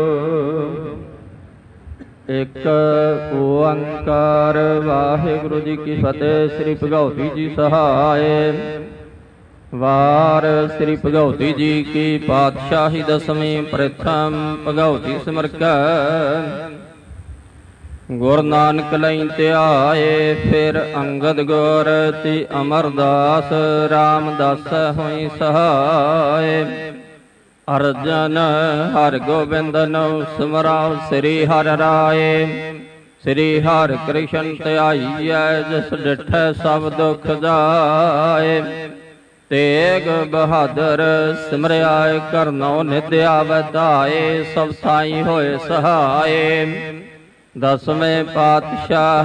ਇੱਕ ਓੰਕਾਰ ਵਾਹਿਗੁਰੂ ਜੀ ਕੀ ਫਤਿਹ। ਸ੍ਰੀ ਭਗਉਤੀ ਜੀ ਸਹਾਇ। ਵਾਰ ਸ੍ਰੀ ਭਗਉਤੀ ਜੀ ਕੀ ਪਾਤਸ਼ਾਹੀ ਦਸਵੀਂ ਪ੍ਰਥਮ ਭਗਉਤੀ ਸਿਮਰਕੈ। ਗੁਰ ਨਾਨਕ ਲਈ ਧਿਆਏ ਫਿਰ ਅੰਗਦ ਗੁਰ ਤੀ ਅਮਰਦਾਸ। ਰਾਮਦਾਸ ਹੋਈ ਸਹਾਇ। ਅਰਜਨ ਹਰ ਗੋਬਿੰਦ ਨਉ ਸਿਮਰਾਉ ਸ੍ਰੀ ਹਰਿ ਰਾਏ। ਸ੍ਰੀ ਹਰਿ ਕ੍ਰਿਸ਼ਨ ਧਿਆਈਐ ਜਿਸ ਡਿਠੈ ਸਭ ਦੁਖ ਜਾਏ। ਤੇਗ ਬਹਾਦਰ ਸਿਮਰਿਆ ਕਰਨਉ ਨਿਦਿਆ ਵਧਾਏ। ਸਭ ਸਾਈ ਹੋਏ ਸਹਾਏ। ਦਸਵੇਂ ਪਾਤਸ਼ਾਹ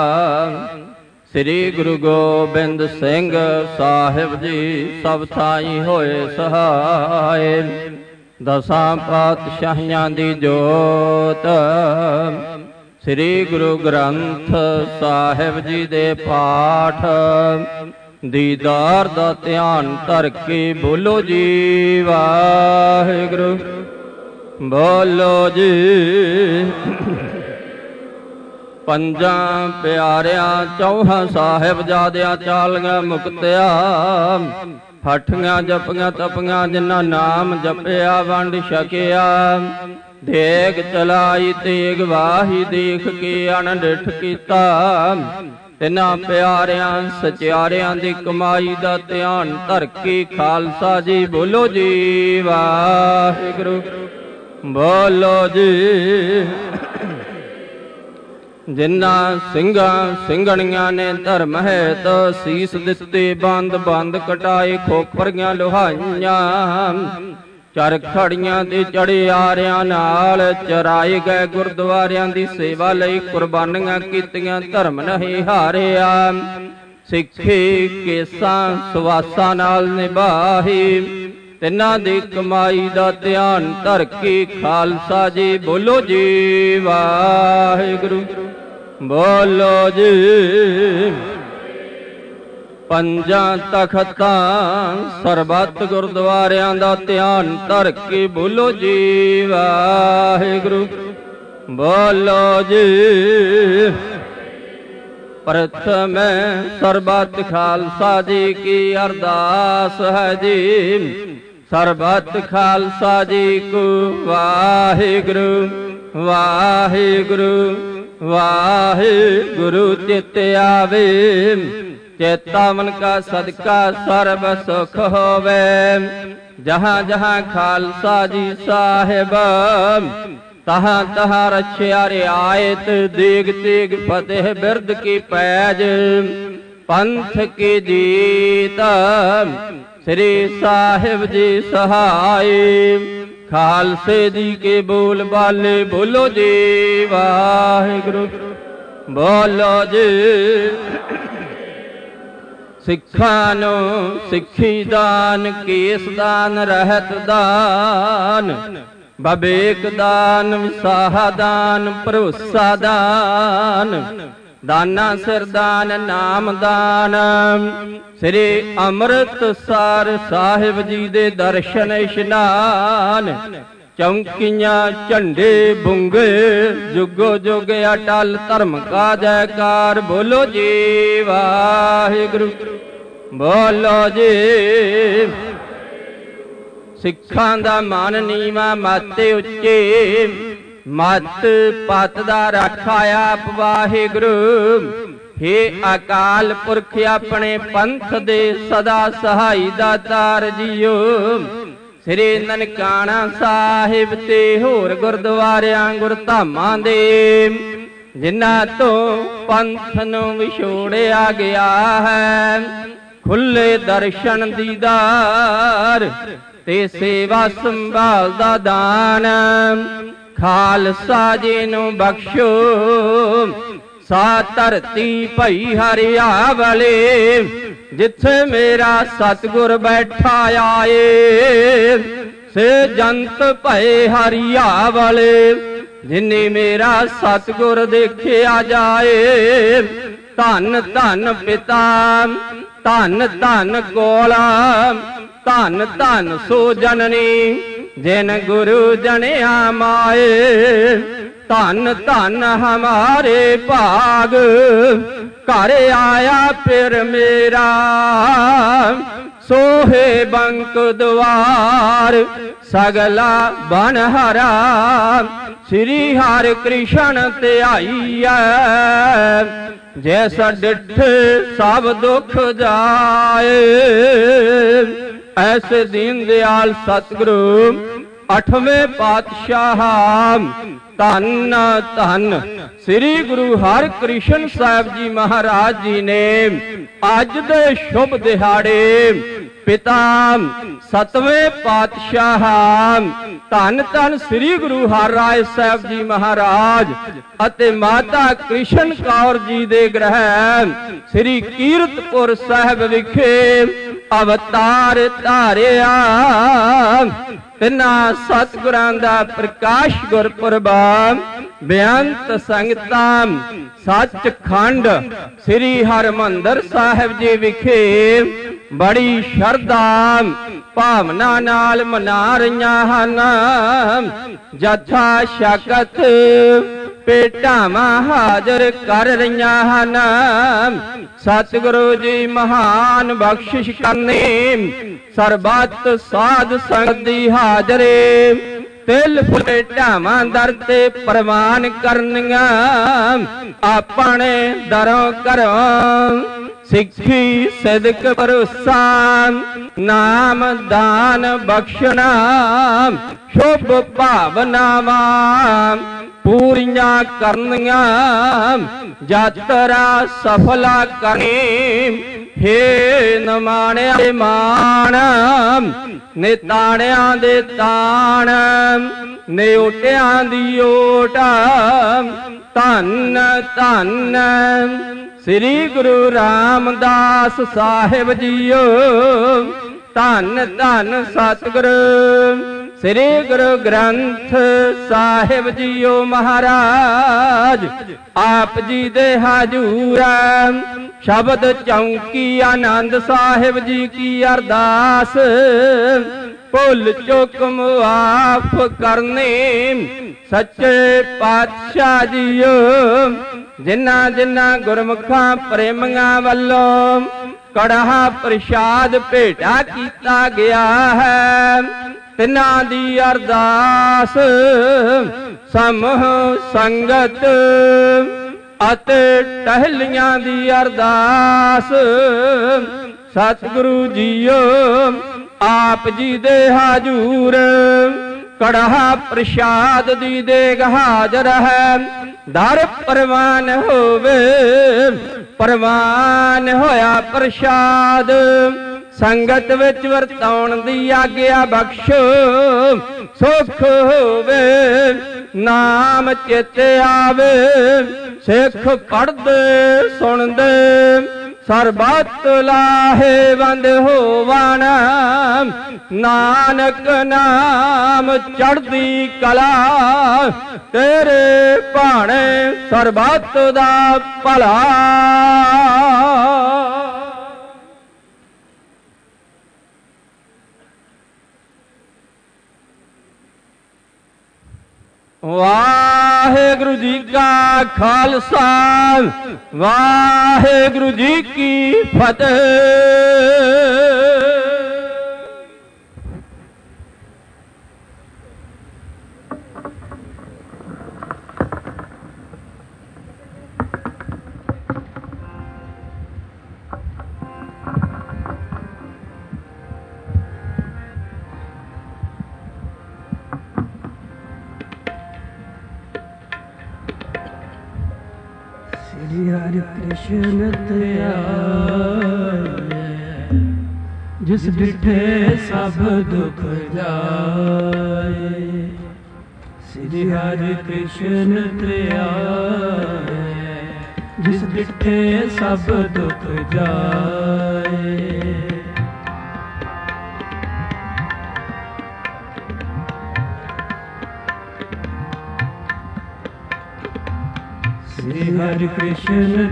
ਸ੍ਰੀ ਗੁਰੂ ਗੋਬਿੰਦ ਸਿੰਘ ਸਾਹਿਬ ਜੀ ਸਭ ਥਾਈ ਹੋਏ ਸਹਾਇ। ਦਸਾਂ ਪਾਤਸ਼ਾਹੀਆਂ ਦੀ ਜੋਤ ਸ੍ਰੀ ਗੁਰੂ ਗ੍ਰੰਥ ਸਾਹਿਬ ਜੀ ਦੇ ਪਾਠ ਦੀਦਾਰ ਦਾ ਧਿਆਨ ਧਰ ਕੇ ਬੋਲੋ ਜੀ ਵਾਹਿਗੁਰੂ। ਬੋਲੋ ਜੀ। ਪੰਜਾਂ ਪਿਆਰਿਆਂ ਚੌਹਾਂ ਸਾਹਿਬਜ਼ਾਦਿਆਂ ਚਾਲੀਆਂ ਮੁਕਤਿਆ। ਹੱਠੀਆਂ ਜਪੀਆਂ ਤਪੀਆਂ ਜਿਨ੍ਹਾਂ ਨਾਮ ਜਪਿਆ ਵੰਡ ਛਕਿਆ। ਦੇਗ ਚਲਾਈ ਤੇਗ ਵਾਹੀ ਦੇਖ ਕੇ ਅਣਡਿਠ ਕੀਤਾ। ਤਿੰਨਾਂ ਪਿਆਰਿਆਂ ਸਚਿਆਰਿਆਂ ਦੀ ਕਮਾਈ ਦਾ ਧਿਆਨ ਧਰ ਕੇ ਖਾਲਸਾ ਜੀ ਬੋਲੋ ਜੀ ਵਾਹਿਗੁਰੂ। ਬੋਲੋ ਜੀ। ਜਿਨ੍ਹਾਂ ਸਿੰਘਾਂ ਸਿੰਘਣੀਆਂ ਨੇ ਧਰਮ ਹੈਤ ਸੀਸ ਦਿੱਤੇ। ਬੰਦ ਬੰਦ ਕਟਾਏ ਖੋਪਰੀਆਂ ਲੋਹਾਈਆਂ। ਚਰਖੜੀਆਂ ਤੇ ਚੜੇ ਆਰਿਆਂ ਨਾਲ ਚਰਾਏ ਗਏ ਗੁਰਦੁਆਰਿਆਂ ਦੀ ਸੇਵਾ ਲਈ ਕੁਰਬਾਨੀਆਂ ਕੀਤੀਆਂ। ਧਰਮ ਨਹੀਂ ਹਾਰਿਆ। ਸਿੱਖੀ ਕੇਸਾਂ ਸੁਵਾਸਾਂ ਨਾਲ ਨਿਭਾਹੀ। ਤਿੰਨਾਂ ਦੀ ਕਮਾਈ ਦਾ ਧਿਆਨ ਧਰ ਕੇ ਖਾਲਸਾ ਜੀ ਬੋਲੋ ਜੀ ਵਾਹਿਗੁਰੂ। ਬੋਲੋ ਜੀ। ਪੰਜਾਂ ਤਖਤਾਂ ਸਰਬੱਤ ਗੁਰਦੁਆਰਿਆਂ ਦਾ ਧਿਆਨ ਧਰ ਕੇ ਬੋਲੋ ਜੀ ਵਾਹਿਗੁਰੂ। ਬੋਲੋ ਜੀ। ਪ੍ਰਥਮ ਸਰਬੱਤ ਖਾਲਸਾ ਜੀ ਕੀ ਅਰਦਾਸ ਹੈ ਜੀ। ਸਰਬੱਤ ਖਾਲਸਾ ਜੀ ਕੋ ਵਾਹਿਗੁਰੂ ਵਾਹਿਗੁਰੂ ਵਾਹਿਗੁਰੂ। ਚਿਤ ਆਵੇ ਚੇਤਾ ਮਨ ਕਾ ਸਦਕਾ ਸਰਬ ਸੁਖ ਹੋਵੇ। ਜਹਾਂ ਜਹਾਂ ਖਾਲਸਾ ਜੀ ਸਾਹਿਬ ਤਹਾਂ ਤਹਾਂ ਰਛਿਆ ਰਿਆਇਤ। ਦੇਗ ਤੇਗ ਫਤਿਹ ਬਿਰਦ ਕੀ ਪੈਜ। ਪੰਥ ਕੀ ਜੀਤ ਸ੍ਰੀ ਸਾਹਿਬ ਜੀ ਸਹਾਈ। ਖਾਲਸੇ ਜੀ ਕੇ ਬੋਲ ਬਾਲੇ ਬੋਲੋ ਜੀ ਵਾਹਿਗੁਰੂ। ਬੋਲੋ ਜੀ। ਸਿੱਖਾਂ ਨੂੰ ਸਿੱਖੀ ਦਾਨ ਕੇਸ ਦਾਨ ਰਹਿਤ ਦਾਨ। ਬਬੇਕ ਦਾਨ ਵਿਸਾਹਾ ਦਾਨ ਭਰੋਸਾ ਦਾਨ। ਦਾਨਾ ਸਿਰ ਦਾਨ ਨਾਮ ਦਾਨ। ਸ੍ਰੀ ਅੰਮ੍ਰਿਤਸਰ ਸਾਹਿਬ ਜੀ ਦੇ ਦਰਸ਼ਨ ਇਸ਼ਨਾਨ। ਚੌਂਕੀਆਂ ਝੰਡੇ ਬੁੰਗੇ ਜੁਗੋ ਜੁਗ ਅਟਲ ਧਰਮ ਕਾ ਜੈਕਾਰ ਬੋਲੋ ਜੀ ਵਾਹਿਗੁਰੂ। ਬੋਲੋ ਜੀ। ਸਿੱਖਾਂ ਦਾ ਮਨ ਨੀਵਾਂ ਮੱਤ ਉੱਚੇ। ਮਤ ਪਤ ਦਾ ਰਾਖਾ ਆਪ ਵਾਹਿਗੁਰੂ। ਹੇ ਅਕਾਲ ਪੁਰਖ ਆਪਣੇ ਪੰਥ ਦੇ ਸਦਾ ਸਹਾਈ ਦਾਤਾਰ ਜੀਓ। ਸ੍ਰੀ ਨਨਕਾਣਾ ਸਾਹਿਬ ਤੇ ਹੋਰ ਗੁਰਦੁਆਰਿਆਂ ਗੁਰਧਾਮਾਂ ਦੇ ਜਿਨ੍ਹਾਂ ਤੋਂ ਪੰਥ ਨੂੰ ਵਿਛੋੜਿਆ ਗਿਆ ਹੈ। ਖੁੱਲੇ ਦਰਸ਼ਨ ਦੀਦਾਰ ਤੇ ਸੇਵਾ ਸੰਭਾਲ ਦਾ ਦਾਨ ਖਾਲਸਾ ਜੀ ਨੂੰ ਬਖਸ਼ੋ। ਸਾ ਧਰਤੀ ਭਈ ਹਰਿਆਵਲੇ ਜਿੱਥੇ ਮੇਰਾ ਸਤਿਗੁਰ ਬੈਠਾ ਆਏ। ਸੇ ਜੰਤ ਭਏ ਹਰਿਆਵਲੇ ਜਿਨੇ ਮੇਰਾ ਸਤਿਗੁਰ ਦੇਖਿਆ ਜਾਏ। ਧੰਨ ਧੰਨ ਪਿਤਾ ਧੰਨ ਧੰਨ ਕੋਲਾ ਧੰਨ ਧੰਨ ਸੋ ਜਨਨੀ जिन गुरु जनिया माए धन धन हमारे भाग घर आया फिर मेरा सोहे बंक द्वार सगला बन हरा श्री हरि कृष्ण ध्याईया जैसा डिठ सब दुख जाए ऐसे दीन दयाल सतगुरु अठवें पातशाह धन धन श्री गुरु हर कृष्ण साहब जी महाराज जी ने अज दे शुभ दिहाड़े पिता सतवें पातशाह धन धन श्री गुरु हर राय साहब जी महाराज अते माता कृष्ण कौर जी दे ग्रह श्री कीरतपुर साहब विखे अवतार धारिया तिना सतगुरां दा प्रकाश गुरपुरब बेअंत संगतां सचखंड श्री हरमंदर साहिब जी विखे बड़ी शरधा भावना नाल मना रहीआं हन। जथा शकत भेटावां हाजर कर रहीआं हन। सतगुरु जी महान बख्शिश करने सरबत साध संगत दी हाजरे तिल फुले ढावां दर ते प्रवान करनियां अपने दरों घरों सिक्खी सिदक भरोसा नाम दान बख्शना शुभ भावनावां पूरियां करनियां यात्रा सफला करनी हे नमाणिया दे मान निताणिया दे ताण निओटिया दी ओट धन धन श्री गुरु रामदास साहिब जीओ धन धन सतगुरु श्री गुरु ग्रंथ साहिब जीओ महाराज आप जी दे हजूर शब्द चौंकी आनंद साहिब जी की अरदास भुल चुक मुआफ करने सच्चे पातशाह जीओ जिन्ना जिन्ना गुरमुखां प्रेमियां वल्लों कड़हा प्रसाद भेटा किया गया है तिना दी अरदास समूह संगत अते टहलियां दी अरदास सतगुरु जीओ आप जी दे हजूर कड़हा प्रसाद दी देग हाजर है दर परवान होवे परवान होया प्रसाद संगत विच वरताउण दी आग्या बख्शो सुख होवे नाम चेते आवे सिख पढ़दे सुनदे सरबत लाहेवंद होवन नानक नाम चढ़दी कला तेरे भाणे सरबत दा भला। वाहेगुरु जी का खालसा वाहेगुरु जी की फतेह। श्री हरि कृष्ण ध्याये जिस डिठे सब दुख जाए। श्री हरि कृष्ण ध्याये जिस डिठे सब दुख जाए। श्री हरि कृष्ण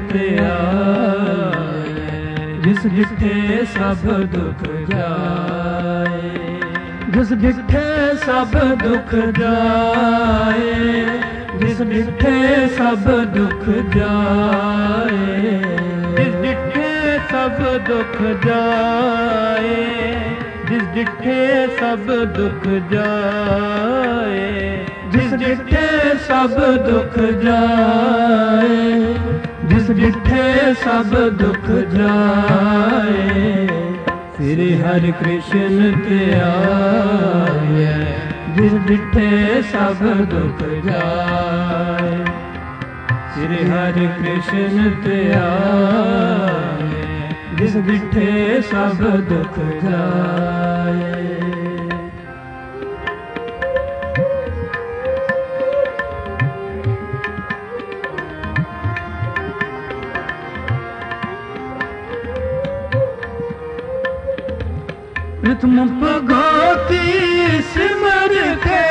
ध्याये जिस डिठे सब दुख जाए। जिस डिठे सब दुख जाए, जिस डिठे सब दुख जाए, जिस डिठे सब दुख जाए, जिस डिठे सब दुख जाए, जिस डिठे सब दुख जाए, जिस डिठे सब दुख जाए, श्री हरि कृष्ण त्याए, जिस डिठे सब दुख जाए, श्री हरि कृष्ण त्याए, जिस डिठे सब दुख जाए। प्रथम भगवती सिमर के,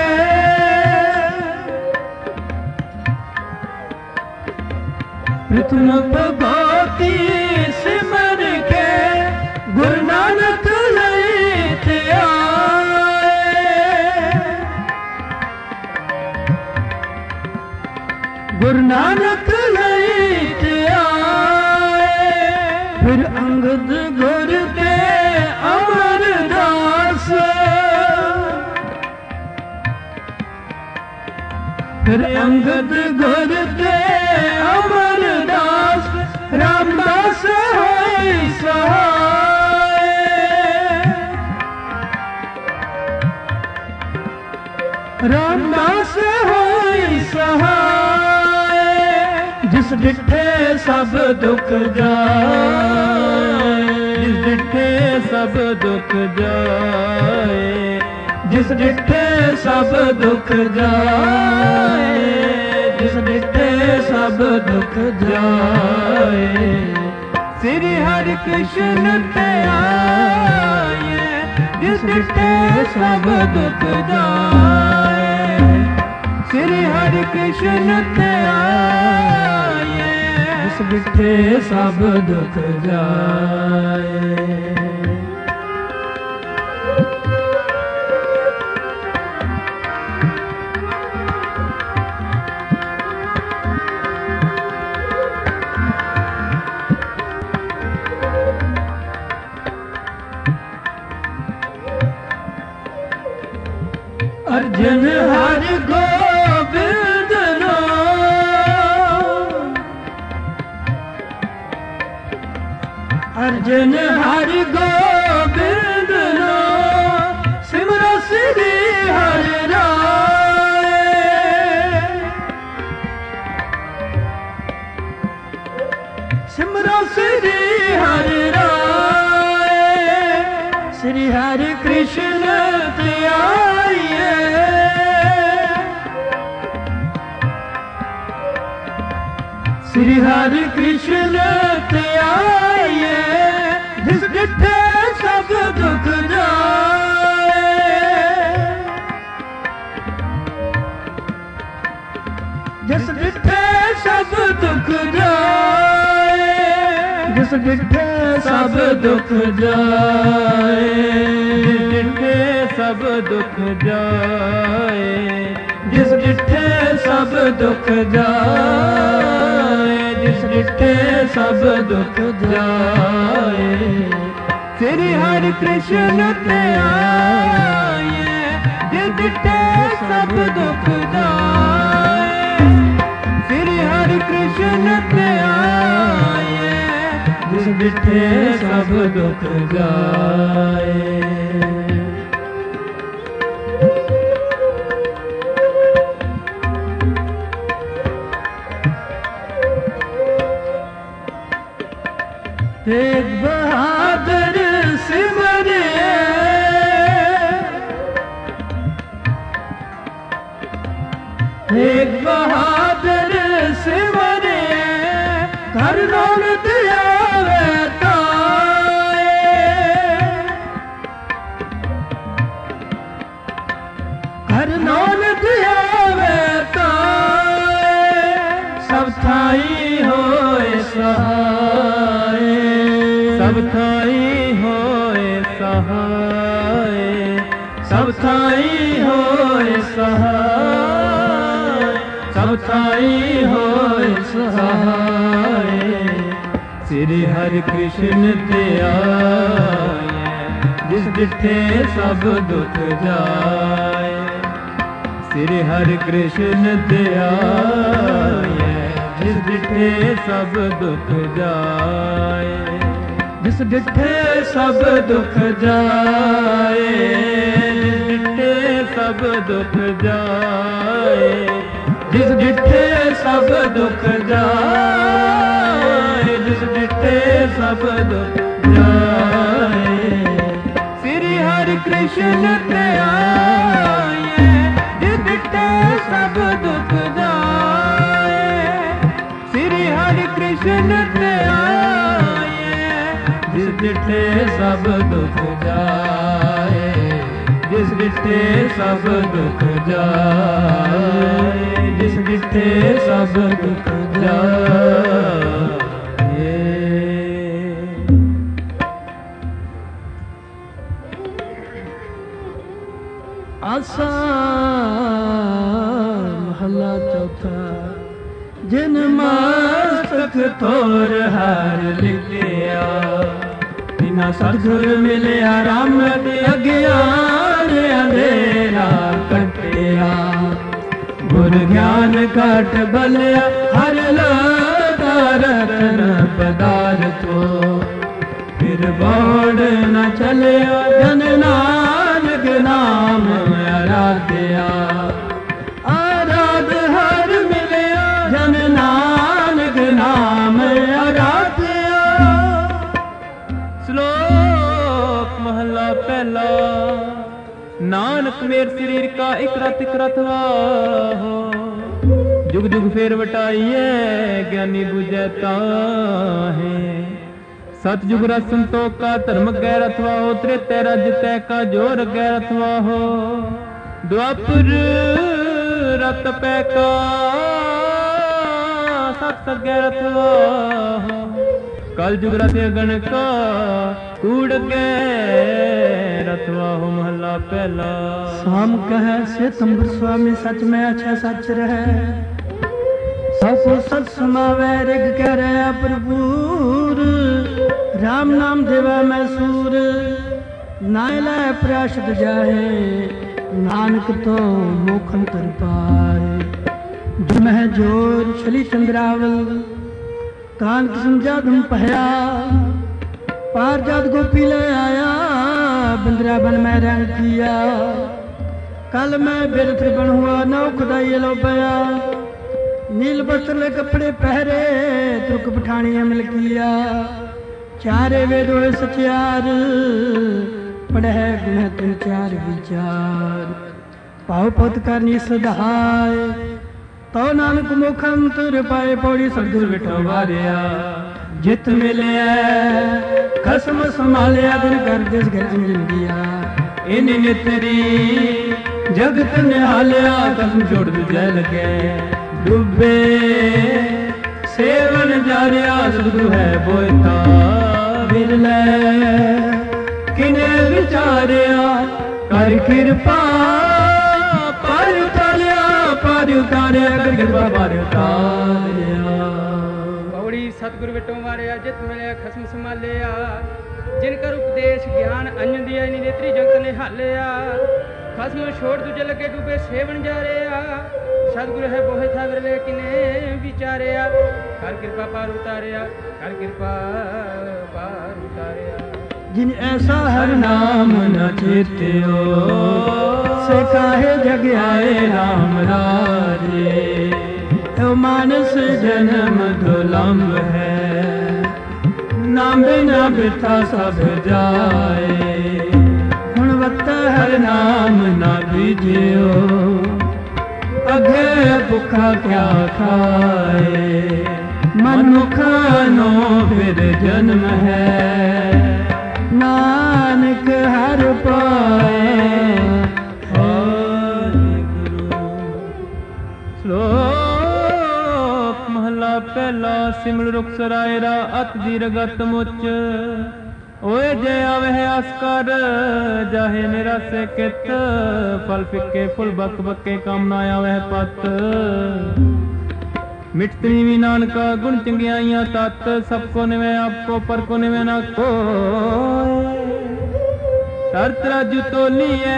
प्रथम भगवती सिमर के, गुरु नानक लैते आए, गुरु नानक लैते आए, फिर अंगद गुर के अमरदास, फिर अंगद गुर के अमरदास, रामदास होए सहाय, रामदास होए सहाय, जिस डिठे सब दुख जाए, जिस डिठे सब दुख जाए, जिस डिठे सब दुख जाए, जिस डिठे सब दुख जाए, श्री हरि कृष्ण त्याए, जिस डिठे सब दुख जाए, श्री हरि कृष्ण त्याए, जिस डिठे सब दुख जाए। अर्जुन हरि गोविंद नो, अर्जुन हरि गोविंद नो, सिमरो श्री हरि राय, सिमरो श्री हरि राय, श्री हरि कृष्ण त्याए, श्री हरि कृष्ण त्याए, जिस डिठे सब दुख जाए, जिस डिठे सब दुख जाए, जिस डिठे सब दुख जाए, जिस डिठे सब दुख जाए, जिस डिठे सब दुख जाए, जिस डिठे सब दुख जाए, श्री हरि कृष्ण त्याए, जिस डिठे सब दुख जाए, श्री हरि कृष्ण त्याए, जिस डिठे सब दुख जाए। तेग बहादुर सिमरे, तेग बहादुर सिमरे, कर दौलत आवे ताए, कर दौलत आवे ताए, सब थाई होए सहाय, सब थाई होए सहाय, सब ਸਭ ਥਾਈ ਹੋਏ ਸਹਾਇ, ਸਭ ਥਾਈ ਹੋਏ ਸਹਾਇ। ਸ੍ਰੀ ਹਰਿ ਕ੍ਰਿਸ਼ਨ ਤੇ ਆਏ, ਜਿਸ ਡਿਠੇ ਸਭ ਦੁਖ ਜਾਏ। ਸ੍ਰੀ ਹਰਿ ਕ੍ਰਿਸ਼ਨ ਤੇ ਆਏ, ਜਿਸ ਡਿਠੇ ਸਭ ਦੁਖ ਜਾਏ। ਜਿਸ ਡਿਠੇ ਸਭ ਦੁਖ ਜਾਏ, ਜਿਸ ਡਿਠੇ ਸਭ ਦੁਖ ਜਾਏ। ਜਿਸ ਡਿਠੇ ਸਭ ਦੁਖ ਜਾਏ, ਜਿਸ ਡਿਠੇ ਸਭ ਦੁਖ ਜਾਏ। ਸ੍ਰੀ ਹਰਿ ਕ੍ਰਿਸ਼ਨ ਤੇ ਆਏ, ਜਿਸ ਡਿਠੇ ਸਭ ਦੁਖ ਜਾਏ। ਸ੍ਰੀ ਹਰਿ ਕ੍ਰਿਸ਼ਨ ਤੇ ਆਏ, ਜਿਸ ਡਿਠੇ ਸਭ ਦੁਖ ਜਾਏ। ਜਿਸ ਡਿਠੇ ਸਭ ਦੁਖ ਜਾਏ, ਜਿਸ ਡਿਠੇ ਸਭ ਦੁਖ ਜਾਏ। ਆਸਾ ਮਹਲਾ ਚੌਥਾ। ਜਿਨ ਮਸਤਕ ਤੋਰ ਹਰ ਲਿਖਿਆ, ਬਿਨਾ ਸਤਿਗੁਰ ਮਿਲਿਆ ਰਾਮ ਦੇ ਅਗਿਆਨ ਅੰਧੇਰਾ ਕੱਟਿਆ। ਗੁਰ ਗਿਆਨ ਘਟ ਬਲਿਆ ਹਰ ਲਾਗਾ ਰਤਨ ਪਦਾਰਥੋ। ਫਿਰ ਬੋੜ ਨ ਚਲਿਆ ਜਨ ਨਾਨਕ ਨਾਮ ਆਰਾਧਿਆ। ਆਰਾਧ ਹਰ ਮਿਲਿਆ ਜਨ ਨਾਨਕ ਨਾਮ ਆਰਾਧਿਆ। ਸ਼ਲੋਕ ਮਹਲਾ ਪਹਿਲਾ। ਨਾਨਕ ਮੇਰ ਸਰੀਰ ਕਾ ਇਕ ਰਤ ਇਕ ਰਤ ਵਾਹੋ। ਜੁਗ ਜੁਗ ਫੇਰ ਵਟਾਈਐ ਗਿਆਨੀ ਬੁਝੈ ਤਾਹੇ। ਸਤਜੁਗ ਰਸ ਸੰਤੋਖਾ ਧਰਮ ਗੈ ਰਥਵਾਹੋ। ਤ੍ਰੇਤੈ ਰਜ ਤੈ ਕਾ ਜੋਰ ਗੈ ਰਥਵਾਹੋ। ਦੁਆਪਰ ਰਤ ਪੈ ਕਾ ਸਤ ਗੈ ਰਥਵਾਹੋ। ਕਲ ਜੁਗ ਰਤ ਅਗਣ ਕਾ ਕੂੜ ਗੈ ਰਥਵਾਹੋ। ਮਹਲਾ ਪਹਿਲਾ। ਸਾਮ ਕਹੈ ਸਿਤੰਬਰ ਸੁਆਮੀ ਸਚ ਮੈਂ ਅੱਛਾ ਸੱਚ ਰਹਿ। ਸਭ ਕੋ ਸਤ ਸਮਾਵੈ ਰਿਗ ਕਹਿ ਰਿਹਾ ਭਰਪੂਰ। ਰਾਮ ਨਾਮ ਦੇਵਾ ਮੈਂ ਸੂਰ। ਨਾਇ ਲੈ ਪ੍ਰਾਸ਼ਦ ਜਾਹੇ, ਨਾਨਕ ਤੋਂ ਮੋਖ ਅੰਤਰ ਪਾਏ। ਜੋ ਮਹਿ ਜੋਰ ਛਲੀ ਚੰਦਰਾਵਲ, ਕਾਨਕ ਸੰਜਾਦਮ ਪਹਿਆ। ਪਾਰ ਜਦ ਗੋਪੀ ਲੈ ਆਇਆ, ਬਿੰਦਰਾ ਬਨ ਮੈਂ ਰਹਿਣ ਕੀਆ। कल मैं बिरथ बन हुआ नौ खुदाई लो पया। नील बस्त्र कपड़े पहरे तुर्क पठानिया मिल किया। चारे वेदो सचार पढ़े गुण तुम चार विचार। पाव पुत करनी सदाय तो नानक मुखंतर पाए पौड़ी सदगुर बिठो वारिया। जित मिले खसम संभालिया दिन कर दिस घर अंजन दिया। इन नितरी जगत निहालिया कसम छोड़ दूजे लगे। डूबे सेवन जारिया सदगुरु है बोता बिरले। किने विचारिया कर कृपा पर उतारिया पर उतारिया कर कृपा पर उतारिया। पौड़ी सतगुरु बिटो मारिया जित मिले खसम संभालिया। जिनकर उपदेश ज्ञान अंजन दिया इन नेत्री जगत ने हालिया। खसम छोड़ दूजे लगे डूबे सेवन जा रहा। सतगुरु है बोहे था बिरले किने विचारिया। कर कृपा पार उतारिया कर कृपा पार उतारिया। जिन ऐसा हर नाम न चेत्यो से काहे जग आए राम राजे। तो मानस जन्म दुलंब है नाम बिना बिथा सब जाए। गुणवत्ता हर नाम ना बीजियो अघे भुखा क्या खाए। मनुखा नो फिर जन्म है नानक हर पाए। श्लोक महला पहला। सिमल रुख सरायरा अत दीर्घत मुच ओए जय आवह आस कर जाहे निराश कित फल फिक्के फुल बक बक्के काम ना आवह पत मिटती भी नानका गुण चंगियाइयां तत् सबको निवे आपको पर को निवे ना को तरत राजू तोलिए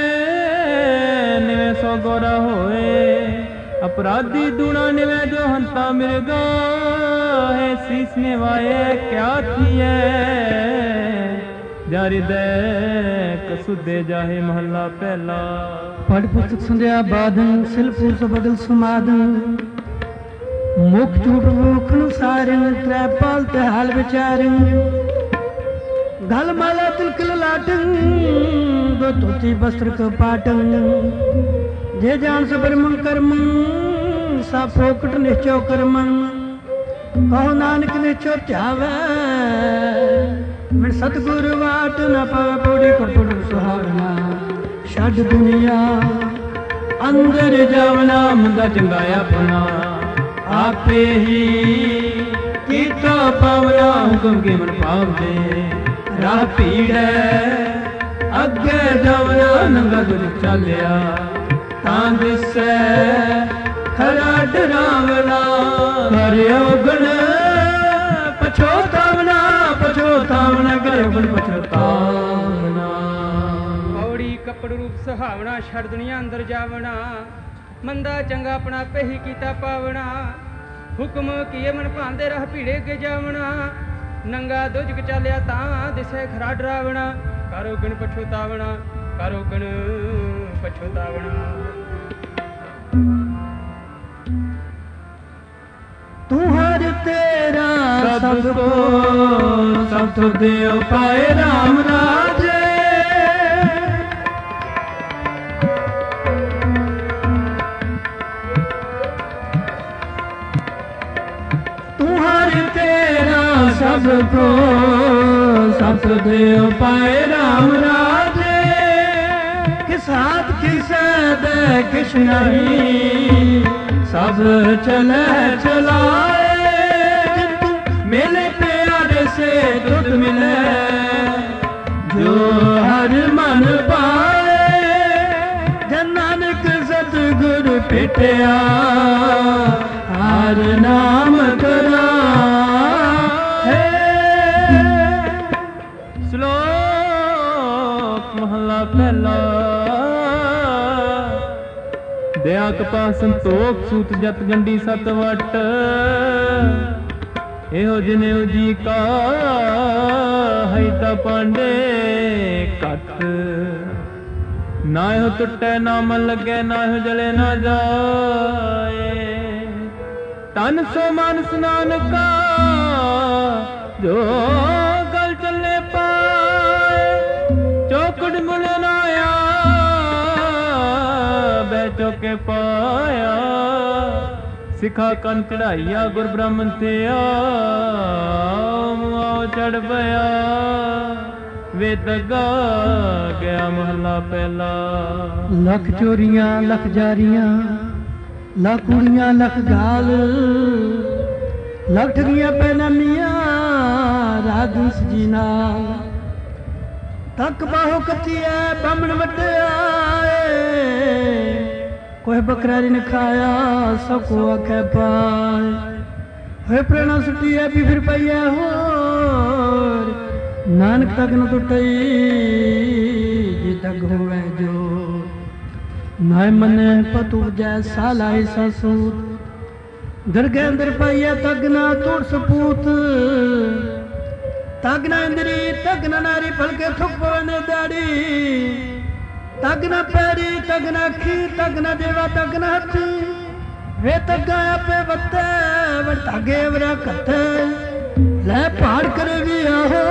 निवे सौ गोरा होए अपराधी दूना निवे जो हंता मिर्गा है शीस निवाए क्या थिए जारी दे कसुदे जाहे महला पहला पढ़ पुस्तक संध्या बादन सिलपुर सबगल समादन मुख झूठ मुखन सारन त्रै पाल ते हाल विचारन गल माला तिलक लाटन दो धोती वस्त्र कपाटन जे जान सबरम कर्म सा फोकट निश्चो कर्म कहो नानक निश्चो त्यावे मैं सतगुरु वाट न पावे पौड़ी कपड़ सुहावना छड़ दुनिया अंदर जावना मुंदा चंगाया अपना आपे ही कीता पावना हुक्म के मन पाव दे राह पीड़ अगे जावना नंगा गुज चलिया तां दिसै खरा डरावना करे उगण पछोतावना पछोतावना करे उगण पछोतावना पौड़ी कपड़ रूप सुहावना छड़ दुनिया अंदर जावना मंदा चंगा अपना पे ही कीता पावना हुक्म किए मन भांदे राह भीड़े के जावना नंगा दुजक चालिया तां दिसे खरा डरावना करो गण पछोतावना करो गण पछोतावना तू हर तेरा सबको सब तो देव पाए राम राजे तेरा सबको सब देव पाए राम राजे किस हाथ किस दे किस नहीं सब चले चलाए मेले प्यारे से दुख मिले जो हर मन पाए जन नानक सतगुरु पिटिया हर नाम करा पहला दया कपा संतोख सूत जत गंडी सत वट एहो जिने जी का हैता पांडे कट ना हो टुटे ना मन लगे ना हो जले ना जाए तन सो मानस नानका जो गल चलने पाए चौकड़ मुड़े ना आया बैठो के पाया सिखा कन चढ़ाइया गुर ब्राह्मण ते आओ चढ़ पया वे दगा गया महला पहला लख चोरियां लख जारियां लख कुड़ियां लख गाल लख ठगियां पैनामियां राधुस जी नाल तक बाहो कच्ची है बामण वड्डिया कोई बकरारी ने खाया सबको आखे पाए होए प्रेरणा सुटी है भी फिर पाई है होर नानक तक न टुटई जी तक होवे जो नाय मने पतु जैसा लाई ससूत दरगे अंदर पाई है तक ना तोड़ सपूत तगना इंद्री तगना नारी फलके थुक पवने दाड़ी तगना पैरी तगना खी तगना देवा तगना हथी वे तगाया पे बत्ते वे तागे वरा कथे ले पहाड़ करे भी आहो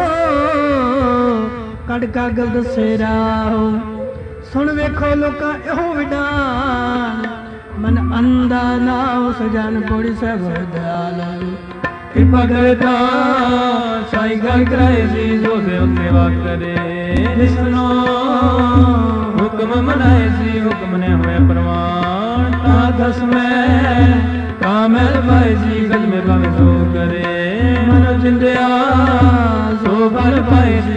कड़ कागल दसेरा हो सुन वेखो लोका एहो विडान मन अंधा ना सजान पौड़ी से दयाल कृपा करता साई गल कराए जी जो से सेवा करे जिसनो हुक्म मनाए जी हुक्म ने होए प्रमाण ता दस में कामल भाई जी गल में भावे सो करे मनो चिंदिया सो भर पाए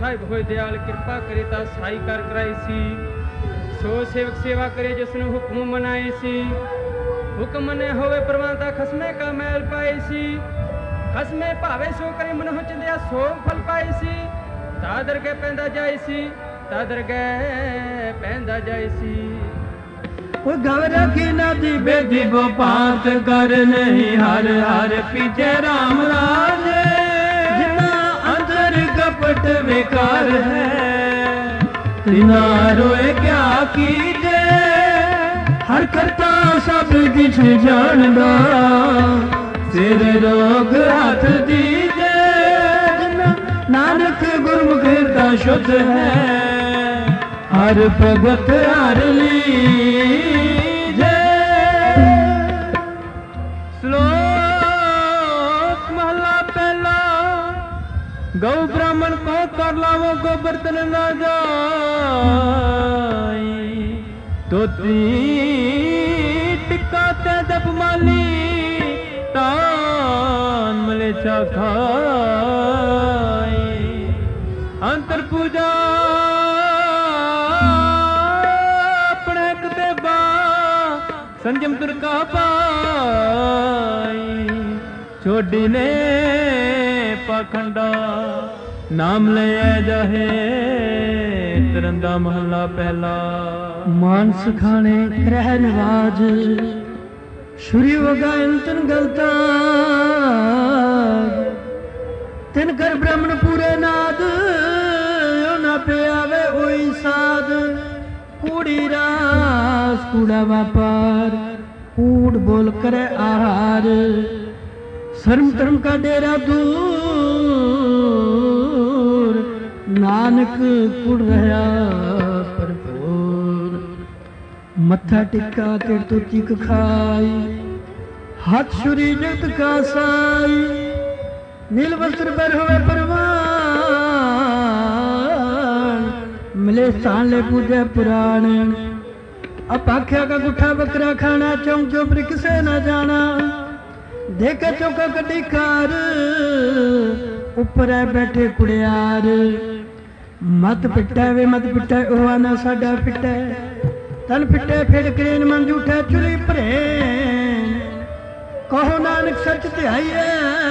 ਸਾਹਿਬ ਹੋਏ ਦਿਆਲ ਕਿਰਪਾ ਕਰੇ ਤਾਂ ਸਾਈ ਕਰ ਕਰਾਈ ਸੀ। ਸੋ ਸੇਵਕ ਸੇਵਾ ਕਰੇ ਜਿਸ ਨੂੰ ਹੁਕਮ ਮਨਾਏ ਸੀ। ਹੁਕਮ ਮੰਨੇ ਹੋਵੇ ਪ੍ਰਵਾਨਤਾ ਖਸਮੇ ਕਾ ਮੈਲ ਪਾਏ ਸੀ। ਖਸਮੇ ਭਾਵੇ ਸੋ ਕਰੇ ਮਨੋਂ ਚੰਦਿਆ ਸੋ ਫਲ ਪਾਏ ਸੀ। ਤਾਦਰ ਕੇ ਪੈਂਦਾ ਜਾਏ ਸੀ ਤਾਦਰ ਕੇ ਪੈਂਦਾ ਜਾਏ ਸੀ। ਉਹ ਗਵ ਰਖੀ ਨਦੀ ਬੇਦੀ ਬੋ ਪਾਤ ਕਰ ਨਹੀਂ ਹਰ ਹਰ ਪੀਛੇ ਰਾਮ ਰਾਜੇ। ਜਿਨਾ ਅੰਦਰ ਕਪਟ ਵਿਕਾਰ ਹੈ ਤਿਨਾ ਰੋਏ ਕਿਆ ਕੀਜੇ। ਹਰ ਕਰਤਾ ਸਭ ਕਿਛ ਜਾਣਦਾ ਸਿਰ ਰੋਗ ਹੱਥ ਦੀਜੇ। ਜਿਨਾ ਨਾਨਕ ਗੁਰਮੁਖ ਹਿਰਦਾ ਸ਼ੁੱਧ ਹੈ ਹਰ ਭਗਤ ਹਰ ਲੀਜੇ। ਸ਼ਲੋਕ ਮਹਲਾ ਪਹਿਲਾ। ਗਊ ਬ੍ਰਾਹਮਣ ਕੋ ਕਰ ਲਾਵੋ ਗੋ ਬਰਤਨ ਨਾ ਜਾਈ। ਤੋਤੀ ਟਿੱਕਾ ਤੇ ਦਪ ਮਾਲੀ ਤਾਨ ਮਲੇਛਾ ਖਾਈ। ਅੰਤਰ ਪੂਜਾ संयम तुर का पाई। छोड़ी ने पाखंडा नाम ले जाहे। तरंदा महला पहला। मानस खाने करह नवाज शुरी वगायन तन गलता। तिन कर ब्राह्मण पूरे नाद ना पे आवे ओई साध। कूड़ी रास कूड़ा व्यापार कूड़ बोल करे आहार। शर्म धर्म का डेरा दूर नानक कुड़ रहा भरपूर। मत्था टिक्का तिड़ तो चिक खाई हाथ छुरी जगत का साई। नील वस्त्र पर हुए परवान मिले स्थान ले पूजे पुराण। अपाख्या का गुठा बकरा खाना चौंक चौपरी किसे न जाना। देखे चौका कटी कार ऊपर बैठे कुड़ियार। मत पिटा वे मत पिटा ओहा ना साडा पिटा। तन पिटे फिर करेन मन जूठा चुरी भरे। कहो नानक सच ध्याइए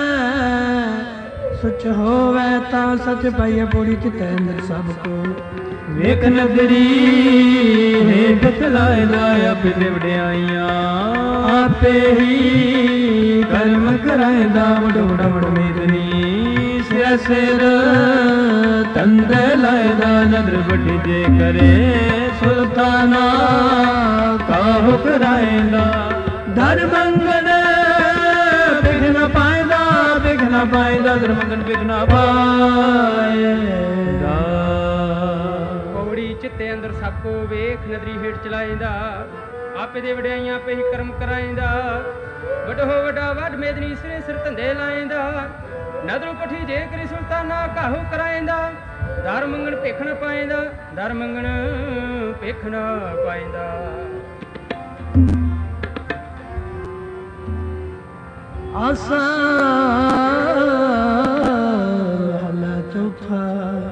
सच होवे ता सच पाइए। पूरी चितेंद्र सबको ਵੇਖ ਨਗਰੀ ਹੇਠ ਚਲਾਏ ਲਾਇਆ ਪਿਤੇ ਵਡਿਆਈਆਂ। ਆਪੇ ਹੀ ਕਰਮ ਕਰਾਇਦਾ ਵਡੋੜਾ ਵਡ ਮੇਦਨੀ। ਸਿਰ ਸਿਰ ਤੰਦੇ ਲਾਇਦਾ ਨਦਰ ਵੱਡੀ ਜੇ ਕਰੇ। ਸੁਲਤਾਨਾ ਕਾਹੋ ਕਰਾਇਦਾ ਦਰ ਮੰਗਣ ਬਿਘਨ ਪਾਇਦਾ। ਬਿਘਨ ਪਾਇਦਾ ਦਰ ਮੰਗਣ ਬਿਘਨ ਪਾਇਦਾ। चित्ते अंदर सबको वेख नदरी हेठ चलाइंदा। आपे दे वड्याइयां आपे ही कर्म कराइंदा। वड हो वड्डा वड मेदनी सिरे सिर धंधे लाइंदा। नदरू पठी जे करी सुल्ताना काहू कराइंदा। दर मंगण भेख न पाइंदा दर मंगण भेख न पाइंदा। आसा महला चौथा।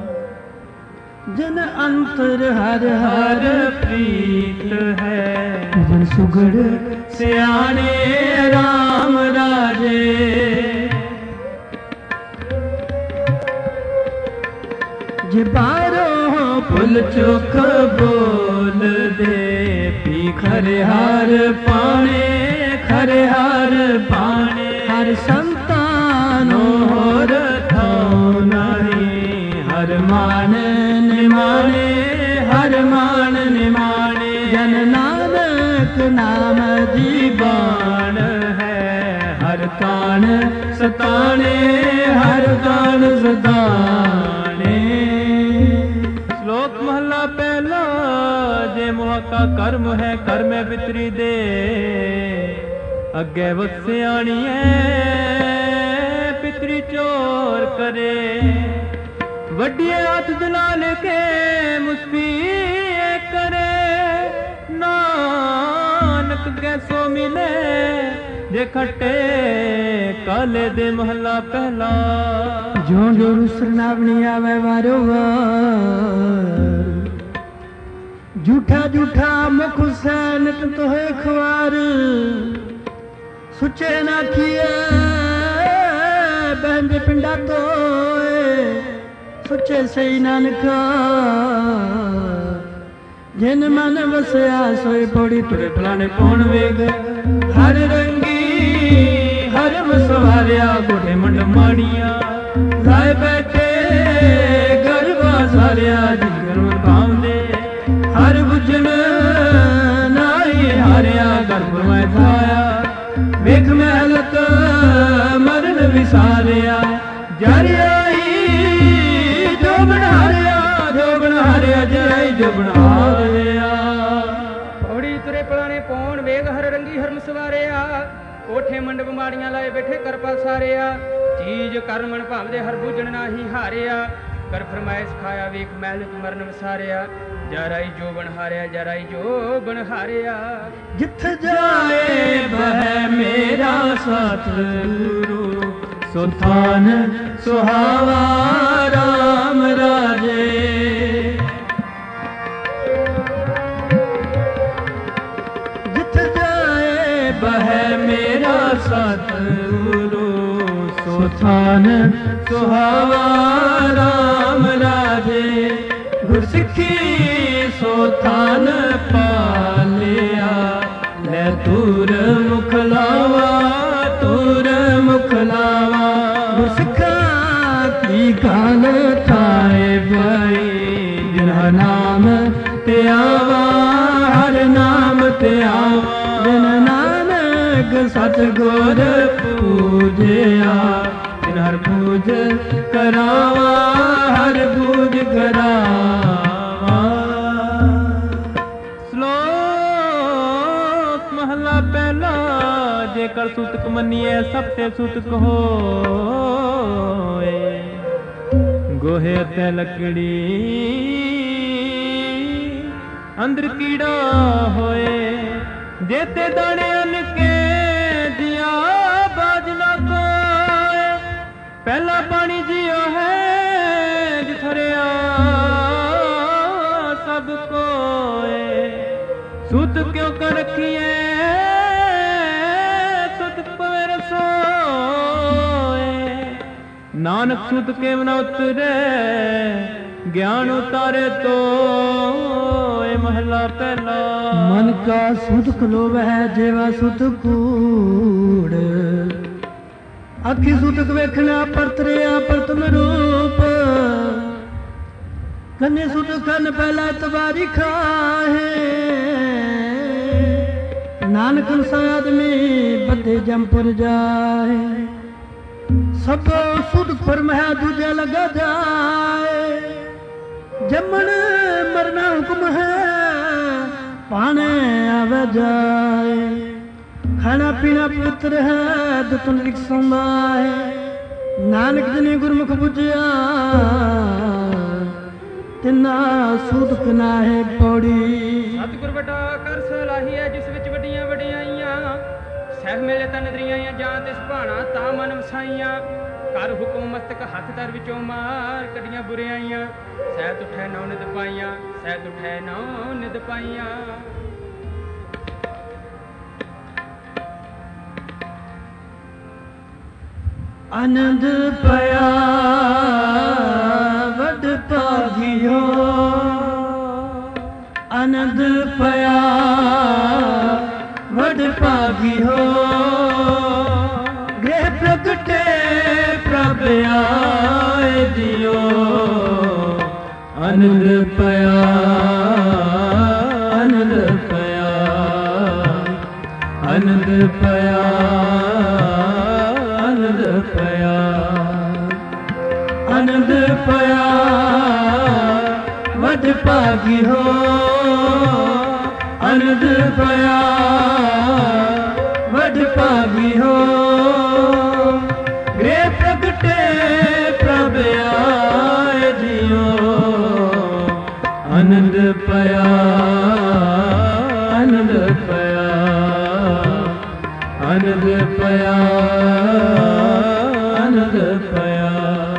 जन अंतर हर हर प्रीत है। जन सुगड़ सियाने राम राजे। जे बारो फुल चुख बोल दे। पी खरे हर पाने खरे हर पाने। हर संतानो होर थो नहीं। हर मान निमाने हर मान निमाने। जन नानक नाम जीवान है। हर तान सताने हर तान सताने। श्लोक महला पहला। जे मोह का कर्म है कर्म पितरी दे। अगे वत्स्याणी है पितरी चोर करे। वड्डी हाथ जलाल के मुस्फी करे। नानक कैसो मिले ਜੇ ਖੱਟੇ ਕਾਲੇ ਦੇ ਮਹਲਾ ਪਹਿਲਾ ਜਿਉਂ ਜੋ ਰੁਸਨਾ ਬਣੀ ਆਵੇ ਵਾਰੋ ਵਾਰ ਝੂਠਾ ਝੂਠਾ ਮੁਖ ਹੁਸੈਨ ਤੋਹੇ ਖਵਾਰ ਸੁੱਚੇ ਨਾ ਕੀਏ ਬੰਦ ਪਿੰਡਾ ਤੋਏ ਸੁੱਚੇ ਸਈ ਨਾਨਕਾ ਜਿਨ ਮਨ ਵਸਿਆ ਸੋਏ ਪੌੜੀ ਤੁਰੇ ਫਲਾਣੇ ਪੌਣ ਵੇਗ ਹਰ ਰੰਗੀ ਹਰ ਵਸਵਾਰਿਆ ਗੋਡੇ ਮੰਡ ਮਾੜੀਆਂ ਲਾਏ ਬੈਠੇ ਗਰਵਾ ਸਾਰਿਆ ਜਿਗਰ ਮਕਾਉਂਦੇ ਹਰ ਬੁਝਣ ਨਾਈ ਹਾਰਿਆ ਗਰਭ ਮੈਂ ਥਾਇਆ ਵੇਖ ਮਹਿਲਤ ਮਰਨ ਵਿਸਾਰਿਆ ਜਰਿਆਈ ਜੋ ਬਣਾਰਿਆ ਜੋ ਬਣਾਰਿਆ ਜਰਾਈ ਜੋ ਬਣਾਰਿਆ ਪੌੜੀ ਤੁਰੇ ਪਲਾਣੇ ਪੌਣ ਵੇਗ ਹਰ ਰੰਗੀ ਹਰਮ ਸਵਾਰਿਆ ਕੋਠੇ ਮੰਡਪ ਮਾੜੀਆਂ ਲਾਏ ਬੈਠੇ ਕਰ ਪਸਾਰਿਆ ਚੀਜ਼ ਕਰਮਣ ਭਾਵਦੇ ਹਰ ਬੁਝਣ ਨਾਹੀ ਹਾਰਿਆ ਕਰ ਫਰਮਾਇਸ਼ ਖਾਇਆ ਵੇਖ ਮਹਿਲਤ ਮਰਨ ਵਿਸਾਰਿਆ ਜਰਾਈ ਜੋ ਬਣਹਾਰਿਆ ਜਰਾਈ ਜੋ ਬਣਹਾਰਿਆ ਜਿੱਥ ਜਾਏ ਬਹਿ ਮੇਰਾ ਸਤਿਗੁਰੂ ਸੁਥਾਨ ਸੁਹਾਵਾ ਰਾਮ ਰਾਜੇ ਜਿੱਥ ਜਾਏ ਬਹਿ ਮੇਰਾ ਸਤਿਗੁਰੂ ਸੁਥਾਨ ਸੁਹਾਵਾ ਰਾਮ ਰਾਜੇ ਗੁਰਸਿੱਖੀ ਸੋ ਥਾਨ ਪਾਲਿਆ ਲੈ ਤੂਰ ਮੁਖ ਲਾਵਾ ਤੂਰ ਮੁਖ ਲਾਵਾ ਗੁਰਸਿੱਖਾ ਕੀ ਕਾਲ ਥਾਏ ਬਈ ਜਿਨ੍ਹਾਂ ਨਾਮ ਤੇ ਆਵਾ ਹਰ ਨਾਮ ਤੇ ਆਵਾ ਜਿਨ ਨਾਨਕ ਸਤਿਗੁਰ ਪੂਜਿਆ ਜਿਨ ਹਰ ਪੂਜ ਕਰਾਵਾ ਹਰ ਪੂਜ ਕਰਾਵਾ ਮਹਲਾ ਪਹਿਲਾ ਜੇਕਰ ਸੁਤਕ ਮੰਨੀਏ ਸਭ ਤੇ ਸੁਤਕ ਹੋਏ ਗੋਹੇ ਤੇ ਲੱਕੜੀ ਅੰਦਰ ਕੀੜਾ ਹੋਏ ਜੇ ਤੇ ਦਾਣੇ ਅਨ ਕੇ ਦਿਆ ਬਾਜ ਨਾ ਕੋਏ ਪਹਿਲਾ ਪਾਣੀ ਜਿਉ ਹੈ ਜਿਥਰਿਆ ਸਭ ਕੋਏ ਸੁਤ ਕਿਉਂ ਕਰ ਰਖੀਏ ਸੁਤ ਪਵੇ ਰਸੋਏ ਨਾਨਕ ਸੁਤ ਕੇ ਨ ਉਤਰੇ ਗਿਆਨ ਉਤਾਰੇ ਤੋਏ ਮਹਲਾ ਪਹਿਲਾ ਮਨ ਕਾ ਸੁਧ ਖਲੋਵੈ ਜੇਵਾ ਸੁਧ ਕੂੜ ਅੱਖੀ ਸੁਧਕ ਵੇਖਣਾ ਪਰਤਰਿਆ ਪਰਤਮ ਰੂਪ ਕੰਨੇ ਸੁਧ ਕੰਨ ਪਹਿਲਾ ਤਵਾਰੀ ਖਾਹੇ ਨਾਨਕ ਆਦਮੀ ਬੱਦੇ ਜੰਪੁਰ ਜਾਏ ਸਭ ਸੁਧ ਫਰਮਾਇਆ ਦੂਜਾ ਲਗਾ ਜਾਏ ਜੰਮਣ ਮਰਨਾ ਹੁਕਮ ਹੈ ਪਾਣੇ ਆਵੇ ਜਾਏ ਖਾਣਾ ਪੀਣਾ ਪੁੱਤਰ ਹੈ ਦਤਨ ਰਿਕ ਸੰਭਾ ਹੈ ਨਾਨਕ ਜਨੇ ਗੁਰਮੁਖ ਬੁਝਿਆ ਤਿਨਾ ਸੁਧਕ ਨਾ ਹੈ ਪੌੜੀ ਸਤਿਗੁਰ ਵੱਡਾ ਕਰ ਸਲਾਹੀ ਹੈ ਜਿਸ ਵਿੱਚ ਵੱਡੀਆਂ ਵਡਿਆਈਆਂ ਸਹਿ ਮੇਲੇ ਤਾਂ ਨਦਰੀਆਂ ਜਾਂ ਤਿਸ ਭਾਣਾ ਤਾਂ ਮਨ ਵਸਾਈਆਂ ਕਰ ਹੁਕਮ ਮਸਤਕ ਹੱਥ ਦਰ ਵਿੱਚੋਂ ਮਾਰ ਕੱਢੀਆਂ ਬੁਰਿਆਈਆਂ ਸਹਿਤ ਉਠੈ ਨੌ ਨਿਦ ਪਾਈਆਂ ਸਹਿਤ ਉਠੈ ਨੌ ਨਿਦ ਪਾਈਆਂ ਆਨੰਦ ਪਿਆ ਵਡ ਭਾਗਿਓ ਆਨੰਦ ਪਿਆ ਵਡ ਭਾਗਿਓ ਗ੍ਰਹਿ ਪ੍ਰਗਟੇ ਪ੍ਰਭ ਆਏ ਦਿਓ ਆਨੰਦ ਪਿਆ ਆਨੰਦ ਪਿਆ ਆਨੰਦ ਪਿਆ ਆਨੰਦ ਪਿਆ ਆਨੰਦ ਪਿਆ ਵਡ ਭਾਗੀ ਹੋ ਆਨੰਦ ਪਿਆ ਵਡ ਭਾਗੀ ਹੋ ਗ੍ਰਹਿ ਪ੍ਰਗਟੇ ਪ੍ਰਭ ਆਏ ਜਿਉ ਆਨੰਦ ਪਿਆ ਆਨੰਦ ਪਿਆ ਆਨੰਦ पया आनंद पया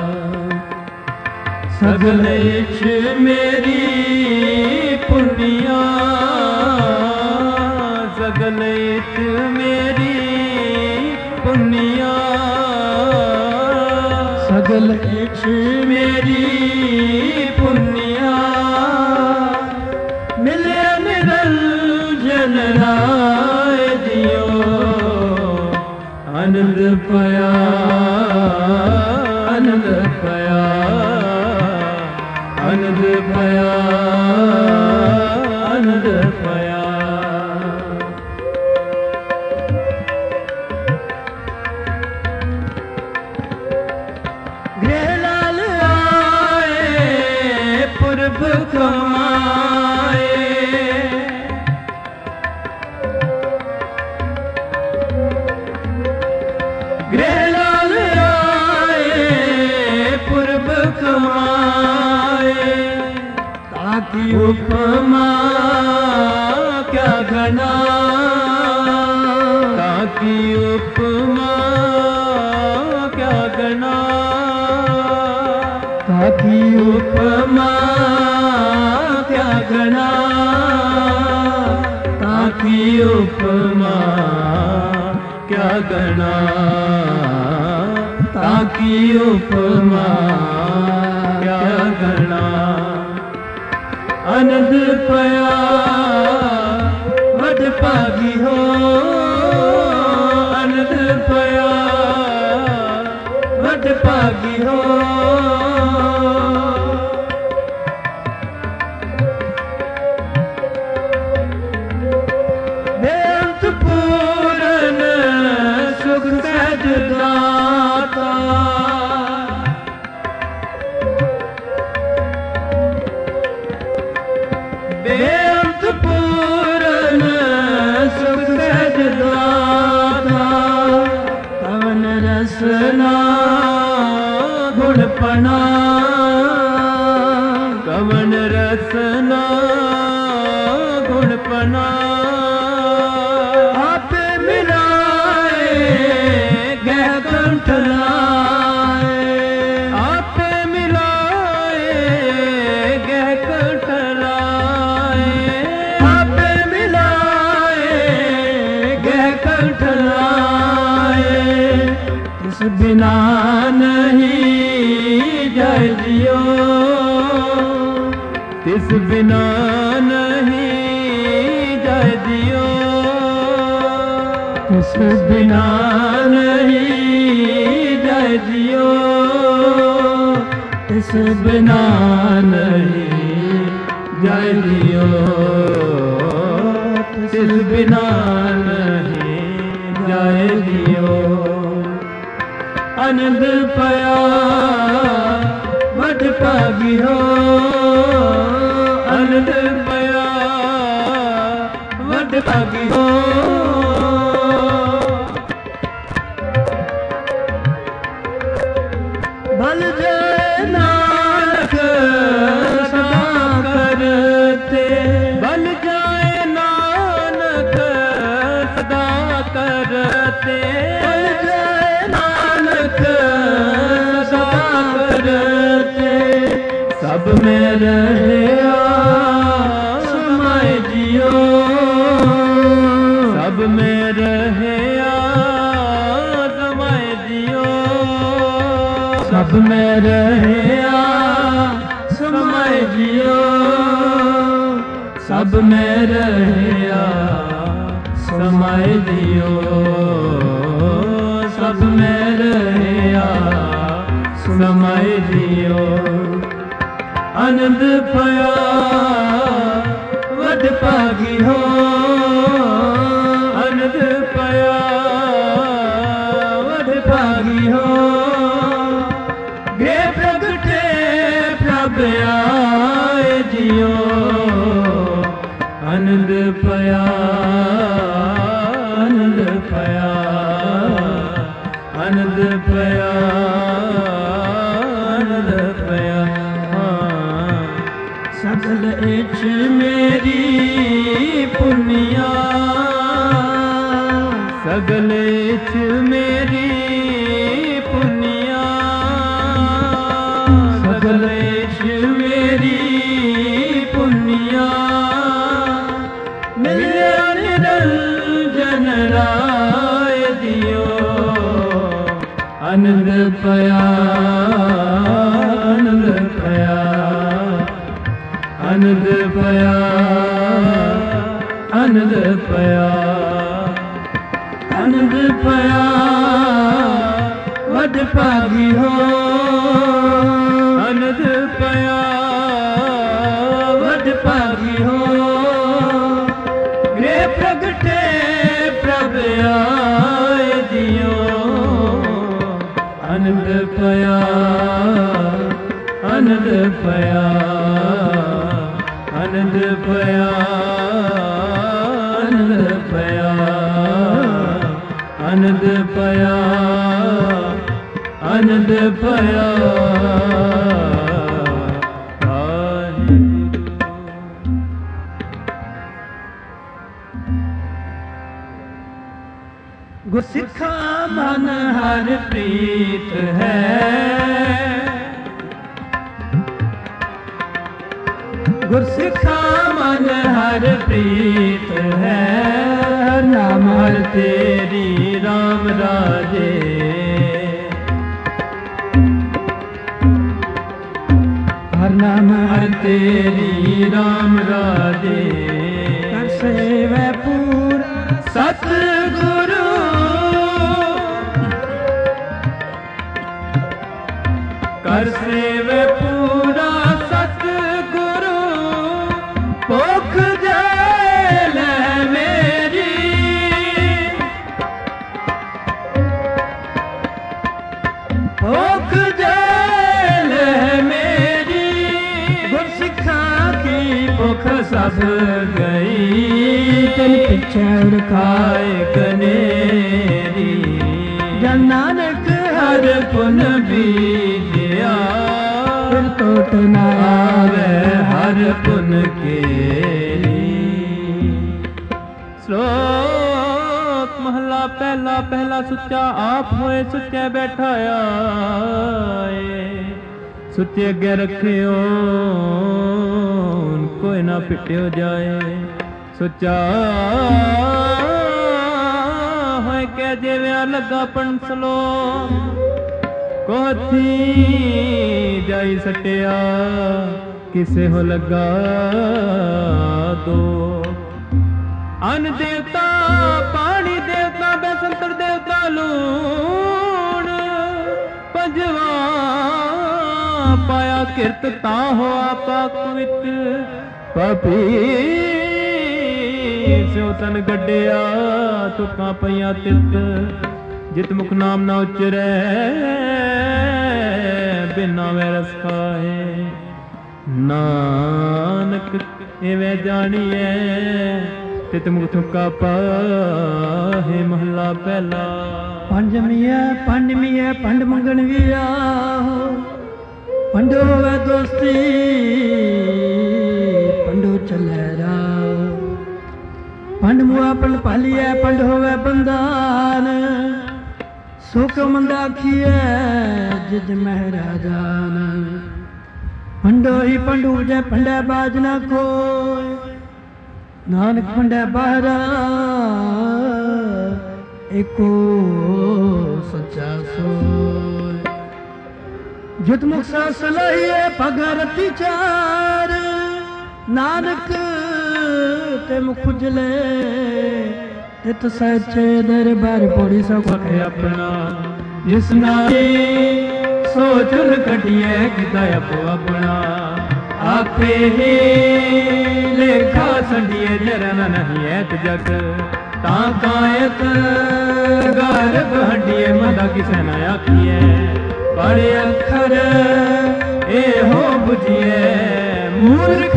सगल इच मेरी पुनिया सगल इच मेरी पुनिया सगल इच मेरी पुनिया मिले निरंजन राय दियो आनंद पया आनंद पया आनंद पया आनंद पया गृहलाल आए पुरब कमाए गृहलाल आए पुरब कमाए ताकि उपमा क्या गना ताकि उपमा क्या गना ताकि उपमा क्या गना ताकि उपमा क्या गना ताकि उपमा क्या गना आनंद पया वड पागी हो आनंद पया वड पागी हो बेअंत पूरन सुख सहज दाता बेअंत पूरन सुख सहज दाता कवन रसना गुणपना कवन रसना गुणपना आप मिलाए गह कंठ लाए आप मिलाए गह कंठ लाए आप मिलाए गह कंठ लाए इस बिना नहीं जाय जियो तिस बिना नहीं जाय दियो तिस बिना नहीं जाय दियो तिस बिना नहीं जाय दियो तिस बिना नहीं जाय दियो आनंद पया वड पागी हो आनंद पया वड पागी हो भल जय नानक सदा करते भल जय नानक सदा करते भल जय नानक सदा करते सब में रहे समाए जियो सब में रहे समाए जियो सब में रहे समाए जियो सब में रहे समाए जियो सब में रहे समाए जियो आनंद पया वड पागी हो आनंद पया वड पागी हो गे प्रगटे प्रभ आए जियो आनंद पया आनंद पया आनंद पया आनंद पया सकल इच मेरी पुनिया सगले च मेरी पुनिया सगले च मेरी पुनिया मिले निरंजन राय दियो आनंद पया आनंद पया आनंद पया आनंद पया आनंद पया वड भागी हो आनंद पया वड भागी हो गृह प्रगटे प्रभ आए दियो आनंद पया आनंद पया आनंद पया आनंद पया आनंद पया आनंद पया गुरसिखा मन हर प्रीत है गुरसिखा मन हर प्रीत है नाम हर तेरी राम राजे हर नाम हर तेरी राम राजे कर सेवै पूरा सतगुरु कर सेवै पूरा सतगुरु भुख जल मेरी भुख जल मेरी गुरसिखा की भुख सब गई तिन पिछड़ खाए कनेरी जन नानक हर पुन बीजिया फिर टोट न आवे हर पुन केरी श्लोक महला पहला पहला सुच्चा आप होए सुच्चे बैठाया सुच्चे अगे रखियो कोई ना पिटियो जाए सुच्चा होए के जेव्या लगा पंसलो कोथी जाई सटिया किसे हो लगा दो अन देवता पानी देवता बैसंतर देवता लूण पंजवा पाया किरत ता हो आपा कुवित पापी स्यो तन गड्डिया तुका पईया तित जित मुख नाम ना उचरै बिना वैरस खाए नानक एवं जानिए तित मुख थुका पाहे महला पहला पंजमीए पंडमीए पंड मंगन भी आहो पंडो वे दोस्ती पंडो चले राह पंड मुआ पंड पालिए पंड होवे बंदान सुख मंदाखिए जिज महराजान पंडो ही पंडू जय पंडे बाज ना खोए नानक पंडे बहरा एको सच्चा सोए जुत मुख सा सलाहिए भगरती चार नानक ते मुख उजले तित सचे दरबार पौड़ी सब अपना जिस नारी सोचुन कटिए किता अपो अपना आपे ही लेखा संडिए जरन नहीं ऐत जग ता कायत गर्भ हड्डिए मदा किसे न आखिए बड़े अखर ए हो बुझिए मूर्ख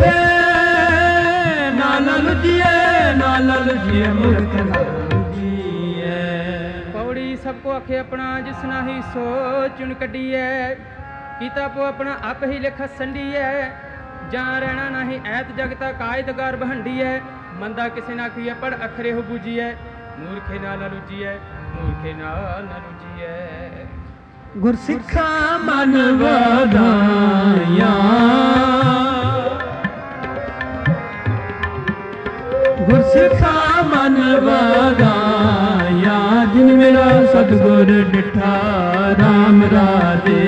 ना लुझिए ना लुझिए मूर्ख ना लुझिए पौड़ी सबको आखे अपना जिसना ही सोच उन कड्डी है कीता पो अपना आप ही लेखा संडी है जहाँ रहना नहीं ऐत जगता कायद गार बहंडी है मंदा किसे ना किए पढ़ अखरे हो बूझी है ਮੂਰਖੇ ਨਾਲ ਨਾ ਰੁਜੀਐ ਮੂਰਖੇ ਨਾਲ ਨਾ ਰੁਜੀਐ। ਗੁਰਸਿੱਖਾ ਮਨ ਵਧਾਇਆ ਗੁਰਸਿੱਖਾ ਮਨ ਵਧਾਇਆ ਜਿਨ ਮੇਰਾ ਸਤਿਗੁਰ ਡਿਠਾ ਰਾਮ ਰਾਜੇ।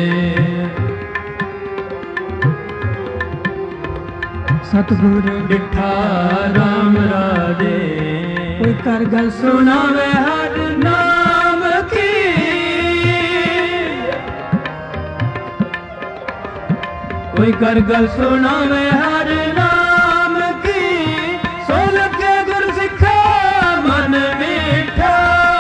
ਸਤਿਗੁਰ ਡਿਠਾ ਰਾਮ ਰਾਜੇ ਕੋਈ ਕਰ ਗੱਲ ਸੁਣਾਵੇ ਹਰ ਨਾਮ ਕੀ ਕੋਈ ਕਰ ਗੱਲ ਸੁਣਾਵੇ ਹਰ ਨਾਮ ਕੀ ਸੋ ਲੱਗੇ ਗੁਰਸਿੱਖਾ ਮਨ ਮੀਠਾ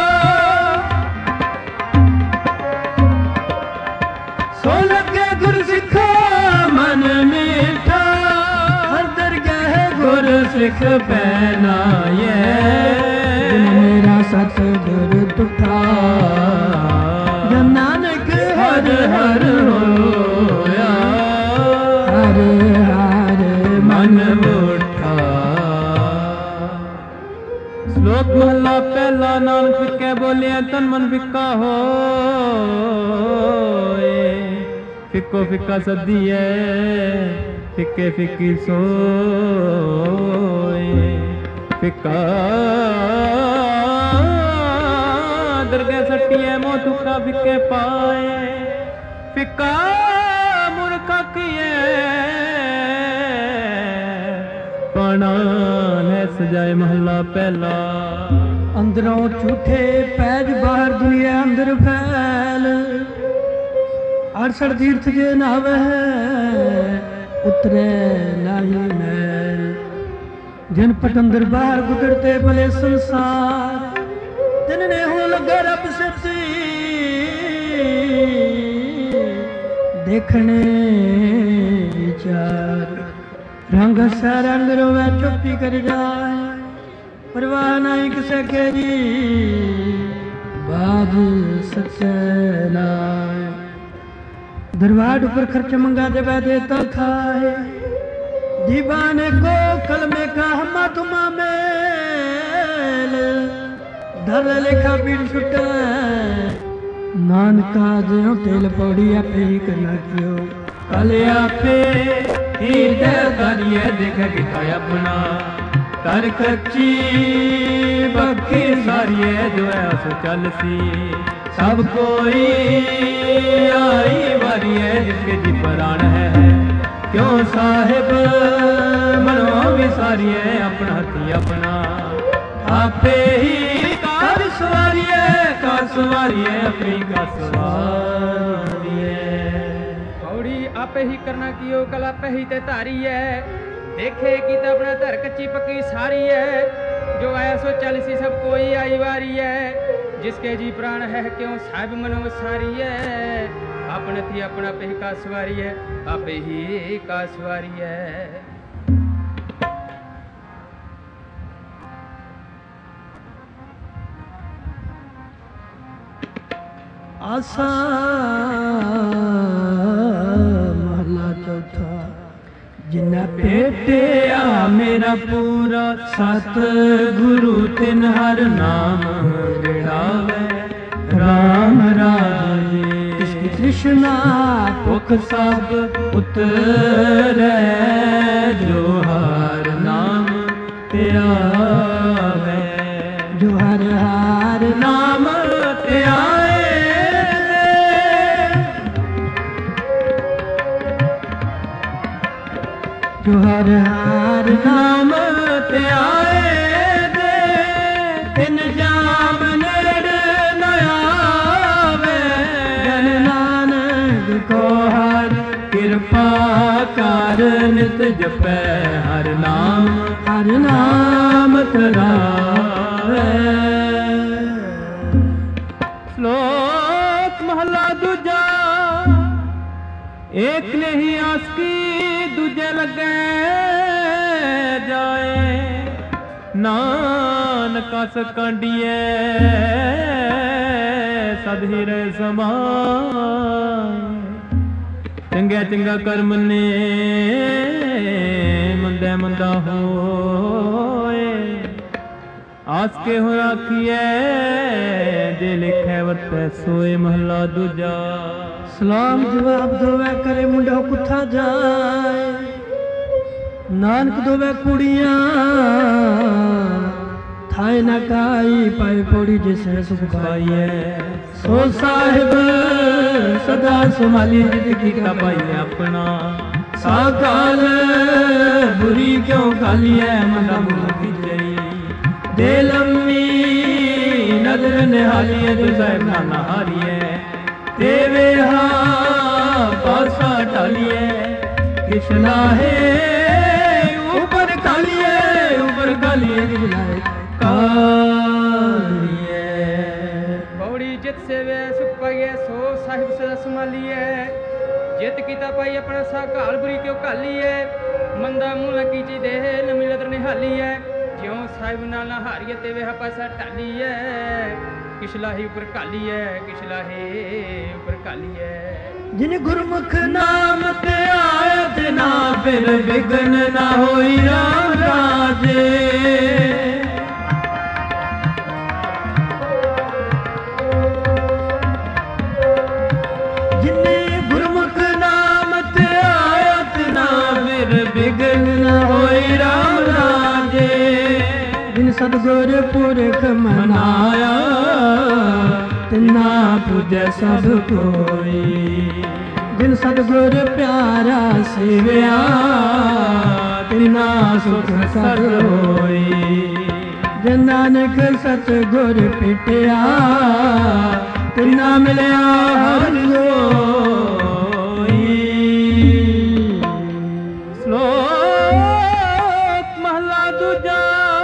ਸੋ ਲੱਗੇ ਗੁਰਸਿੱਖਾ ਮਨ ਮੀਠਾ ਹਰ ਦਰਗਾਹ ਗੁਰਸਿੱਖ ਪਹਿਨਾਏ ਜਿਨ ਮੇਰਾ ਸਤਿਗੁਰ ਤੁਠਾ ਜਨ ਨਾਨਕ ਹਰ ਹਰ ਹੋਇਆ ਹਰ ਹਰ ਮਨ ਮੁਠਾ। ਸ਼ਲੋਕ ਮਹਲਾ ਪਹਿਲਾ ਨਾਨਕ ਫਿੱਕੇ ਬੋਲਿਆ ਤਨ ਮਨ ਫਿੱਕਾ ਹੋਏ ਫਿੱਕੋ ਫਿੱਕਾ ਸੱਦੀਐ ਫਿੱਕੇ ਫਿੱਕੀ ਸੋਏ ਫਿੱਕਾ ਦਰਗਾਹ ਸੱਟੀਐ ਮੋਹ ਤੁਕਾ ਫਿੱਕੇ ਪਾਏ ਫਿੱਕਾ ਮੁਰਖਾ ਕੀਏ ਪਾਣਾ ਨੇ ਸਜਾਏ ਮਹਲਾ ਪਹਿਲਾ। ਅੰਦਰੋਂ ਝੂਠੇ ਪੈਜ ਬਾਹਰ ਦੁਨੀਆ ਅੰਦਰ ਫੈਲ ਅੜਸੜ ਤੀਰਥ ਜੇ ਨਾਵੇ ਉਤਰੇ ਨਾਹੀ ਮੈਲ ਜਿਨ ਪਟ ਅੰਦਰ ਬਾਹਰ ਗੁਦੜਤੇ ਭਲੇ ਸੰਸਾਰ ਤਿਨ ਨੇ ਹੋ ਲੱਗਾ ਰੱਬ ਸੱਚੀ ਦੇਖਣੇ ਵਿਚਾਰ ਰੰਗ ਸਾ ਰੰਗ ਰੋਵੇ ਚੁੱਪੀ ਕਰ ਜਾਏ ਪਰਵਾਹ ਨਹੀਂ ਕਿਸੇ ਕੇ ਜੀ ਬਾਜ ਸੱਚੇ ਲਾਏ दरबार पर खर्च मंगा देवा देता खाए दीवाने को कलमे का हमा तुमा मेल धर लेखा पीड़ छुटा नानका जो तेल पौड़ी आपे ही करना क्यों कले आपे ही दे करिए देख किता अपना कर कच्ची बखी सारिए जो है सो चल सी सब कोई आई वारी है जिसके जी प्राण है क्यों साहिब मनो विसारी है अपना थी अपना आपे ही कार सवारी है कार सवारी है अपनी कार सवारी है। पौड़ी आपे ही करना कियो कल आपे ही ते धारी है देखे की तो अपना धर कच्ची पक्की सारी है जो आया सो चल सी सब कोई आई वारी है जिसके जी प्राण है क्यों साहिब मनो सारी है अपने थी अपना पे ही का सवारी है आपे ही का सवारी है। आसा महला चौथा जिन्ना भेटिया मेरा पूरा सत गुरु तिन हर नाम गिड़ावे राम राजे इसकी तृष्णा भुख सब उतरे जो हर नाम त्यावे जो हर हर नाम त्याए जो हर हर नाम त्याए दे तिन जाम नेड़ न आवे जन नानक को हर कृपा कर नित जपै हर नाम हर नाम करावे। श्लोक महला दूजा एक ने ही आस की दूजे लगे जाए नानका सकांडिए सद हीरे समाए चंगा चंगा कर्म ने मंदे मंदा होए ਆਸ ਕੇ ਹੋ ਆਖੀਐ ਜੇ ਲਿਖੈ ਵਰਤੈ ਸੋਏ ਮਹਲਾ ਦੂਜਾ। ਸਲਾਮ ਜਵਾਬ ਦੋਵੇ ਕਰੇ ਮੁੰਡਾ ਕੁੱਥਾ ਜਾਏ, ਨਾਨਕ ਦੋਵੇ ਕੁੜੀਆਂ ਥਾਏ ਨਾ ਕਾਈ ਪਾਏ ਪੌੜੀ ਜਿਸੇ ਸੁਖ ਪਾਈਐ। ਸੋ ਸਾਹਿਬ ਸਦਾ ਸੰਭਾਲੀ ਜ਼ਿੰਦਗੀ ਕਾ ਪਾਈਐ ਆਪਣਾ, ਸਾਕਾਲ ਬੁਰੀ ਕਿਉਂ ਖਾਲੀਐ ਮੰਦਾ ਮੁਖ ਕੀਜਈ। ਦੇ ਲੰਮੀ ਨਜ਼ਰ ਨਿਹਾਲੀਐ ਜੋ ਸਾਹਿਬ ਨਾ ਨਹਾਰੀਐ, ਦੇਵੇ ਹਾਂ ਪਾਸਾ ਢਾਲੀਐ ਕਿਛ ਲਾਹੇ ਉਪਰ ਕਾਲੀਐ ਉਪਰ ਕਾਲੀਐ ਕਿਛ ਲਾਹੇ ਕਾਲੀਐ। ਬੌੜੀ ਜਿਤ ਸੇਵੇ ਸੁਖ ਪਾਈਐ ਸੋ ਸਾਹਿਬ ਸਦਾ ਸੰਭਾਲੀਐ। ਜਿਤ ਕੀਤਾ ਪਾਈ ਆਪਣਾ ਸਾ ਘਾਲ ਬੁਰੀ ਕਿਉ ਘਾਲੀਐ, ਮੰਦਾ ਮੂਲ ਕੀਚੀ ਦੇ ਨਵੀਂ ਨਜ਼ਰ ਨਿਹਾਲੀਐ। ਜਿਉ ਸਾਹਿਬ ਨਾਲ ਨਾ ਹਾਰੀਏ ਤੇ ਵੇਹ ਪਾਸਾ ਢਾਲੀਐ, ਕਿਛ ਲਾਹੀ ਉਪਰ ਘਾਲੀਐ ਕਿਛ ਲਾਹੇ ਉਪਰ ਘਾਲੀਐ। ਜਿਨ ਗੁਰਮੁਖ ਨਾਮ ਤੇ ਆਇਆ ਤੇ ਨਾ ਫਿਰ ਵਿਗਨ ਨਾ ਹੋਈ ਰਾਮ ਰਾਜੇ। ਜਿਨੇ ਗੁਰਮੁਖ ਨਾਮ ਤੇ ਆਇਆ ਤੇ ਨਾ ਫਿਰ ਵਿਗਨ ਨਾ ਹੋਈ ਰਾਮ ਰਾਜੇ। ਜਿਨ ਸਤਿਗੁਰ ਪੁਰਖ ਮਨਾਇਆ ਤਿਨਾ ਪੂਜੈ ਸਭ ਕੋਈ। ਜਿਨ ਸਤਿਗੁਰ ਪਿਆਰਾ ਸੇਵਿਆ ਤਿਨਾ ਸੁਖ ਸਦ ਹੋਈ। ਜਿਨ ਨਾਨਕ ਸਤਿਗੁਰ ਪਿਟਿਆ ਤਿਨਾ ਮਿਲਿਆ ਹਰਿ ਹੋਈ। ਸ਼ਲੋਕ ਮਹਲਾ ਦੂਜਾ।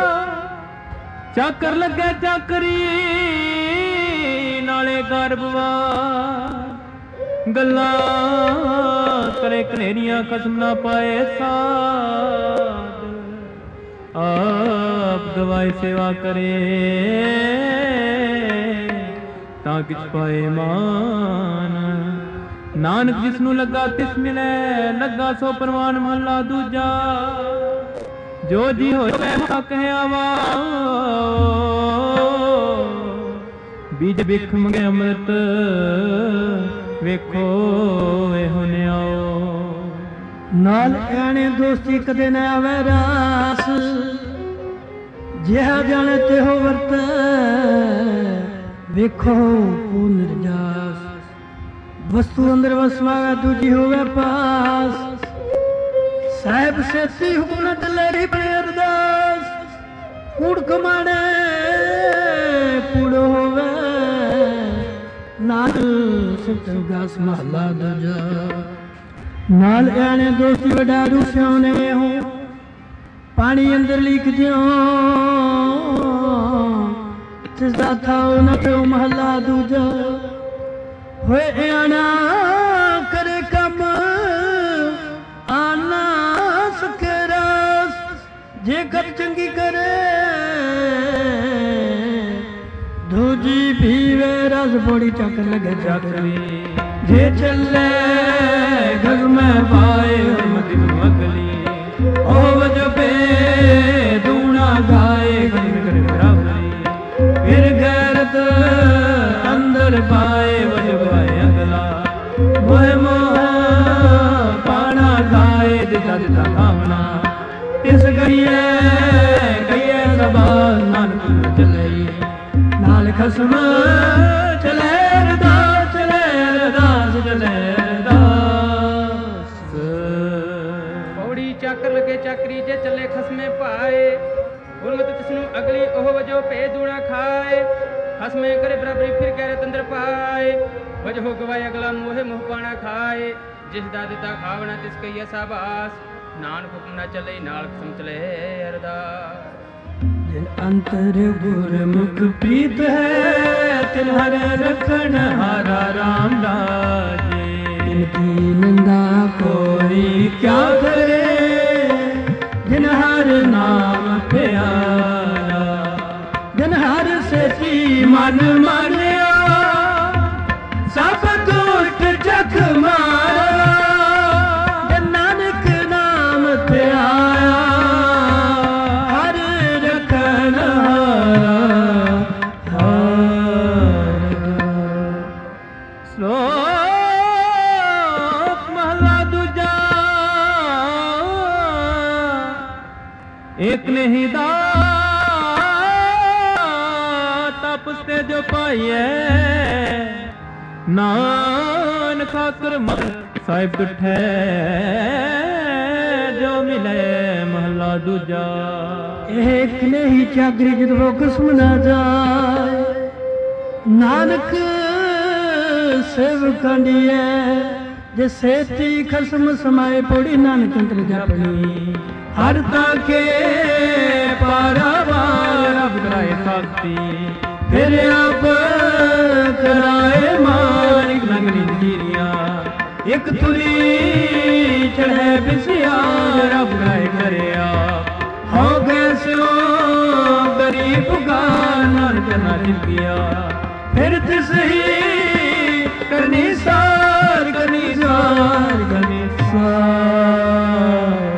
ਚਾਕਰ ਲੱਗੇ ਚਾਕਰੀ ਨਾਲੇ ਗਰਬਵਾ, ਗੱਲਾਂ ਕਰੇ ਕਨੇਰੀਆਂ ਖਸਮ ਨਾ ਪਾਏ ਸਾਧ। ਆਪ ਗਵਾਏ ਸੇਵਾ ਕਰੇ ਤਾਂ ਕਿਛ ਪਾਏ ਮਾਨ। ਨਾਨਕ ਜਿਸ ਨੂੰ ਲੱਗਾ ਤਿਸ ਮਿਲੇ, ਲੱਗਾ ਸੋ ਪ੍ਰਵਾਨ ਮਹਲਾ ਦੂਜਾ। ਜੋ ਜੀ ਹੋਏ ਮਾ ਕਹਿਆ ਵਾ, ਬੀਜ ਬਿਖ ਮੰਗੇ ਅੰਮ੍ਰਿਤ ਵੇਖੋ ਇਹੋ ਨਿਆਓ। ਨਾਲ ਐਣੇ ਦੋਸਤੀ ਕਦੇ ਨਾ ਆਵੇ ਰਾਸ, ਜਿਹਾ ਜਾਣੇ ਤੇ ਹੋ ਵਰਤੈ ਵੇਖੋ ਕੋ ਨਿਰਜਾਸ। ਵਸਤੂ ਅੰਦਰ ਵਸਵਾਵੇ ਦੂਜੀ ਹੋਵੇ ਪਾਸ, ਸਾਹਿਬ ਸੇਤੀ ਹੁਕਮ ਨ ਟਲੇਰੀ ਬਣੇ ਅਰਦਾਸ। ਕੂੜ ਕਮਾਣੇ ਕੂੜ ਹੋਵੇ ਨਾਲ ਸਿਮਟਨ ਗਾਸ ਮਹਲਾ ਦੂਜਾ। ਨਾਲ ਐਣੇ ਦੋਸਤੀ ਵਡਾਰੂ ਸਿਉਨੇ ਹੋ, ਪਾਣੀ ਅੰਦਰ ਲਿਖ ਦਿਓ ਤਿਸਦਾ ਥਾਉ ਨ ਪਿਓ ਮਹਲਾ ਦੂਜਾ। ਹੋਏ ਆਣਾ ਕਰੇ ਕੰਮ ਆਨਾ ਸੁਖੇ ਰਾਸ, ਜੇ ਕਰ ਚੰਗੀ ਕਰੇ ਦੂਜੀ ਪੀਵੇ ਰਸ ਬੋੜੀ ਚੱਕ ਲਗੇ ਚੱਕਰੀ। ਜੇ ਚੱਲੇ ਗਗ ਮੈਂ ਪਾਏ ਮਦੀ ਮਗਲੀ, ਉਹ ਵਜੋ ਪੇ ਦੂਣਾ ਗਾਏ ਗਨ ਕਰ ਬਰਾਬਰੀ। ਫਿਰ ਗੈਰਤ ਅੰਦਰ ਪਾਏ ਵਜੋ ਪਾਏ ਅਗਲਾ, ਮੋਹ ਮੋਹ ਪਾਣਾ ਗਾਏ ਦਿੱਤਾ ਦਿੱਤਾ ਖਾਵਣਾ। ਇਸ ਗਈਏ ਗਈਏ ਸਭਾ ਨਾਨਕ ਨੂੰ ਚਲਈ, ਨਾਲ ਖਸਮ ਚਲੇ ਅਰਦਾਸ ਚਲੇ ਅਰਦਾਸ ਚਲੇ ਅਰਦਾਸ। ਪੌੜੀ ਚਾਕਰ ਲੱਗੇ ਚਾਕਰੀ ਜੇ ਚੱਲੇ ਖਸਮੇ ਪਾਏ, ਗੁਰਮਤਿ ਤਿਸਨੂੰ ਅਗਲੀ ਉਹ ਵਜੋ ਭੇ ਦੂਣਾ ਖਾਏ। ਖਸਮੇ ਕਰੇ ਬਰਾਬਰੀ ਫਿਰ ਗੈਰਤ ਅੰਦਰ ਪਾਏ, ਵਜੋ ਗਵਾਏ ਅਗਲਾ ਮੋਹੇ ਮੋਹ ਪਾਣਾ ਖਾਏ। ਜਿਸ ਦਾ ਦਿੱਤਾ ਖਾਵਣਾ ਤਿਸ ਕਈਆ ਸਾਬਾਸ, ਨਾਨਕ ਹੁਕਮ ਨਾ ਚੱਲੇ ਨਾਲ ਖਸਮ ਚਲੇ ਅਰਦਾਸ। ਜਿਨ ਅੰਤਰ ਗੁਰਮੁਖ ਪ੍ਰੀਤ ਹੈ ਤਿਨ ਹਰ ਰਖਣ ਹਾਰਾ ਰਾਮ ਰਾਜੇ। ਜਿਨ ਕੀ ਨਿੰਦਾ ਕੋਈ ਕਿਆ ਕਰੇ, ਜਿਨ ਹਰ ਨਾਮ ਪਿਆਰਾ। ਜਿਨ ਹਰ ਸੇਤੀ ਮਨ ਮਾਨਿਆ, ਸਭ ਦੁਸ਼ਟ ਜਗ ਮਾਰਾ। ਜਿਨ ਨਾਨਕ ਨਾਮ ਤੇ ਆਇਆ, ਹਰ ਰਖਣ एक नहीं दाता पुस्ते जो पाइए नान खाकर मत साहिब दुठे जो मिले महला दूजा। एक नहीं चाकरी जदों किस्म ना जाए नानक सेव कंडिए जे सेती खसम समाए पौड़ी नानक अंतर जपनी हर ताके पारावार अब कराए साथी फिर आप कराए मालिक नगरी जीरिया एक तुरी चढ़े बिसियार अब कराए करया हो गए सो गरीब का नानक ना जिंदगिया फिर तिस ही करनी सार करनी सार करनी सार।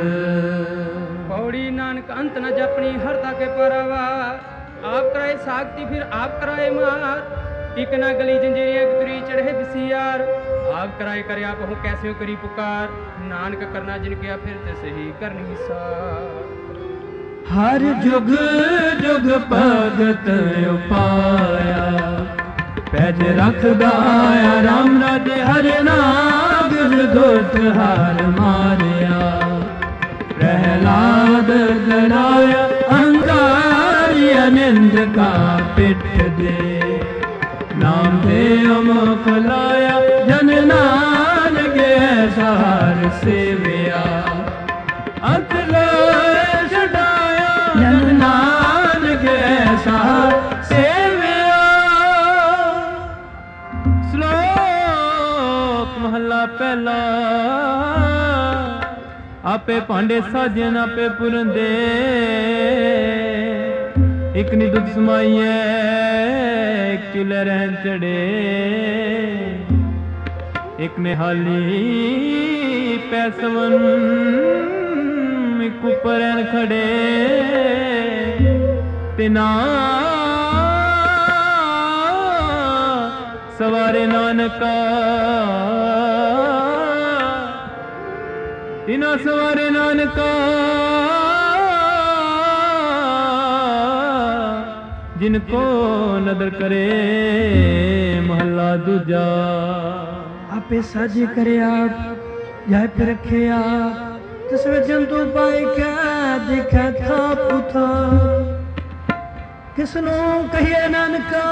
पौड़ी नानक अंत न जपनी हर ताके पारावार आप कराए सागती फिर आप कराए मार एक ना गली जंजीरिया तुरी चढ़े बिसियार आप कराए करे आप हो कैसे हो करी पुकार नानक करना जिन किया फिर तिस ही करनी सार। हर जुग जुग भगत उपाया पैज रख गाया राम राजे हर नाग दुत हार मारिया प्रहलाद लड़ाया अंगारिया निंद का पिठ दे नाम दे अमुख लाया जन नानक सहार सेविया अंत छड़ाया जन नानक सहार सेविया। श्लोक महला पहला आपे भांडे साजन आपे पुरंदे एक नी दुध समाइए एक चूल्हे रहन चढ़े एक ने हाली पैसवन एक ऊपर रहन खड़े तिना सवारे नानका तिना सवारे नानका जिनको नदर करे महला दूजा। आपे साजे करे आप जाए पे रखे आप जिसमें जंतु पाए क्या देखा था पुथा किसनो कहिए नानका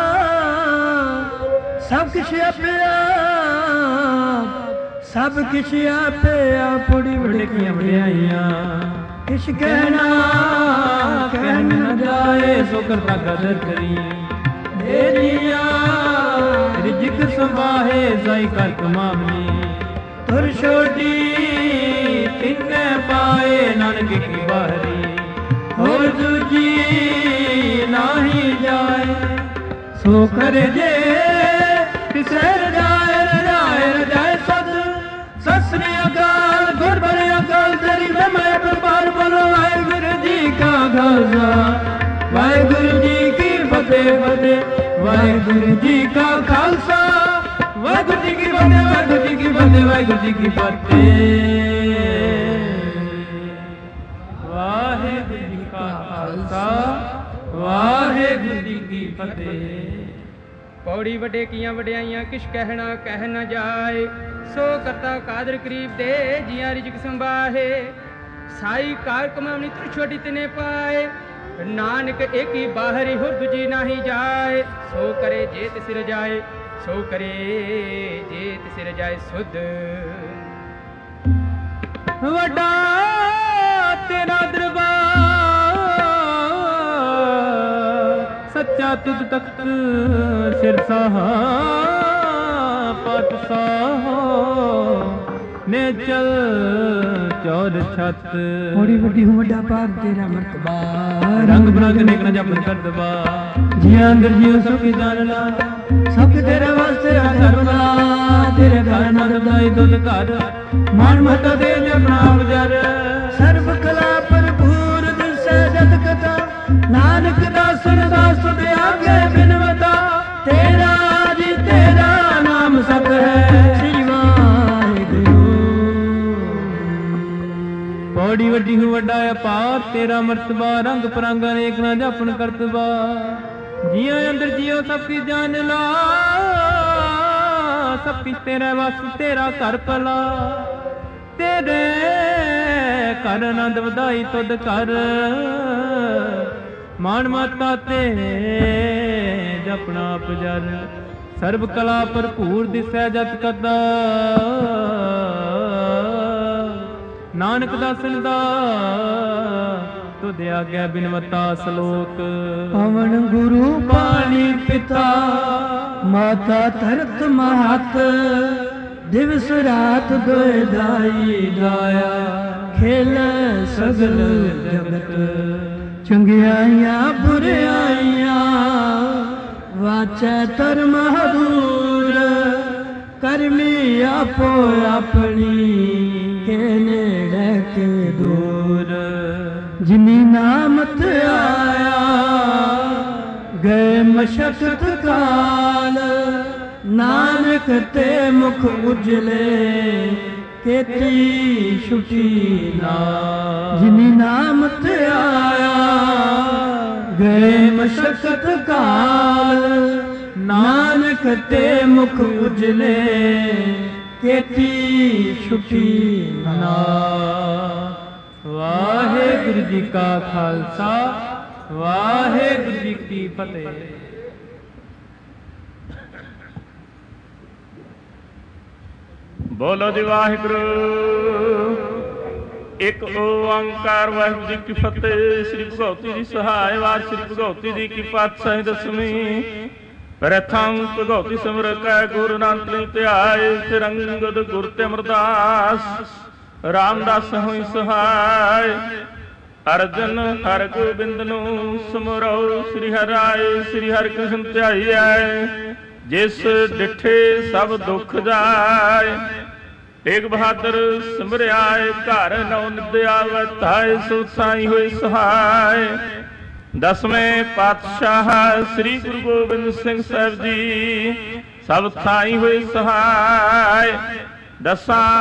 सब किश आपे आप सब किश आपे आप बड़ी बड़कियां बड़ाइयां किश कहना कहन न जाए सो करता कदर करी देरिया रिजिक संभाहे जाई कर कमावनी तुर छोटी तिन्ने पाए नानक की बाहरी और दूजी नाही जाए सो करे जे किसे रजाए रजाए रजाए सद ससरी अकाल गुर बरे अकाल तेरी में मैं बार बोलो वाहेगुरु जी का खालसा वाहेगुरु जी की फतेह फतेह वाहेगुरु जी का खालसा वाहेगुरु जी की फतेह वाहेगुरु जी की फतेह वाहेगुरु जी की फतेह वाहेगुरु जी का खालसा वाहेगुरु जी की फतेह। पौड़ी वडे किया वड्याइयां किश कहना कह न जाए सो करता कादर करीब दे जिया रिजक संभाहे साई कार कमावनी तू छोटी तिने पाए नानक एक ही बाहरी हो दूजी नाही जाए सो करे जे तिस जाए सो करे जे तिस जाए सुध वड्डा तेरा दरबार सच्चा तुझ तख्त सिर साहा पातशाह ने चल चौर छत बड़ी बड़ी हूँ वड्डा पार तेरा मर्तबा रंग बिरंग नेकना जपन कर दबा जिया अंदर जियो सुखी जानला सब तेरे वास्ते करना तेरे घर नद दाई दुध घर मान मत दे अपना गुजर सर्व कला भरपूर दिसे जत कथा नानक दासन दास दे आगे बिनवता तेरा जी तेरा नाम सत है श्री वाहिगुरु। ਬੌੜੀ ਵੱਡੀ ਹੋ ਵੱਡਾ ਅਪਾਰ ਤੇਰਾ ਮਰਤਬਾ ਰੰਗ ਪਰੰਗ ਅਨੇਕ ਨਾ ਜਾਪਣ ਕਰਤਬਾ ਜੀਆਂ ਅੰਦਰ ਜੀਓ ਸਭ ਕੀ ਜਾਨ ਲਾ ਸਭ ਕੀ ਤੇਰੇ ਵਸ ਤੇਰਾ ਘਰ ਭਲਾ ਤੇਰੇ ਘਰ ਆਨੰਦ ਵਧਾਈ ਤੁਧ ਕਰ ਮਾਣ ਮਾਤਾ ਤੇ ਜਪਣਾ ਪਜਰ ਸਰਬ ਕਲਾ ਭਰਪੂਰ ਦਿਸੈ ਜਤ ਕਦਾ ਨਾਨਕ ਦਾਸਨ ਦਾ ਤੁਧ ਆਗਿਆ ਬਿਨਵਤਾ ਸਲੋਕ ਪਵਨ ਗੁਰੂ ਪਾਣੀ ਪਿਤਾ ਮਾਤਾ ਧਰਤ ਮਹਤ ਦਿਵਸ ਰਾਤ ਦੋਇ ਦਾਈ ਦਾਇਆ ਖੇਲ ਸਗਲ ਜਗਤ ਚੰਗਿਆਈਆਂ ਬੁਰਿਆਈਆਂ ਵਾਚੈ ਧਰਮ ਹਦੂਰ ਕਰਮੀ ਆਪੋ ਆਪਣੀ ਕੇ ਨੇੜੇ ਕੇ ਦੂਰ ਜਿਨੀ ਨਾਮਤ ਆਇਆ ਗਏ ਮਸ਼ਕਤ ਕਾਲ ਨਾਨਕ ਤੇ ਮੁਖ ਉਜਲੇ ਕੀਤੀ ਛੁਟੀ ਨਾ ਜਿਨੀ ਨਾਮਤ ਆਇਆ ਗਏ ਮਸ਼ਕਤ ਕਾਲ ਨਾਨਕ ਤੇ ਮੁਖ ਉਜਲੇ ਕੀਤੀ ਛੁਟੀ ਨਾ ਵਾਹਿਗੁਰੂ ਜੀ ਕਾ ਖਾਲਸਾ ਵਾਹਿਗੁਰੂ ਜੀ ਕੀ ਫਤਿਹ। ਬੋਲੋ ਜੀ ਵਾਹਿਗੁਰੂ। ਇੱਕ ਓੰਕਾਰ ਵਾਹਿਗੁਰੂ ਜੀ ਕੀ ਫਤਿਹ। ਸ੍ਰੀ ਭਗਉਤੀ ਜੀ ਸਹਾਇ ਵਾਰ ਸ੍ਰੀ ਭਗਉਤੀ ਜੀ ਕੀ ਪਾਤਸ਼ਾਹੀ ਦਸਵੀਂ ਪ੍ਰਥਮ ਭਗਉਤੀ ਸਿਮਰ ਕੈ ਗੁਰੂ ਨਾਨਕ ਲਈ ਧਿਆਏ ਤਿਰੰਗਦ ਗੁਰ ਤੇ ਅਮਰਦਾਸ ਰਾਮਦਾਸ ਹੋਈ ਸਹਾਇ ਅਰਜਨ ਹਰਿ ਗੋਬਿੰਦ ਨੂੰ ਸਿਮਰੋ ਸ੍ਰੀ ਹਰਿ ਰਾਏ ਸ੍ਰੀ ਹਰਿ ਕ੍ਰਿਸ਼ਨ ਧਿਆਈਐ ਜਿਸ ਡਿਠੇ ਸਭ ਦੁੱਖ ਜਾਏ ਤੇਗ ਬਹਾਦਰ ਸਿਮਰਿਆਏ ਘਰ ਨੌ ਨਿਦਿਆ ਵਤਾਏ ਸੋ ਸਾਈ ਹੋਈ ਸਹਾਇ ਦਸਵੇਂ ਪਾਤਸ਼ਾਹ ਸ੍ਰੀ ਗੁਰੂ ਗੋਬਿੰਦ ਸਿੰਘ ਸਾਹਿਬ ਜੀ ਸਭ ਥਾਈ ਹੋਈ ਸਹਾਇ ਦਸਾਂ